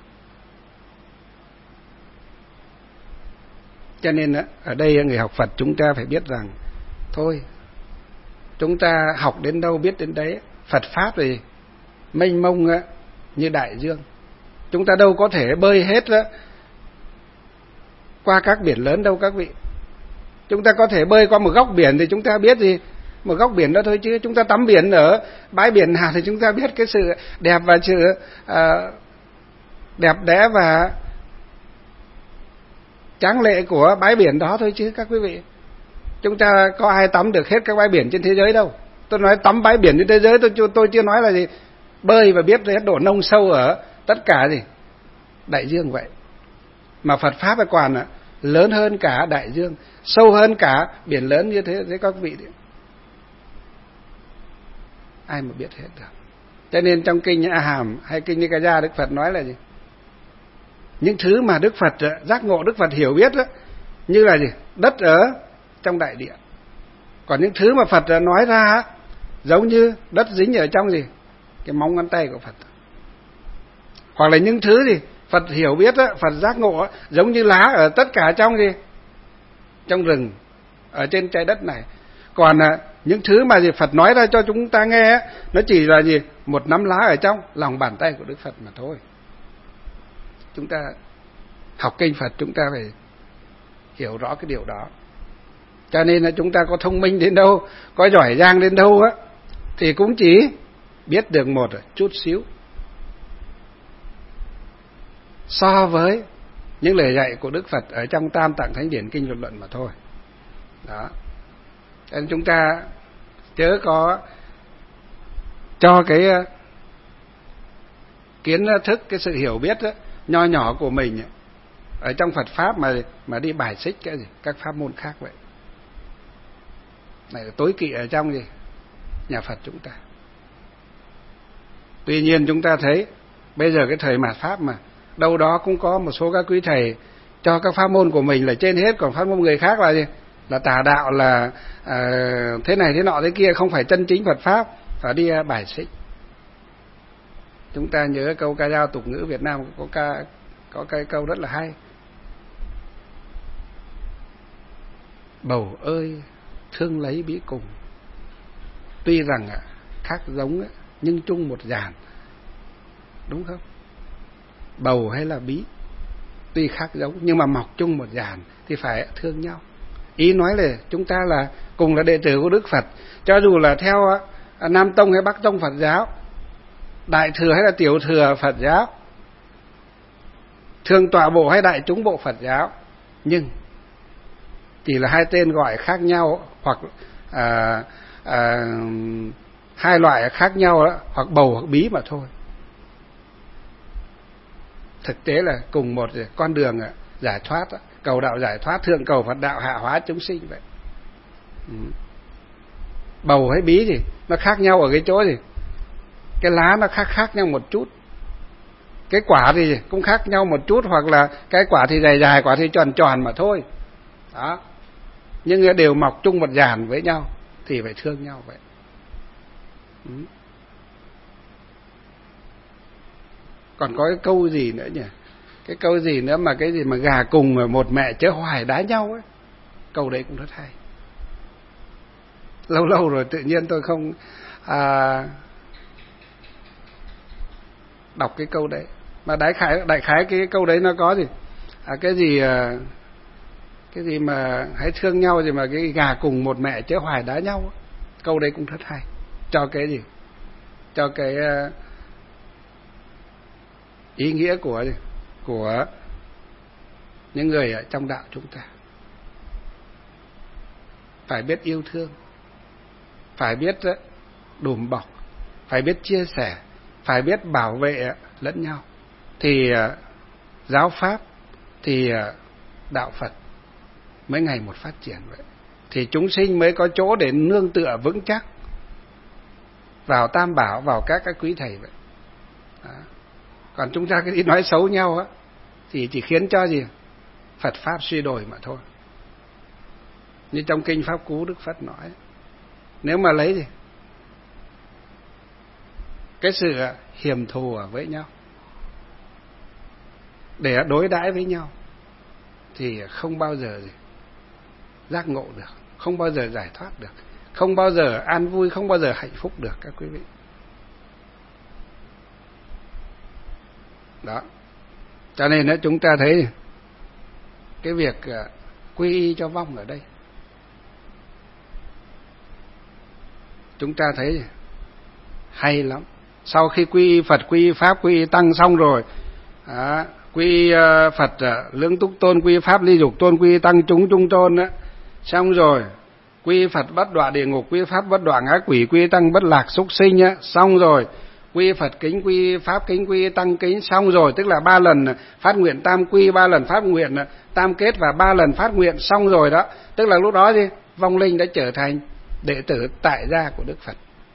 Cho nên ở đây người học Phật chúng ta phải biết rằng thôi, chúng ta học đến đâu biết đến đấy. Phật Pháp thì mênh mông như đại dương, chúng ta đâu có thể bơi hết qua các biển lớn đâu các vị. Chúng ta có thể bơi qua một góc biển thì chúng ta biết gì, một góc biển đó thôi, chứ chúng ta tắm biển ở bãi biển nào thì chúng ta biết cái sự đẹp và sự uh, đẹp đẽ và tráng lệ của bãi biển đó thôi chứ các quý vị. Chúng ta có ai tắm được hết các bãi biển trên thế giới đâu. Tôi nói tắm bãi biển trên thế giới, tôi, tôi chưa nói là gì bơi và biết hết độ nông sâu ở tất cả gì đại dương vậy. Mà Phật Pháp là còn lớn hơn cả đại dương, sâu hơn cả biển lớn như thế, thế các vị đấy. Ai mà biết hết được. Cho nên trong kinh A Hàm hay kinh Nikaya, Đức Phật nói là gì? Những thứ mà Đức Phật giác ngộ, Đức Phật hiểu biết đó, như là gì? Đất ở trong đại địa. Còn những thứ mà Phật nói ra giống như đất dính ở trong gì? Cái móng ngón tay của Phật. Hoặc là những thứ gì Phật hiểu biết đó, Phật giác ngộ đó, giống như lá ở tất cả trong gì? Trong rừng, ở trên trái đất này. Còn những thứ mà gì Phật nói ra cho chúng ta nghe nó chỉ là gì một nắm lá ở trong lòng bàn tay của Đức Phật mà thôi. Chúng ta học kinh Phật chúng ta phải hiểu rõ cái điều đó. Cho nên là chúng ta có thông minh đến đâu, có giỏi giang đến đâu á, thì cũng chỉ biết được một chút xíu so với những lời dạy của Đức Phật ở trong Tam Tạng Thánh Điển Kinh Luật Luận mà thôi. Đó. Nên chúng ta chớ có cho cái kiến thức, cái sự hiểu biết đó, nho nhỏ của mình ở trong Phật pháp mà mà đi bài xích cái gì các pháp môn khác vậy. Này là tối kỵ ở trong gì nhà Phật chúng ta. Tuy nhiên chúng ta thấy bây giờ cái thời mạt pháp mà đâu đó cũng có một số các quý thầy cho các pháp môn của mình là trên hết, còn pháp môn người khác là gì là tà đạo, là à, thế này thế nọ thế kia, không phải chân chính Phật pháp, phải đi bài xích. Chúng ta nhớ câu ca dao tục ngữ Việt Nam có ca có cái câu rất là hay: bầu ơi thương lấy bí cùng, tuy rằng khác giống nhưng chung một giàn. Đúng không? Bầu hay là bí tuy khác giống nhưng mà mọc chung một giàn thì phải thương nhau. Ý nói là chúng ta là cùng là đệ tử của Đức Phật, cho dù là theo Nam Tông hay Bắc Tông Phật giáo, Đại thừa hay là Tiểu thừa Phật giáo, Thường tọa bộ hay Đại chúng bộ Phật giáo, nhưng chỉ là hai tên gọi khác nhau, hoặc à, à, hai loại khác nhau đó, hoặc bầu hoặc bí mà thôi. Thực tế là cùng một con đường giải thoát, cầu đạo giải thoát, thượng cầu Phật đạo, hạ hóa chúng sinh vậy. Ừ. Bầu hay bí thì nó khác nhau ở cái chỗ gì cái lá nó khác khác nhau một chút, cái quả thì cũng khác nhau một chút, hoặc là cái quả thì dài dài, quả thì tròn tròn mà thôi. Đó. Nhưng đều mọc chung một giàn với nhau thì phải thương nhau vậy. Ừ. Còn có cái câu gì nữa nhỉ? Cái câu gì nữa mà cái gì mà gà cùng một mẹ chớ hoài đá nhau ấy. Câu đấy cũng rất hay. Lâu lâu rồi tự nhiên tôi không à, đọc cái câu đấy. Mà đại khái đại khái cái câu đấy nó có gì? À, cái gì à, cái gì mà hãy thương nhau gì mà cái gà cùng một mẹ chớ hoài đá nhau ấy. Câu đấy cũng rất hay. Cho cái gì? Cho cái uh, ý nghĩa của của những người ở trong đạo chúng ta. Phải biết yêu thương, phải biết đùm bọc, phải biết chia sẻ, phải biết bảo vệ lẫn nhau, thì giáo pháp, thì đạo Phật mới ngày một phát triển vậy. Thì chúng sinh mới có chỗ để nương tựa vững chắc vào Tam Bảo, vào các các quý thầy vậy. Đó. Còn chúng ta cứ đi nói xấu nhau á thì chỉ khiến cho gì Phật pháp suy đồi mà thôi. Như trong kinh Pháp Cú Đức Phật nói, nếu mà lấy gì cái sự hiềm thù với nhau để đối đãi với nhau thì không bao giờ gì giác ngộ được, không bao giờ giải thoát được, không bao giờ an vui, không bao giờ hạnh phúc được các quý vị. Đó. Cho nên đó, chúng ta thấy cái việc quy y cho vong ở đây, chúng ta thấy hay lắm. Sau khi quy y Phật, quy y Pháp, quy y Tăng xong rồi, đó, quy y Phật Lưỡng Túc Tôn, quy y Pháp Ly Dục Tôn, quy y Tăng Chúng Trung Tôn đó, xong rồi quy y Phật bất đọa địa ngục, quy y Pháp bất đọa ngã quỷ, quy y Tăng bất lạc súc sinh á, xong rồi quy y Phật kính, quy y Pháp kính, quy y Tăng kính, xong rồi, tức là ba lần phát nguyện tam quy, ba lần phát nguyện tam kết và ba lần phát nguyện xong rồi đó, tức là lúc đó thì vong linh đã trở thành đệ tử tại gia của Đức Phật.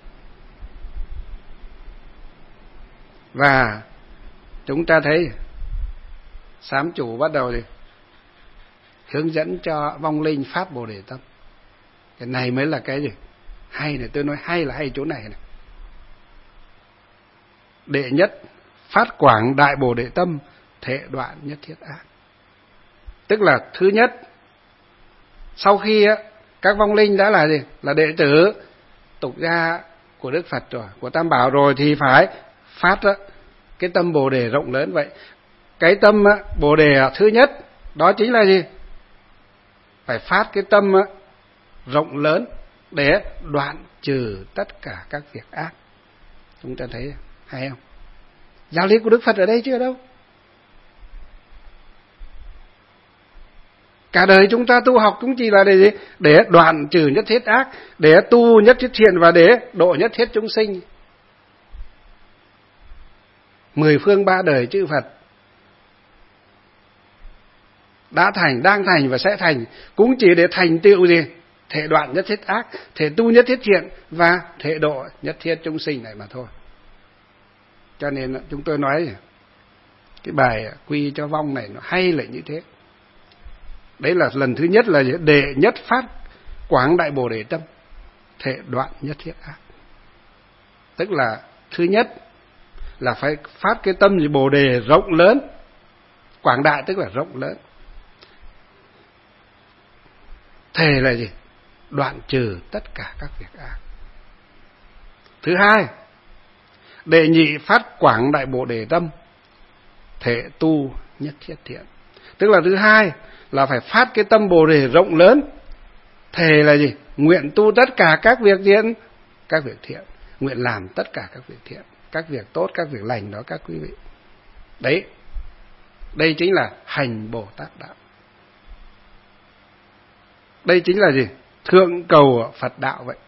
Và chúng ta thấy sám chủ bắt đầu thì hướng dẫn cho vong linh phát Bồ Đề tâm. Cái này mới là cái gì hay này, tôi nói hay là hay chỗ này này. Đệ nhất phát quảng đại Bồ Đề tâm, thệ đoạn nhất thiết ác. Tức là thứ nhất, sau khi các vong linh đã là gì? Là đệ tử tục gia của Đức Phật rồi, của Tam Bảo rồi, thì phải phát cái tâm Bồ Đề rộng lớn vậy. Cái tâm Bồ Đề thứ nhất đó chính là gì? Phải phát cái tâm rộng lớn để đoạn trừ tất cả các việc ác. Chúng ta thấy hay không? Giáo lý của Đức Phật ở đây chưa đâu. Cả đời chúng ta tu học cũng chỉ là để gì? Để đoạn trừ nhất thiết ác, để tu nhất thiết thiện và để độ nhất thiết chúng sinh. Mười phương ba đời chư Phật đã thành, đang thành và sẽ thành cũng chỉ để thành tựu gì? Thể đoạn nhất thiết ác, thể tu nhất thiết thiện và thể độ nhất thiết chúng sinh này mà thôi. Cho nên chúng tôi nói cái bài quy cho vong này nó hay là như thế. Đấy là lần thứ nhất là đệ nhất phát quảng đại Bồ Đề tâm, thể đoạn nhất thiết ác. Tức là thứ nhất là phải phát cái tâm gì? Bồ Đề rộng lớn. Quảng đại tức là rộng lớn. Thề là gì? Đoạn trừ tất cả các việc ác. Thứ hai, đệ nhị phát quảng đại Bồ Đề tâm, thể tu nhất thiết thiện. Tức là thứ hai là phải phát cái tâm Bồ Đề rộng lớn. Thề là gì? Nguyện tu tất cả các việc thiện, các việc thiện, nguyện làm tất cả các việc thiện, các việc tốt, các việc lành đó các quý vị. Đấy, đây chính là hành Bồ Tát đạo. Đây chính là gì? Thượng cầu Phật đạo vậy.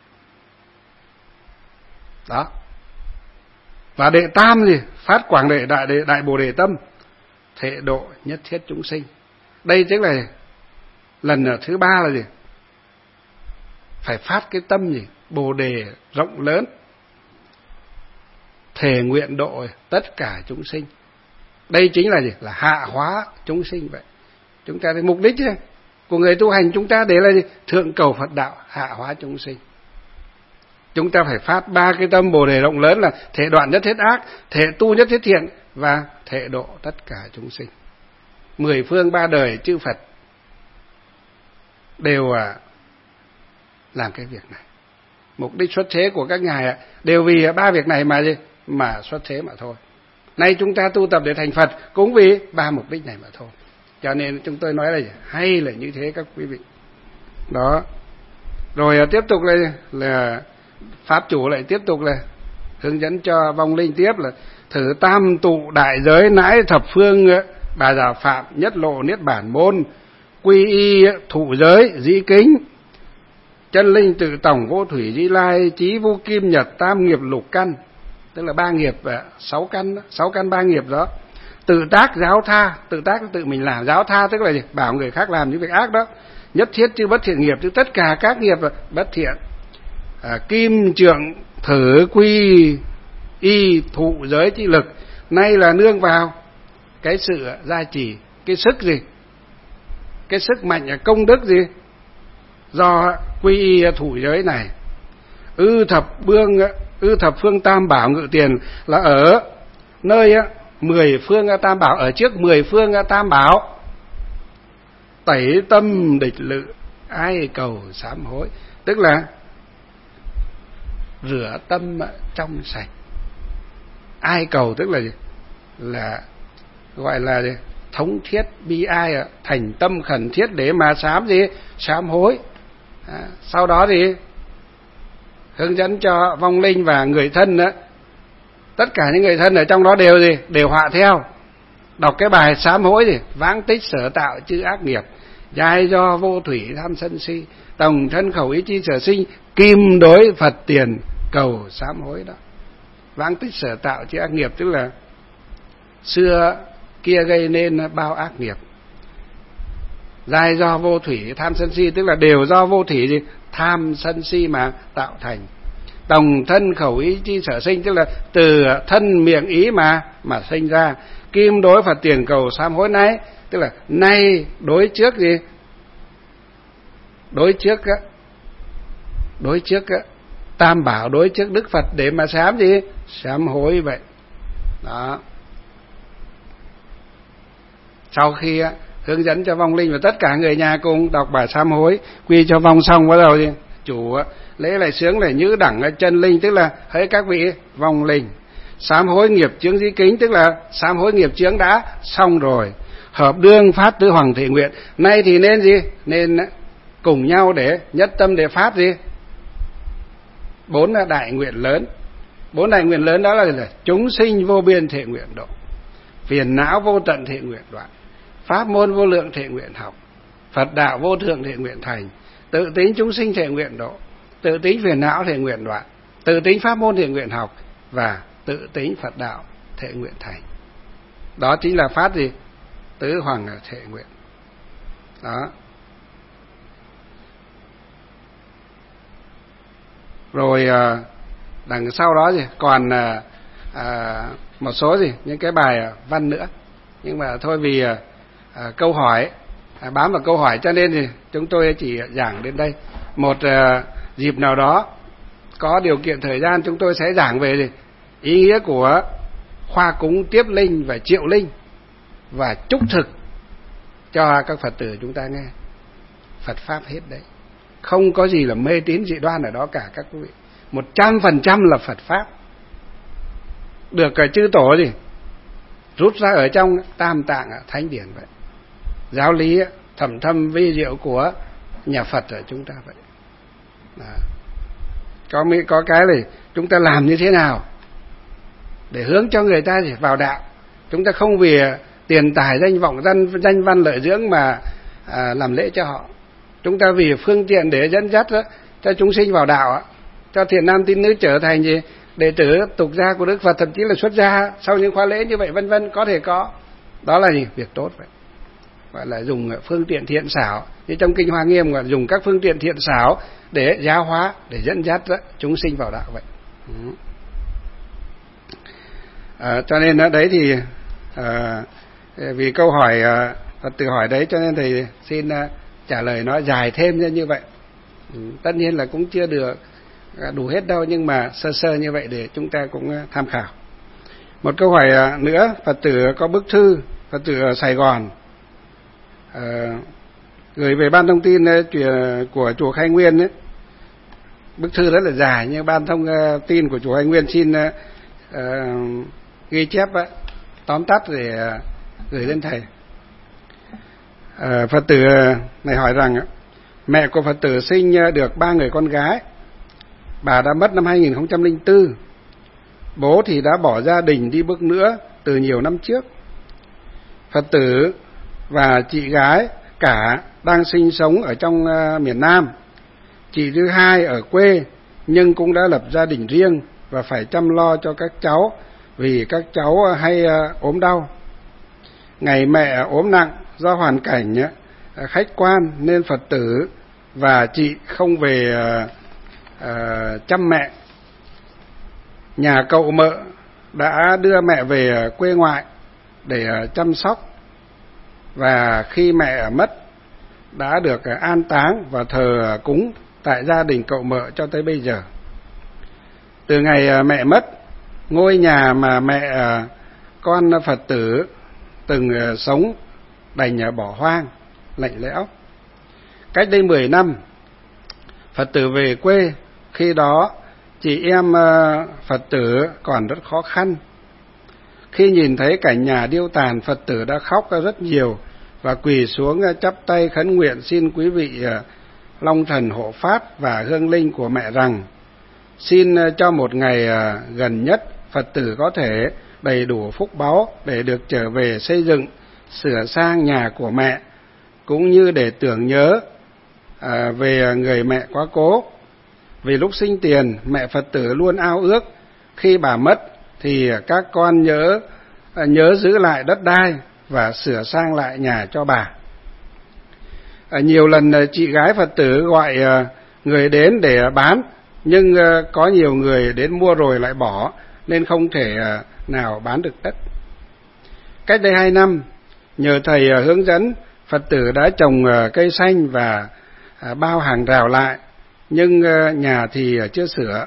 Đó. Và đệ tam gì? Phát quảng đệ đại, đại, đại Bồ Đề tâm, thể độ nhất thiết chúng sinh. Đây chính là lần thứ ba là gì? Phải phát cái tâm gì? Bồ Đề rộng lớn, thể nguyện độ tất cả chúng sinh. Đây chính là gì? Là hạ hóa chúng sinh vậy. Chúng ta thấy mục đích chứ, của người tu hành chúng ta để là gì? Thượng cầu Phật đạo, hạ hóa chúng sinh. Chúng ta phải phát ba cái tâm Bồ Đề rộng lớn là thể đoạn nhất thiết ác, thể tu nhất thiết thiện và thể độ tất cả chúng sinh. Mười phương ba đời chư Phật đều làm cái việc này. Mục đích xuất thế của các ngài đều vì ba việc này mà gì? Mà xuất thế mà thôi. Nay chúng ta tu tập để thành Phật cũng vì ba mục đích này mà thôi. Cho nên chúng tôi nói là hay là như thế các quý vị. Đó. Rồi tiếp tục là, là Pháp chủ lại tiếp tục là hướng dẫn cho vong linh tiếp là thử tam tụ đại giới nãi thập phương bà già phạm nhất lộ niết bản môn quy y thụ giới dĩ kính chân linh tự tổng vô thủy di lai chí vô kim nhật tam nghiệp lục căn. Tức là ba nghiệp, sáu căn, sáu căn ba nghiệp đó. Tự tác giáo tha, tự tác tự mình làm, giáo tha tức là gì? Bảo người khác làm những việc ác đó. Nhất thiết chứ bất thiện nghiệp, chứ tất cả các nghiệp bất thiện. À, kim trượng thử quy y thụ giới chi lực, nay là nương vào cái sự gia trì, cái sức gì? Cái sức mạnh công đức gì? Do quy y thụ giới này. Ư thập bương, ư thập phương tam bảo ngự tiền là ở nơi mười phương tam bảo, ở trước mười phương tam bảo. Tẩy tâm địch lự ai cầu sám hối, tức là rửa tâm trong sạch. Ai cầu tức là gì? Là gọi là gì? Thống thiết bi ai, thành tâm khẩn thiết để mà sám gì? Sám hối. À, sau đó thì hướng dẫn cho vong linh và người thân đó. Tất cả những người thân ở trong đó đều gì? Đều họa theo. Đọc cái bài sám hối gì? Vãng tích sở tạo chư ác nghiệp, giai do vô thủy tham sân si, tổng thân khẩu ý chi sở sinh, kim đối Phật tiền cầu sám hối đó. Vãng tích sở tạo chư ác nghiệp tức là xưa kia gây nên bao ác nghiệp. Giai do vô thủy tham sân si tức là đều do vô thủy gì? Tham sân si mà tạo thành. Đồng thân khẩu ý chi sở sinh tức là từ thân miệng ý mà mà sinh ra. Kim đối Phật tiền cầu sám hối này tức là nay đối trước gì? Đối trước á, đối trước á, tam bảo, đối trước Đức Phật để mà sám gì? Sám hối vậy. Đó. Sau khi hướng dẫn cho vong linh, và tất cả người nhà cùng đọc bài sám hối quy cho vong xong, bắt đầu thì chủ lễ lại sướng lại nhữ đẳng chân linh, tức là hỡi các vị vong linh, sám hối nghiệp chướng di kính, tức là sám hối nghiệp chướng đã xong rồi, hợp đương phát tứ hoàng thệ nguyện. Nay thì nên gì? Nên cùng nhau để nhất tâm để phát gì? Bốn đại nguyện lớn. Bốn đại nguyện lớn đó là, là chúng sinh vô biên thệ nguyện độ, phiền não vô tận thệ nguyện đoạn, pháp môn vô lượng thệ nguyện học, Phật đạo vô thượng thệ nguyện thành, tự tính chúng sinh thệ nguyện độ, tự tính phiền não thệ nguyện đoạn, tự tính pháp môn thệ nguyện học, và tự tính Phật đạo thệ nguyện thành. Đó chính là phát gì? Tứ hoàng thệ nguyện. Đó. Rồi đằng sau đó gì còn à, một số gì những cái bài văn nữa, nhưng mà thôi vì à, câu hỏi à, bám vào câu hỏi cho nên thì chúng tôi chỉ giảng đến đây. Một à, dịp nào đó có điều kiện thời gian, chúng tôi sẽ giảng về gì ý nghĩa của khoa cúng tiếp linh và triệu linh và chúc thực cho các Phật tử chúng ta nghe. Phật pháp hết đấy, không có gì là mê tín dị đoan ở đó cả các quý vị. Một trăm phần trăm là Phật pháp, được cái chư tổ gì rút ra ở trong Tam Tạng Thánh Điển vậy, giáo lý thẩm thâm vi diệu của nhà Phật ở chúng ta vậy. Đó. Có có cái này chúng ta làm như thế nào để hướng cho người ta vào đạo. Chúng ta không vì tiền tài danh vọng danh danh văn lợi dưỡng mà à, làm lễ cho họ. Chúng ta vì phương tiện để dẫn dắt đó, cho chúng sinh vào đạo, cho thiện nam tín nữ trở thành gì đệ tử tục gia của Đức Phật, thậm chí là xuất gia sau những khóa lễ như vậy vân vân, có thể có. Đó là gì? Việc tốt vậy. Gọi là dùng phương tiện thiện xảo, như trong kinh Hoa Nghiêm gọi là dùng các phương tiện thiện xảo để giáo hóa, để dẫn dắt đó, chúng sinh vào đạo vậy. À, cho nên đó, đấy thì à, vì câu hỏi à, Phật tử hỏi đấy, cho nên thầy xin à, trả lời nó dài thêm như như vậy. Ừ, tất nhiên là cũng chưa được đủ hết đâu, nhưng mà sơ sơ như vậy để chúng ta cũng tham khảo. Một câu hỏi nữa, Phật tử có bức thư, Phật tử ở Sài Gòn à, gửi về ban thông tin của chùa Khai Nguyên ấy. Bức thư rất là dài, nhưng ban thông tin của chùa Khai Nguyên xin uh, ghi chép uh, tóm tắt để uh, gửi lên thầy. Uh, Phật tử này hỏi rằng uh, mẹ của Phật tử sinh được ba người con gái. Bà đã mất năm hai nghìn không trăm lẻ bốn. Bố thì đã bỏ gia đình đi bước nữa từ nhiều năm trước. Phật tử và chị gái cả đang sinh sống ở trong uh, miền Nam. Chị thứ hai ở quê nhưng cũng đã lập gia đình riêng và phải chăm lo cho các cháu vì các cháu hay uh, ốm đau. Ngày mẹ ốm nặng do hoàn cảnh uh, khách quan nên Phật tử và chị không về uh, uh, chăm mẹ. Nhà cậu mợ đã đưa mẹ về quê ngoại để uh, chăm sóc, và khi mẹ mất đã được uh, an táng và thờ uh, cúng tại gia đình cậu mợ cho tới bây giờ. Từ ngày uh, mẹ mất, ngôi nhà mà mẹ uh, con Phật tử từng uh, sống đành uh, bỏ hoang, lạnh lẽo. Cách đây mười năm, Phật tử về quê, khi đó chị em uh, Phật tử còn rất khó khăn. Khi nhìn thấy cảnh nhà điêu tàn, Phật tử đã khóc rất nhiều và quỳ xuống uh, chắp tay khấn nguyện xin quý vị uh, Long Thần hộ pháp và hương linh của mẹ rằng xin uh, cho một ngày uh, gần nhất Phật tử có thể đầy đủ phúc báu để được trở về xây dựng, sửa sang nhà của mẹ, cũng như để tưởng nhớ à, về người mẹ quá cố. Vì lúc sinh tiền, mẹ Phật tử luôn ao ước khi bà mất thì các con nhớ à, nhớ giữ lại đất đai và sửa sang lại nhà cho bà. À, nhiều lần chị gái Phật tử gọi à, người đến để bán, nhưng à, có nhiều người đến mua rồi lại bỏ nên không thể à, nào bán được đất. Cách đây hai năm, nhờ thầy à, hướng dẫn, Phật tử đã trồng à, cây xanh và à, bao hàng rào lại, nhưng à, nhà thì à, chưa sửa.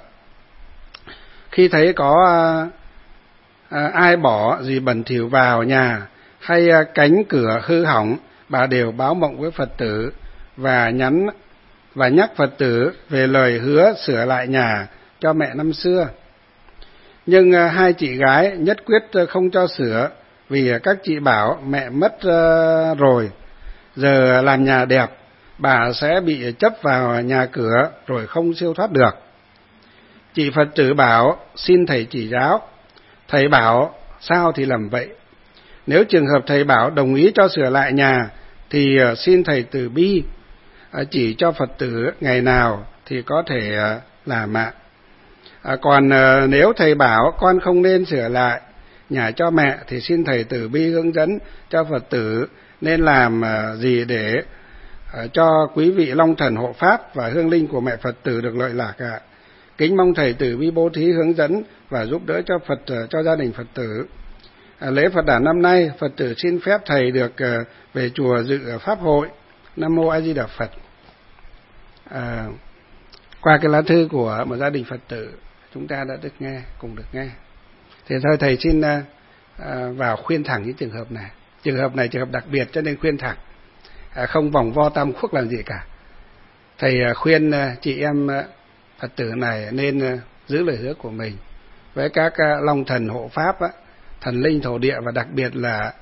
Khi thấy có à, à, ai bỏ gì bẩn thỉu vào nhà hay à, cánh cửa hư hỏng bà đều báo mộng với Phật tử và nhắn và nhắc Phật tử về lời hứa sửa lại nhà cho mẹ năm xưa. Nhưng hai chị gái nhất quyết không cho sửa, vì các chị bảo mẹ mất rồi, giờ làm nhà đẹp, bà sẽ bị chấp vào nhà cửa rồi không siêu thoát được. Chị Phật tử bảo xin thầy chỉ giáo. Thầy bảo sao thì làm vậy. Nếu trường hợp thầy bảo đồng ý cho sửa lại nhà thì xin thầy từ bi chỉ cho Phật tử ngày nào thì có thể làm ạ. À, còn nếu thầy bảo con không nên sửa lại nhà cho mẹ thì xin thầy từ bi hướng dẫn cho Phật tử nên làm gì để cho quý vị Long Thần hộ pháp và hương linh của mẹ Phật tử được lợi lạc ạ. Kính mong thầy từ bi bố thí hướng dẫn và giúp đỡ cho Phật cho gia đình Phật tử. À, lễ Phật đản năm nay, Phật tử xin phép thầy được uh, về chùa dự pháp hội. Nam mô A Di Đà Phật. À, qua cái lá thư của một gia đình Phật tử, chúng ta đã được nghe, cùng được nghe. Thì thôi thầy xin uh, uh, vào khuyên thẳng những trường hợp này. Trường hợp này trường hợp đặc biệt cho nên khuyên thẳng, à, không vòng vo tam khuốc làm gì cả. Thầy uh, khuyên uh, chị em uh, Phật tử này nên uh, giữ lời hứa của mình với các uh, Long Thần hộ pháp uh, thần linh thổ địa và đặc biệt là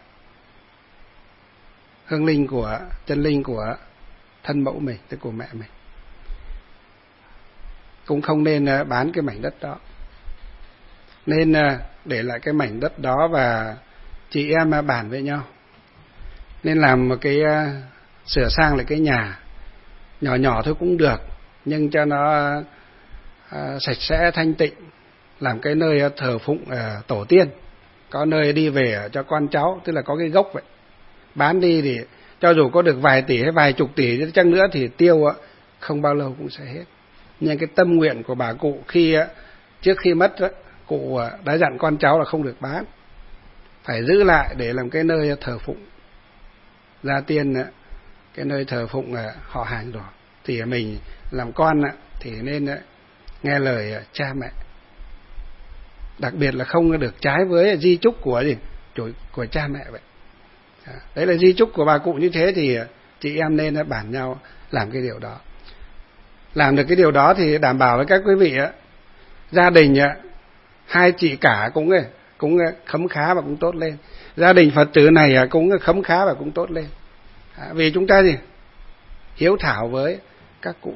hương linh của chân linh của thân mẫu mình, tức của mẹ mình. Cũng không nên bán cái mảnh đất đó, nên để lại cái mảnh đất đó và chị em bàn với nhau, nên làm một cái sửa sang lại cái nhà nhỏ nhỏ thôi cũng được, nhưng cho nó sạch sẽ thanh tịnh, làm cái nơi thờ phụng tổ tiên, có nơi đi về cho con cháu, tức là có cái gốc vậy. Bán đi thì cho dù có được vài tỷ hay vài chục tỷ chăng nữa thì tiêu không bao lâu cũng sẽ hết. Nhưng cái tâm nguyện của bà cụ khi trước khi mất, cụ đã dặn con cháu là không được bán, phải giữ lại để làm cái nơi thờ phụng gia tiên, cái nơi thờ phụng họ hàng rồi. Thì mình làm con thì nên nghe lời cha mẹ, đặc biệt là không được trái với di chúc của gì của cha mẹ vậy. Đấy là di chúc của bà cụ như thế thì chị em nên bàn nhau làm cái điều đó. Làm được cái điều đó thì đảm bảo với các quý vị gia đình hai chị cả cũng cũng khấm khá và cũng tốt lên, gia đình Phật tử này cũng khấm khá và cũng tốt lên. Vì chúng ta gì hiếu thảo với các cụ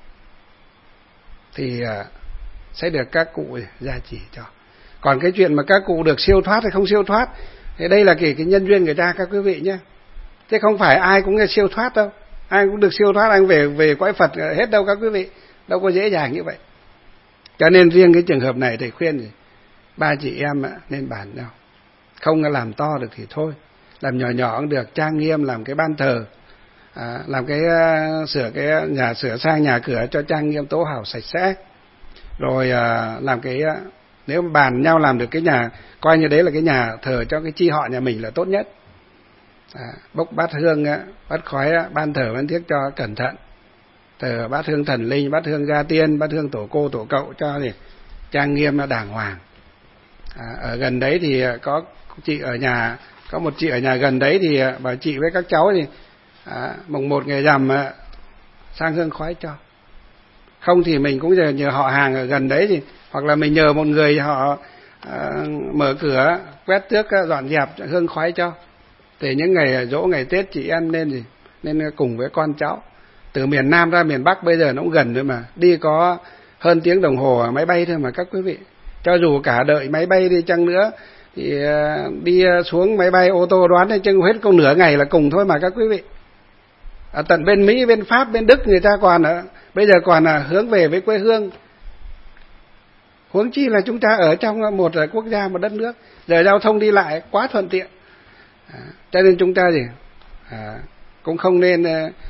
thì sẽ được các cụ gia trì cho. Còn cái chuyện mà các cụ được siêu thoát hay không siêu thoát thì đây là cái, cái nhân duyên người ta các quý vị nhé. Thế không phải ai cũng siêu thoát đâu, ai cũng được siêu thoát, anh về về cõi Phật hết đâu các quý vị, đâu có dễ dàng như vậy. Cho nên riêng cái trường hợp này thầy khuyên thì ba chị em nên bàn nhau, không làm to được thì thôi, làm nhỏ nhỏ cũng được, trang nghiêm, làm cái ban thờ, à, làm cái uh, sửa cái nhà, sửa sang nhà cửa cho trang nghiêm tố hào sạch sẽ, rồi uh, làm cái uh, nếu mà bàn nhau làm được cái nhà, coi như đấy là cái nhà thờ cho cái chi họ nhà mình là tốt nhất. À, bốc bát hương, bát khói, ban thờ ban thiết cho cẩn thận, thờ bát hương thần linh, bát hương gia tiên, bát hương tổ cô tổ cậu cho thì trang nghiêm đàng hoàng. À, ở gần đấy thì có chị ở nhà, có một chị ở nhà gần đấy thì bảo chị với các cháu thì à, mùng một ngày rằm sang hương khói cho. Không thì mình cũng nhờ, nhờ họ hàng ở gần đấy thì, hoặc là mình nhờ một người họ à, mở cửa quét tước dọn dẹp hương khói cho. Thì những ngày dỗ ngày Tết chị em nên gì nên cùng với con cháu, từ miền Nam ra miền Bắc bây giờ nó cũng gần thôi mà, đi có hơn tiếng đồng hồ máy bay thôi mà các quý vị. Cho dù cả đợi máy bay đi chăng nữa thì đi xuống máy bay ô tô đoán thì chừng hết có nửa ngày là cùng thôi mà các quý vị. Ở tận bên Mỹ, bên Pháp, bên Đức người ta còn ở, bây giờ còn là hướng về với quê hương, huống chi là chúng ta ở trong một quốc gia, một đất nước, giờ giao thông đi lại quá thuận tiện. À, cho nên chúng ta gì à, cũng không nên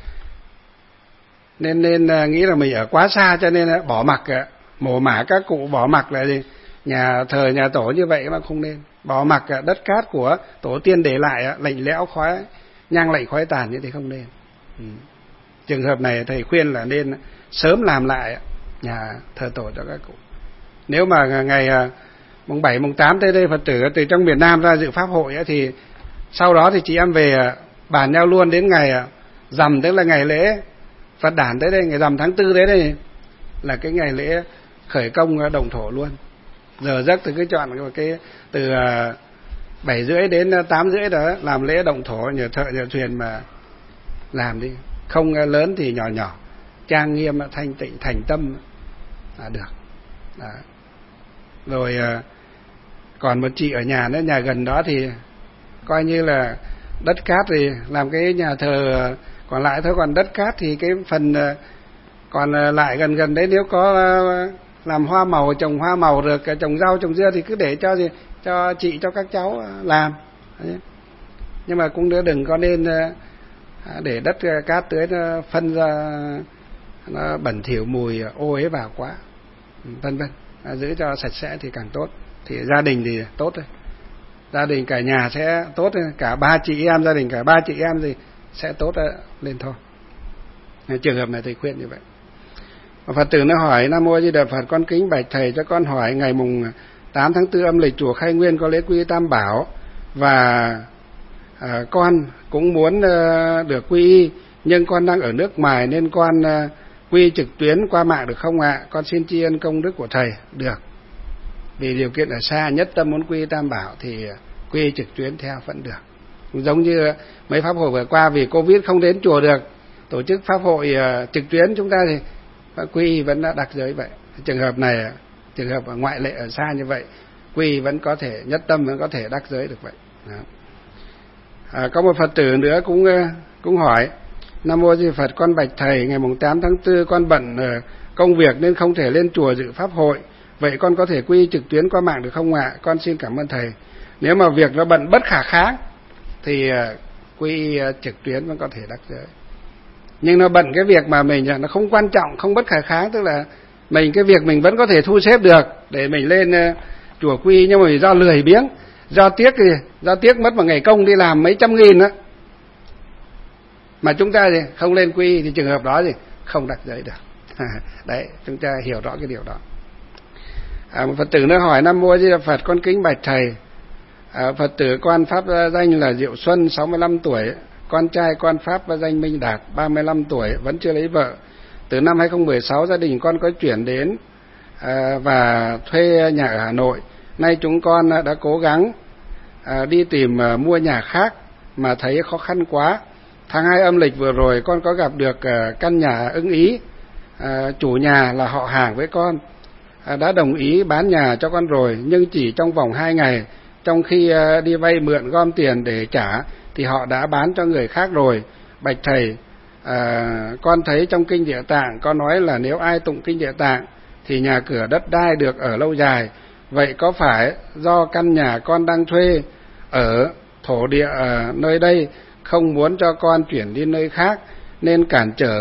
nên nên nghĩ là mình ở quá xa cho nên bỏ mặc mồ mả các cụ, bỏ mặc là gì nhà thờ nhà tổ như vậy mà không nên bỏ mặc đất cát của tổ tiên để lại lạnh lẽo khói nhang lạnh khói tàn như thế không nên. Ừ. Trường hợp này thầy khuyên là nên sớm làm lại nhà thờ tổ cho các cụ. Nếu mà ngày mùng bảy mùng tám tới đây Phật tử từ trong miền Nam ra dự pháp hội thì sau đó thì chị em về bàn nhau luôn đến ngày rằm, tức là ngày lễ Phật đản tới đây, ngày rằm tháng tư đấy đây là cái ngày lễ khởi công động thổ luôn. Giờ giấc thì cứ chọn cái từ bảy rưỡi đến tám rưỡi đó làm lễ động thổ, nhờ thợ nhờ thuyền mà làm đi, không lớn thì nhỏ nhỏ, trang nghiêm thanh tịnh thành tâm là được. Đó. Rồi còn một chị ở nhà nữa, nhà gần đó thì coi như là đất cát thì làm cái nhà thờ còn lại thôi, còn đất cát thì cái phần còn lại gần gần đấy nếu có làm hoa màu, trồng hoa màu được, trồng rau trồng dưa thì cứ để cho gì cho chị cho các cháu làm. Nhưng mà cũng đừng có nên để đất cát tưới nó phân ra nó bẩn thỉu mùi ô uế vào quá, vân vân. Giữ cho sạch sẽ thì càng tốt, thì gia đình thì tốt thôi, gia đình cả nhà sẽ tốt, cả ba chị em gia đình cả ba chị em thì sẽ tốt lên thôi. Trường hợp này thầy khuyên như vậy. Phật tử nó hỏi: Nam mô A Di Đà Phật, con kính bạch thầy cho con hỏi, ngày mùng tám tháng tư âm lịch chùa Khai Nguyên có lễ quy y Tam Bảo và à, con cũng muốn à, được quy y, nhưng con đang ở nước ngoài nên con à, quy y trực tuyến qua mạng được không ạ? À? Con xin tri ân công đức của thầy. Được. Vì điều kiện ở xa, nhất tâm muốn quy y Tam Bảo thì quy y trực tuyến theo vẫn được. Giống như mấy pháp hội vừa qua vì Covid không đến chùa được, tổ chức pháp hội uh, trực tuyến chúng ta thì quy y vẫn đã đặc giới vậy. Trường hợp này, trường hợp ngoại lệ ở xa như vậy, quy y vẫn có thể, nhất tâm vẫn có thể đắc giới được vậy. Đó. À, có một Phật tử nữa cũng cũng hỏi: Nam mô A Di Đà Phật, con bạch thầy, ngày mùng tám tháng tư con bận uh, công việc nên không thể lên chùa dự pháp hội, vậy con có thể quy y trực tuyến qua mạng được không ạ? À? Con xin cảm ơn thầy. Nếu mà việc nó bận bất khả kháng thì uh, quy y uh, trực tuyến vẫn có thể đắc giới. Nhưng nó bận cái việc mà mình nó không quan trọng, không bất khả kháng, tức là mình cái việc mình vẫn có thể thu xếp được để mình lên uh, chùa quy y, nhưng mà do lười biếng, do tiếc thì do tiếc mất một ngày công đi làm mấy trăm nghìn đó mà chúng ta thì không lên quy y thì trường hợp đó thì không đắc giới được. Đấy, chúng ta hiểu rõ cái điều đó. À, một Phật tử nó hỏi: Nam mô A Di Đà Phật, con kính bạch thầy, à, Phật tử con pháp danh là Diệu Xuân, sáu mươi lăm tuổi, con trai con pháp danh Minh Đạt, ba mươi lăm tuổi, vẫn chưa lấy vợ. Từ năm hai không một sáu gia đình con có chuyển đến à, và thuê nhà ở Hà Nội. Nay chúng con đã cố gắng à, đi tìm à, mua nhà khác mà thấy khó khăn quá. Tháng hai âm lịch vừa rồi con có gặp được à, căn nhà ưng ý, à, chủ nhà là họ hàng với con, à, đã đồng ý bán nhà cho con rồi, nhưng chỉ trong vòng hai ngày, trong khi à, đi vay mượn gom tiền để trả thì họ đã bán cho người khác rồi. Bạch thầy, à, con thấy trong kinh Địa Tạng có nói là nếu ai tụng kinh Địa Tạng thì nhà cửa đất đai được ở lâu dài. Vậy có phải do căn nhà con đang thuê ở thổ địa ở nơi đây không muốn cho con chuyển đi nơi khác nên cản trở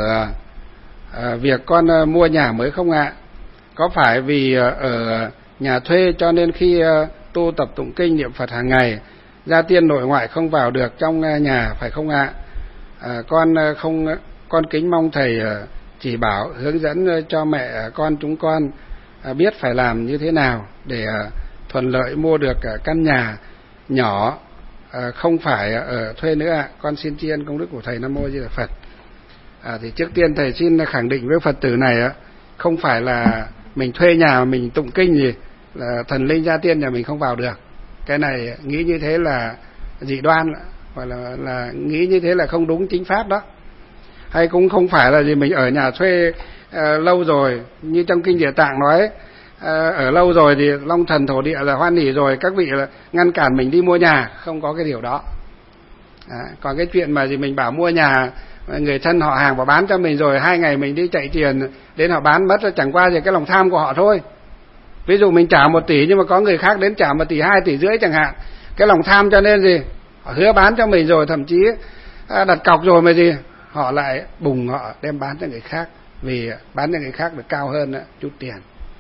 à, việc con à, mua nhà mới không ạ? Có phải vì à, ở nhà thuê cho nên khi à, tu tập tụng kinh niệm Phật hàng ngày, gia tiên nội ngoại không vào được trong à, nhà phải không ạ? À, con à, không con kính mong thầy à, chỉ bảo hướng dẫn à, cho mẹ à, con chúng con à, biết phải làm như thế nào để à, thuận lợi mua được à, căn nhà nhỏ, à, không phải ở thuê nữa ạ. Con xin tri ân công đức của thầy. Nam mô A Di Đà Phật. À, thì trước tiên thầy xin khẳng định với Phật tử này á, không phải là mình thuê nhà mà mình tụng kinh gì là thần linh gia tiên nhà mình không vào được. Cái này nghĩ như thế là dị đoan, hoặc là, là nghĩ như thế là không đúng chính pháp đó. Hay cũng không phải là gì mình ở nhà thuê à, lâu rồi, như trong kinh Địa Tạng nói à, ở lâu rồi thì long thần thổ địa là hoan hỉ rồi, các vị là ngăn cản mình đi mua nhà, không có cái điều đó. À, còn cái chuyện mà gì mình bảo mua nhà, người thân họ hàng bảo bán cho mình rồi hai ngày mình đi chạy tiền đến họ bán mất, chẳng qua thì cái lòng tham của họ thôi. Ví dụ mình trả một tỷ nhưng mà có người khác đến trả một tỷ hai tỷ rưỡi chẳng hạn, cái lòng tham cho nên gì họ hứa bán cho mình rồi, thậm chí đặt cọc rồi mà gì họ lại bùng họ đem bán cho người khác, vì bán cho người khác được cao hơn chút tiền.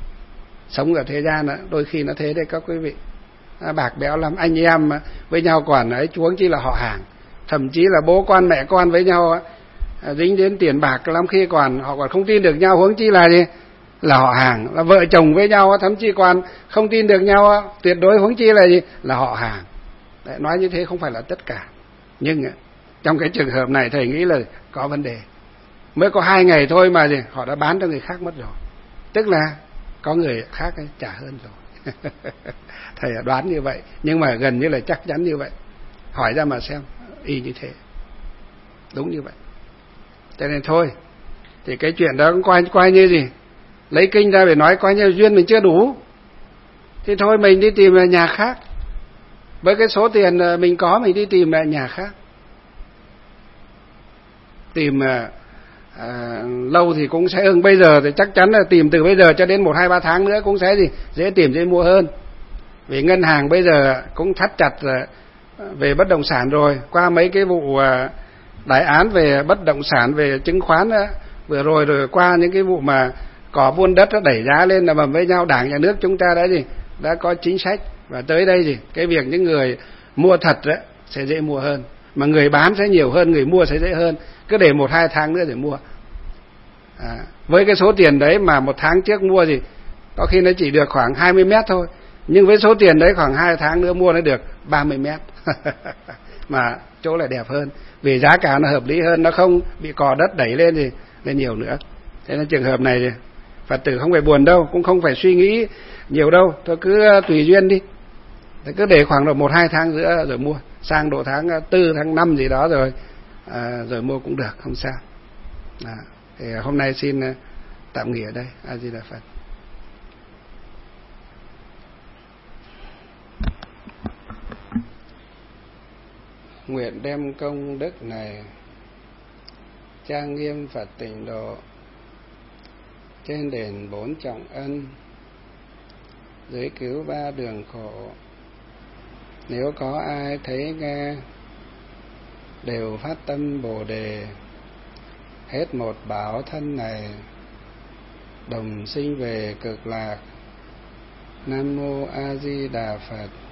Sống ở thế gian đôi khi nó thế đấy các quý vị, bạc béo lắm, anh em với nhau còn ấy chuống chi là họ hàng, thậm chí là bố con mẹ con với nhau dính đến tiền bạc lắm khi còn họ còn không tin được nhau, huống chi là gì là họ hàng, là vợ chồng với nhau thậm chí còn không tin được nhau tuyệt đối, huống chi là gì là họ hàng. Đấy, nói như thế không phải là tất cả, nhưng Trong cái trường hợp này thầy nghĩ là có vấn đề. Mới có hai ngày thôi mà gì họ đã bán cho người khác mất rồi, tức là có người khác ấy trả hơn rồi. Thầy đoán như vậy, nhưng mà gần như là chắc chắn như vậy. Hỏi ra mà xem, y như thế, đúng như vậy. Cho nên thôi, thì cái chuyện đó cũng coi, coi như gì, lấy kinh ra để nói coi như duyên mình chưa đủ, thì thôi mình đi tìm nhà khác. Với cái số tiền mình có, mình đi tìm nhà khác. Tìm à, lâu thì cũng sẽ ưng. Bây giờ thì chắc chắn là tìm từ bây giờ cho đến một hai ba tháng nữa cũng sẽ gì dễ tìm, dễ mua hơn. Vì ngân hàng bây giờ cũng thắt chặt về bất động sản rồi. Qua mấy cái vụ đại án về bất động sản, về chứng khoán đó, vừa rồi rồi qua những cái vụ mà cò buôn đất nó đẩy giá lên là mà với nhau, Đảng nhà nước chúng ta đã gì đã có chính sách. Và tới đây gì cái việc những người mua thật đó sẽ dễ mua hơn, mà người bán sẽ nhiều hơn, người mua sẽ dễ hơn. Cứ để một hai tháng nữa để mua. À, với cái số tiền đấy mà một tháng trước mua gì có khi nó chỉ được khoảng hai mươi mét thôi, nhưng với số tiền đấy khoảng hai tháng nữa mua nó được ba mươi mét. Mà chỗ lại đẹp hơn, vì giá cả nó hợp lý hơn, nó không bị cò đất đẩy lên thì lên nhiều nữa. Thế nên trường hợp này Phật tử không phải buồn đâu, cũng không phải suy nghĩ nhiều đâu, thôi cứ tùy duyên đi. Thế cứ để khoảng độ một hai tháng nữa rồi mua, sang độ tháng tư tháng năm gì đó rồi à, rồi mua cũng được, không sao. À, thì hôm nay xin tạm nghỉ ở đây. A Di Đà Phật. Nguyện đem công đức này trang nghiêm Phật Tịnh Độ trên đền bốn trọng ân, dưới cứu ba đường khổ. Nếu có ai thấy nghe đều phát tâm Bồ Đề, hết một báo thân này đồng sinh về cực lạc. Nam mô A Di Đà Phật.